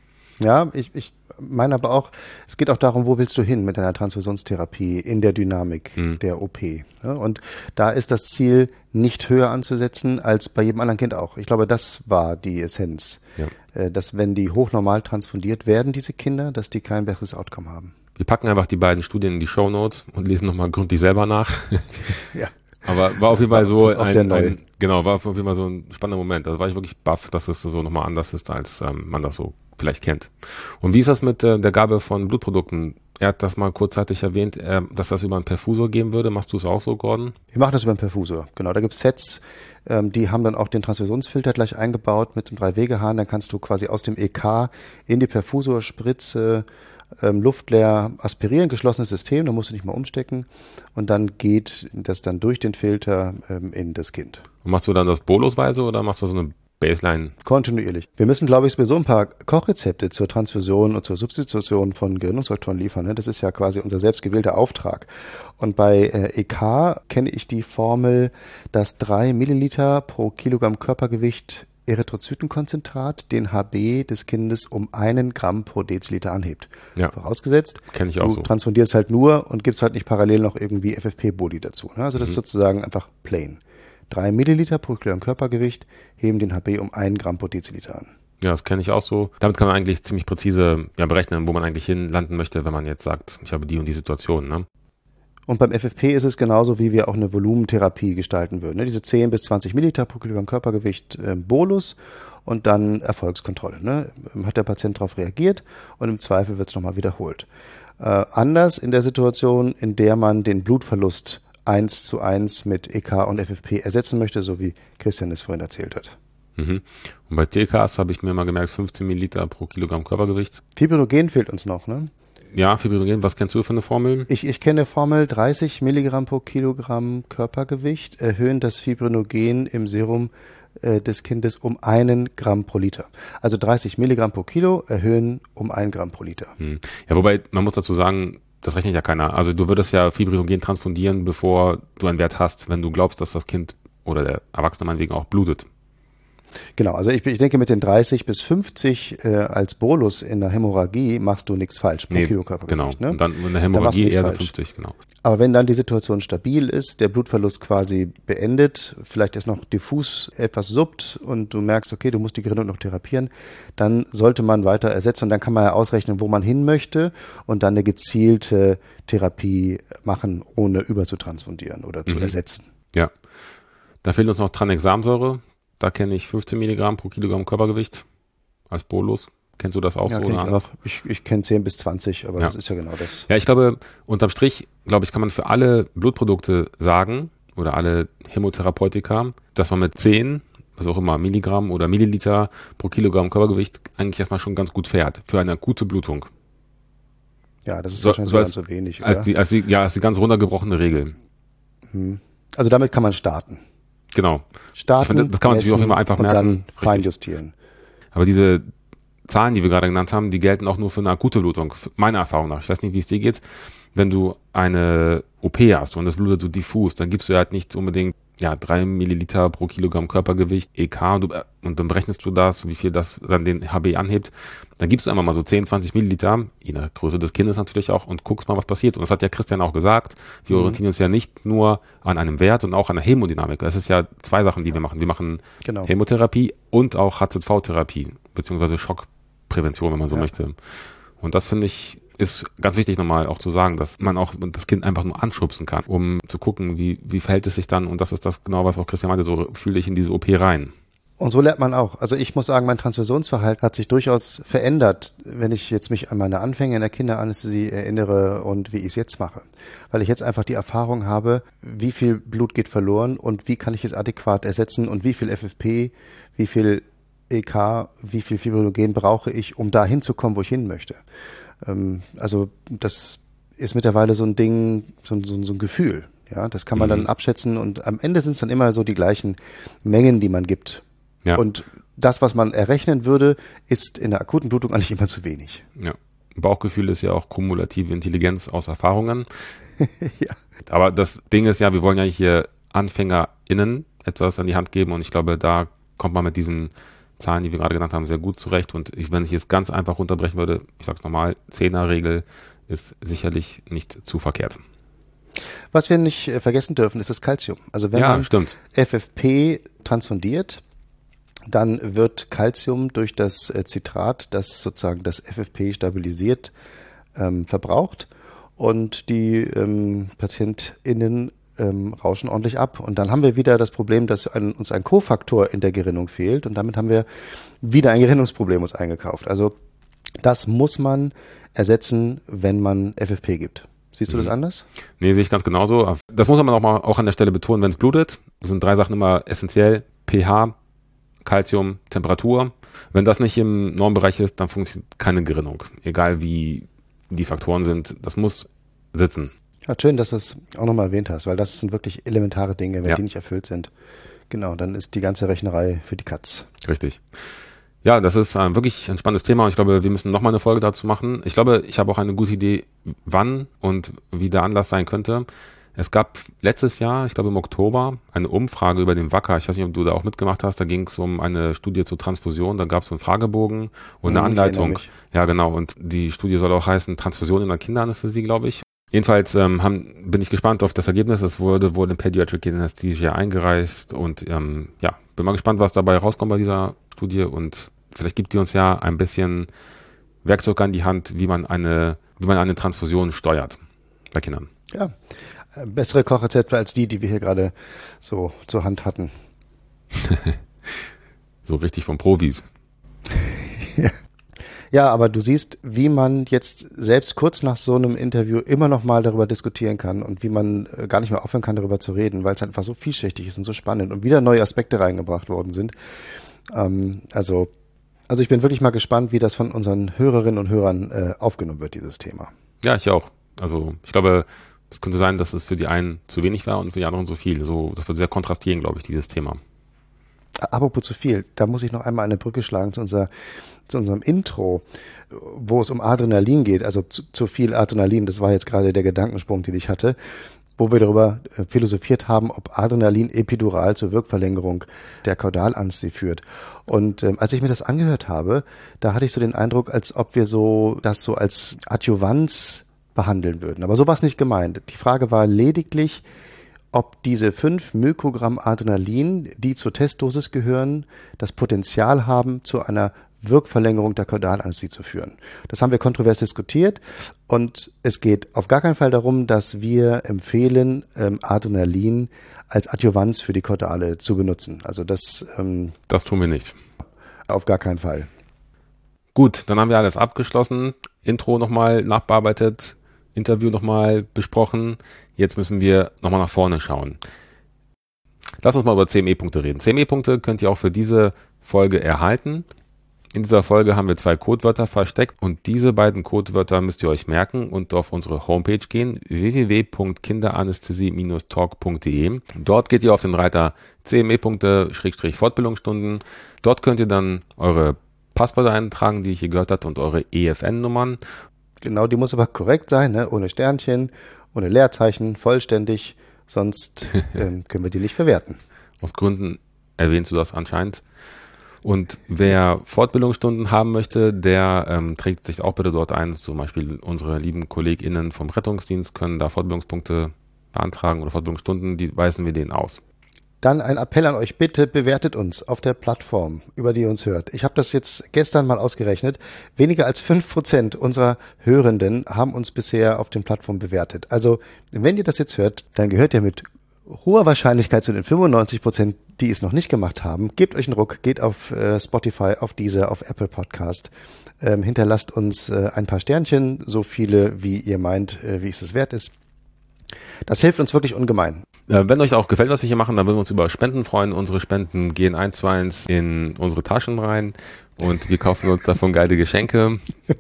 G: Ja, ich, ich meine aber auch, es geht auch darum, wo willst du hin mit deiner Transfusionstherapie in der Dynamik mhm. der O P. Ja, und da ist das Ziel, nicht höher anzusetzen als bei jedem anderen Kind auch. Ich glaube, das war die Essenz. Ja. Dass wenn die hochnormal transfundiert werden, diese Kinder, dass die kein besseres Outcome haben.
E: Wir packen einfach die beiden Studien in die Shownotes und lesen nochmal gründlich selber nach.
G: Ja.
E: Aber war auf jeden Fall so
G: ein, ein,
E: ein, genau, war auf jeden Fall so ein spannender Moment. Also war ich wirklich baff, dass es so nochmal anders ist, als ähm, man das so vielleicht kennt. Und wie ist das mit äh, der Gabe von Blutprodukten? Er hat das mal kurzzeitig erwähnt, äh, dass das über einen Perfusor geben würde. Machst du es auch so, Gordon?
G: Wir machen das über einen Perfusor, genau. Da gibt's Sets, ähm, die haben dann auch den Transfusionsfilter gleich eingebaut mit dem Drei-Wege-Hahn. Dann kannst du quasi aus dem E K in die Perfusorspritze ähm, luftleer aspirieren, geschlossenes System, da musst du nicht mal umstecken. Und dann geht das dann durch den Filter ähm, in das Kind.
E: Und machst du dann das bolusweise oder machst du so eine Baseline?
G: Kontinuierlich. Wir müssen, glaube ich, sowieso ein paar Kochrezepte zur Transfusion und zur Substitution von Gerinnungsfaktoren liefern. Ne? Das ist ja quasi unser selbstgewählter Auftrag. Und bei äh, E K kenne ich die Formel, dass drei Milliliter pro Kilogramm Körpergewicht Erythrozytenkonzentrat den H B des Kindes um einen Gramm pro Deziliter anhebt.
E: Ja.
G: Vorausgesetzt,
E: kenn ich auch
G: du
E: so.
G: transfundierst halt nur und gibst halt nicht parallel noch irgendwie F F P-Body dazu. Ne? Also das mhm. ist sozusagen einfach plain. Drei Milliliter pro Kilogramm Körpergewicht heben den H B um einen Gramm pro Deziliter an.
E: Ja, das kenne ich auch so. Damit kann man eigentlich ziemlich präzise ja, berechnen, wo man eigentlich hinlanden möchte, wenn man jetzt sagt, ich habe die und die Situation. Ne?
G: Und beim F F P ist es genauso, wie wir auch eine Volumentherapie gestalten würden. Ne? Diese zehn bis zwanzig Milliliter pro Kilogramm Körpergewicht äh, Bolus und dann Erfolgskontrolle. Ne? Hat der Patient darauf reagiert und im Zweifel wird es nochmal wiederholt. Äh, anders in der Situation, in der man den Blutverlust eins zu eins mit E K und F F P ersetzen möchte, so wie Christian es vorhin erzählt hat.
E: Mhm. Und bei T Ks habe ich mir mal gemerkt, fünfzehn Milliliter pro Kilogramm Körpergewicht.
G: Fibrinogen fehlt uns noch, ne?
E: Ja, Fibrinogen, was kennst du für eine Formel?
G: Ich, ich kenne Formel, dreißig Milligramm pro Kilogramm Körpergewicht erhöhen das Fibrinogen im Serum äh, des Kindes um einen Gramm pro Liter. Also dreißig Milligramm pro Kilo erhöhen um ein Gramm pro Liter.
E: Hm. Ja, wobei, man muss dazu sagen, das rechnet ja keiner. Also du würdest ja Fibrinogen transfundieren, bevor du einen Wert hast, wenn du glaubst, dass das Kind oder der Erwachsene meinetwegen auch blutet.
G: Genau, also ich, ich denke mit den dreißig bis fünfzig äh, als Bolus in der Hämorrhagie machst du nichts falsch pro
E: nee,
G: Kilo Körpergewicht.
E: Genau,
G: ne?
E: Und dann in der Hämorrhagie eher fünfzig, genau.
G: Aber wenn dann die Situation stabil ist, der Blutverlust quasi beendet, vielleicht ist noch diffus etwas suppt und du merkst, okay, du musst die Gerinnung noch therapieren, dann sollte man weiter ersetzen und dann kann man ja ausrechnen, wo man hin möchte und dann eine gezielte Therapie machen, ohne überzutransfundieren oder zu mhm. ersetzen.
E: Ja, da fehlt uns noch Tranexamsäure. Da kenne ich fünfzehn Milligramm pro Kilogramm Körpergewicht als Bolus. Kennst du das auch
G: ja,
E: so oder anders?
G: Ich, ich kenne zehn bis zwanzig, aber
E: ja.
G: das ist ja genau das.
E: Ja, ich glaube, unterm Strich, glaube ich, kann man für alle Blutprodukte sagen oder alle Hämotherapeutika, dass man mit zehn, was auch immer, Milligramm oder Milliliter pro Kilogramm Körpergewicht eigentlich erstmal schon ganz gut fährt für eine akute Blutung.
G: Ja, das ist
E: so,
G: wahrscheinlich
E: so als,
G: so wenig, oder?
E: Als die, als die, ja, als die ganz runtergebrochene Regel.
G: Also damit kann man starten.
E: Genau.
G: Starten,
E: finde, das kann man sich auf jeden Fall einfach
G: und
E: merken.
G: dann feinjustieren.
E: Aber diese Zahlen, die wir gerade genannt haben, die gelten auch nur für eine akute Blutung. Meiner Erfahrung nach. Ich weiß nicht, wie es dir geht. Wenn du eine O P hast und das blutet so diffus, dann gibst du halt nicht unbedingt ja, drei Milliliter pro Kilogramm Körpergewicht, E K, du, und dann berechnest du das, wie viel das dann den H B anhebt, dann gibst du einfach mal so zehn, zwanzig Milliliter, je nach Größe des Kindes natürlich auch, und guckst mal, was passiert. Und das hat ja Christian auch gesagt, wir mhm. orientieren uns ja nicht nur an einem Wert, sondern auch an der Hämodynamik. Es ist ja zwei Sachen, die wir machen. Wir machen genau. Hämotherapie und auch H Z V-Therapie, beziehungsweise Schockprävention, wenn man so ja. möchte. Und das finde ich ist ganz wichtig nochmal auch zu sagen, dass man auch das Kind einfach nur anschubsen kann, um zu gucken, wie, wie verhält es sich dann. Und das ist das genau, was auch Christian meinte, so fühle ich in diese O P rein.
G: Und so lernt man auch. Also ich muss sagen, mein Transfusionsverhalten hat sich durchaus verändert, wenn ich jetzt mich an meine Anfänge in der Kinderanästhesie erinnere und wie ich es jetzt mache. Weil ich jetzt einfach die Erfahrung habe, wie viel Blut geht verloren und wie kann ich es adäquat ersetzen und wie viel F F P, wie viel E K, wie viel Fibrinogen brauche ich, um da hinzukommen, wo ich hin möchte. Also das ist mittlerweile so ein Ding, so, so, so ein Gefühl. Ja, das kann man mhm. dann abschätzen und am Ende sind es dann immer so die gleichen Mengen, die man gibt. Ja. Und das, was man errechnen würde, ist in der akuten Blutung eigentlich immer zu wenig.
E: Ja. Bauchgefühl ist ja auch kumulative Intelligenz aus Erfahrungen. ja. Aber das Ding ist ja, wir wollen ja hier AnfängerInnen etwas an die Hand geben und ich glaube, da kommt man mit diesen Zahlen, die wir gerade genannt haben, sehr gut zurecht. Und ich, wenn ich es ganz einfach runterbrechen würde, ich sag's nochmal, Zehner-Regel ist sicherlich nicht zu verkehrt.
G: Was wir nicht vergessen dürfen, ist das Calcium. Also wenn
E: ja,
G: man
E: stimmt.
G: F F P transfundiert, dann wird Calcium durch das Citrat, das sozusagen das F F P stabilisiert, ähm, verbraucht und die ähm, PatientInnen ähm, rauschen ordentlich ab. Und dann haben wir wieder das Problem, dass ein, uns ein Kofaktor in der Gerinnung fehlt und damit haben wir wieder ein Gerinnungsproblem uns eingekauft. Also das muss man ersetzen, wenn man F F P gibt. Siehst du das anders?
E: Nee, sehe ich ganz genauso. Das muss man auch mal auch an der Stelle betonen, wenn es blutet. Das sind drei Sachen immer essentiell. pH, Calcium, Temperatur. Wenn das nicht im Normbereich ist, dann funktioniert keine Gerinnung. Egal wie die Faktoren sind, das muss sitzen.
G: Ja, schön, dass du es auch nochmal erwähnt hast, weil das sind wirklich elementare Dinge, wenn ja. die nicht erfüllt sind. Genau, dann ist die ganze Rechnerei für die Katz.
E: Richtig. Ja, das ist äh, wirklich ein spannendes Thema und ich glaube, wir müssen nochmal eine Folge dazu machen. Ich glaube, ich habe auch eine gute Idee, wann und wie der Anlass sein könnte. Es gab letztes Jahr, ich glaube im Oktober, eine Umfrage über den Wacker. Ich weiß nicht, ob du da auch mitgemacht hast. Da ging es um eine Studie zur Transfusion. Da gab es so einen Fragebogen und eine hm, Anleitung. Ja, genau. Und die Studie soll auch heißen Transfusion in der Kinderanästhesie, glaube ich. Jedenfalls ähm, haben, bin ich gespannt auf das Ergebnis. Es wurde, wurde in Pediatric Anesthesia eingereicht und ähm, ja, bin mal gespannt, was dabei rauskommt bei dieser Studie und vielleicht gibt die uns ja ein bisschen Werkzeug an die Hand, wie man eine, wie man eine Transfusion steuert bei Kindern.
G: Ja, bessere Kochrezepte als die, die wir hier gerade so zur Hand hatten.
E: So richtig von Profis.
G: ja. ja, aber du siehst, wie man jetzt selbst kurz nach so einem Interview immer noch mal darüber diskutieren kann und wie man gar nicht mehr aufhören kann, darüber zu reden, weil es einfach so vielschichtig ist und so spannend und wieder neue Aspekte reingebracht worden sind. Ähm, also Also ich bin wirklich mal gespannt, wie das von unseren Hörerinnen und Hörern äh, aufgenommen wird, dieses Thema.
E: Ja, ich auch. Also ich glaube, es könnte sein, dass es für die einen zu wenig war und für die anderen so viel. So, das wird sehr kontrastieren, glaube ich, dieses Thema.
G: Apropos zu viel, da muss ich noch einmal eine Brücke schlagen zu, unser, zu unserem Intro, wo es um Adrenalin geht, also zu, zu viel Adrenalin. Das war jetzt gerade der Gedankensprung, den ich hatte, wo wir darüber philosophiert haben, ob Adrenalin epidural zur Wirkverlängerung der Kaudalanästhesie führt. Und ähm, als ich mir das angehört habe, da hatte ich so den Eindruck, als ob wir so das so als Adjuvanz behandeln würden. Aber so war es nicht gemeint. Die Frage war lediglich, ob diese fünf Mikrogramm Adrenalin, die zur Testdosis gehören, das Potenzial haben, zu einer Wirkverlängerung der Kaudalanästhesie zu führen. Das haben wir kontrovers diskutiert und es geht auf gar keinen Fall darum, dass wir empfehlen, ähm, Adrenalin als Adjuvanz für die Kaudale zu benutzen. Also das ähm,
E: das tun wir nicht.
G: Auf gar keinen Fall.
E: Gut, dann haben wir alles abgeschlossen. Intro nochmal nachbearbeitet, Interview nochmal besprochen. Jetzt müssen wir nochmal nach vorne schauen. Lass uns mal über C M E-Punkte reden. C M E-Punkte könnt ihr auch für diese Folge erhalten. In dieser Folge haben wir zwei Codewörter versteckt und diese beiden Codewörter müsst ihr euch merken und auf unsere Homepage gehen, w w w punkt kinderanästhesie Bindestrich talk punkt d e. Dort geht ihr auf den Reiter C M E-Punkte Schrägstrich Fortbildungsstunden. Dort könnt ihr dann eure Passwörter eintragen, die ich hier gehört habe, und eure E F N-Nummern.
G: Genau, die muss aber korrekt sein, ne? Ohne Sternchen, ohne Leerzeichen, vollständig, sonst ähm, können wir die nicht verwerten.
E: Aus Gründen erwähnst du das anscheinend. Und wer Fortbildungsstunden haben möchte, der ähm, trägt sich auch bitte dort ein. Zum Beispiel unsere lieben KollegInnen vom Rettungsdienst können da Fortbildungspunkte beantragen oder Fortbildungsstunden, die weisen wir denen aus.
G: Dann ein Appell an euch, bitte bewertet uns auf der Plattform, über die ihr uns hört. Ich habe das jetzt gestern mal ausgerechnet. Weniger als fünf Prozent unserer Hörenden haben uns bisher auf den Plattformen bewertet. Also wenn ihr das jetzt hört, dann gehört ihr mit hoher Wahrscheinlichkeit zu den fünfundneunzig Prozent, die es noch nicht gemacht haben. Gebt euch einen Ruck, geht auf äh, Spotify, auf Deezer, auf Apple Podcast, ähm, hinterlasst uns äh, ein paar Sternchen, so viele wie ihr meint, äh, wie es es wert ist. Das hilft uns wirklich ungemein.
E: Äh, wenn euch auch gefällt, was wir hier machen, dann würden wir uns über Spenden freuen. Unsere Spenden gehen eins zu eins in unsere Taschen rein und wir kaufen uns davon geile Geschenke.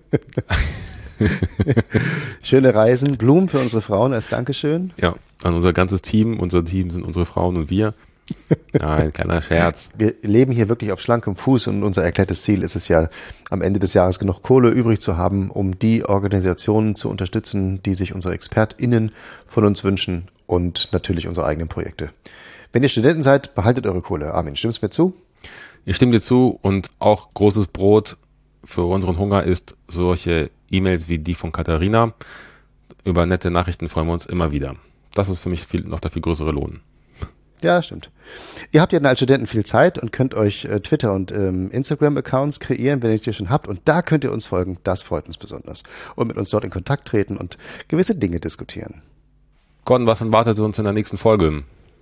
G: Schöne Reisen, Blumen für unsere Frauen als Dankeschön.
E: Ja, an unser ganzes Team. Unser Team sind unsere Frauen und wir. Nein, kleiner Scherz.
G: Wir leben hier wirklich auf schlankem Fuß und unser erklärtes Ziel ist es ja, am Ende des Jahres genug Kohle übrig zu haben, um die Organisationen zu unterstützen, die sich unsere ExpertInnen von uns wünschen und natürlich unsere eigenen Projekte. Wenn ihr Studenten seid, behaltet eure Kohle. Armin, stimmst du mir zu?
E: Ich stimme dir zu und auch großes Brot für unseren Hunger ist solche E-Mails wie die von Katharina. Über nette Nachrichten freuen wir uns immer wieder. Das ist für mich viel, noch der viel größere Lohn.
G: Ja, stimmt. Ihr habt ja als Studenten viel Zeit und könnt euch äh, Twitter- und ähm, Instagram-Accounts kreieren, wenn ihr die schon habt. Und da könnt ihr uns folgen. Das freut uns besonders. Und mit uns dort in Kontakt treten und gewisse Dinge diskutieren.
E: Gordon, was erwartet uns in der nächsten Folge?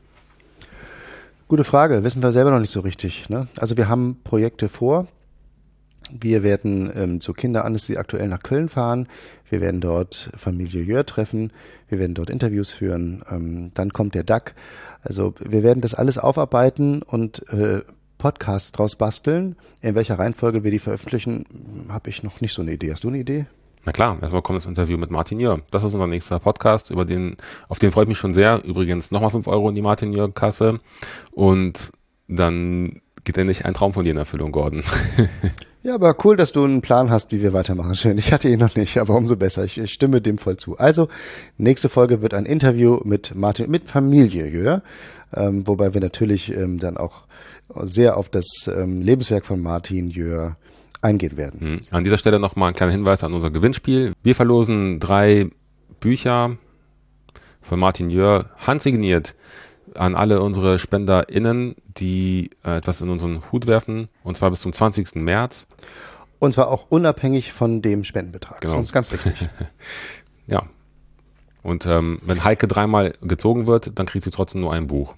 G: Gute Frage. Wissen wir selber noch nicht so richtig, ne? Also wir haben Projekte vor. Wir werden ähm, zur Kinderanästhesie aktuell nach Köln fahren. Wir werden dort Familie Jör treffen. Wir werden dort Interviews führen. Ähm, dann kommt der D A C. Also wir werden das alles aufarbeiten und äh, Podcasts draus basteln. In welcher Reihenfolge wir die veröffentlichen, habe ich noch nicht so eine Idee. Hast du eine Idee?
E: Na klar, erstmal kommt das Interview mit Martin Jör. Das ist unser nächster Podcast, über den, auf den freue ich mich schon sehr. Übrigens nochmal fünf Euro in die Martin Jör Kasse. Und dann geht endlich ein Traum von dir in Erfüllung, Gordon.
G: Ja, aber cool, dass du einen Plan hast, wie wir weitermachen. Schön. Ich hatte ihn noch nicht, aber umso besser. Ich, ich stimme dem voll zu. Also, nächste Folge wird ein Interview mit Martin, mit Familie Jör, ähm, wobei wir natürlich ähm, dann auch sehr auf das ähm, Lebenswerk von Martin Jör eingehen werden.
E: An dieser Stelle nochmal ein kleiner Hinweis an unser Gewinnspiel. Wir verlosen drei Bücher von Martin Jör, handsigniert, an alle unsere SpenderInnen, die äh, etwas in unseren Hut werfen, und zwar bis zum zwanzigsten März.
G: Und zwar auch unabhängig von dem Spendenbetrag.
E: Genau.
G: Das ist ganz wichtig.
E: Ja. Und ähm, wenn Heike dreimal gezogen wird, dann kriegt sie trotzdem nur ein Buch.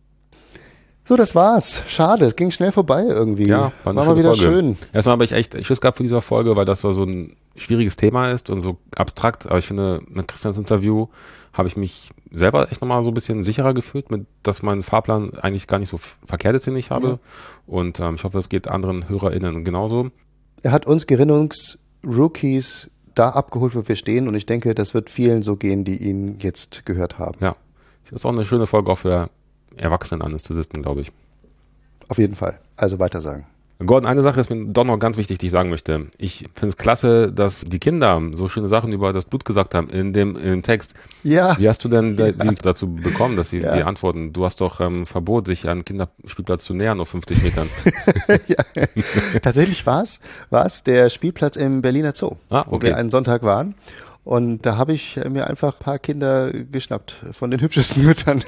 G: So, das war's. Schade, es ging schnell vorbei irgendwie.
E: Ja, war, eine
G: war mal wieder
E: Folge.
G: schön.
E: Erstmal habe ich echt Schiss gehabt für diese Folge, weil das so ein schwieriges Thema ist und so abstrakt. Aber ich finde, mit Christians Interview habe ich mich selber echt nochmal so ein bisschen sicherer gefühlt, mit, dass mein Fahrplan eigentlich gar nicht so verkehrt ist, den ich habe. Ja. Und ähm, ich hoffe, es geht anderen HörerInnen genauso.
G: Er hat uns Gerinnungs-Rookies da abgeholt, wo wir stehen. Und ich denke, das wird vielen so gehen, die ihn jetzt gehört haben.
E: Ja, das ist auch eine schöne Folge auch für Erwachsenen-Anästhesisten, glaube ich.
G: Auf jeden Fall. Also weiter sagen.
E: Gordon, eine Sache ist mir doch noch ganz wichtig, die ich sagen möchte. Ich finde es klasse, dass die Kinder so schöne Sachen über das Blut gesagt haben in dem, in dem Text.
G: Ja.
E: Wie hast du denn
G: ja.
E: die dazu bekommen, dass sie
G: ja.
E: die antworten? Du hast doch ähm, Verbot, sich an den Kinderspielplatz zu nähern auf fünfzig Metern.
G: Ja. Tatsächlich war es war es der Spielplatz im Berliner Zoo,
E: ah, okay.
G: wo wir einen Sonntag waren. Und da habe ich mir einfach ein paar Kinder geschnappt von den hübschesten Müttern,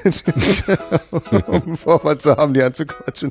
G: um Vorwand zu haben, die anzuquatschen.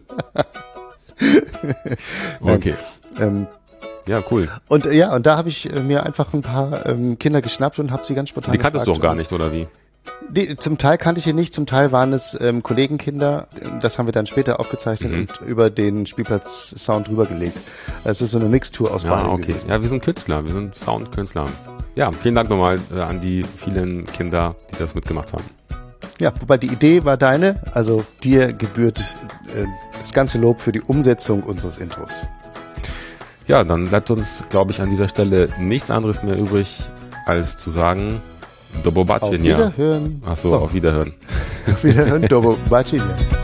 E: Okay.
G: Ähm,
E: ja, cool.
G: Und ja, und da habe ich mir einfach ein paar ähm, Kinder geschnappt und habe sie ganz spontan
E: Die kanntest
G: gefragt,
E: du auch gar nicht, oder wie?
G: Die, zum Teil kannte ich sie nicht, zum Teil waren es ähm, Kollegenkinder. Das haben wir dann später aufgezeichnet mhm. und über den Spielplatz-Sound rübergelegt. Es ist so eine Mixtur aus
E: ja,
G: beiden
E: okay.
G: gewesen.
E: Ja, wir sind Künstler, wir sind Soundkünstler. Ja, vielen Dank nochmal äh, an die vielen Kinder, die das mitgemacht haben.
G: Ja, wobei die Idee war deine, also dir gebührt äh, das ganze Lob für die Umsetzung unseres Intros.
E: Ja, dann bleibt uns, glaube ich, an dieser Stelle nichts anderes mehr übrig, als zu sagen, Do
G: Auf Wiederhören.
E: Ach so,
G: oh.
E: auf Wiederhören.
G: Auf Wiederhören, Do Bobacinia.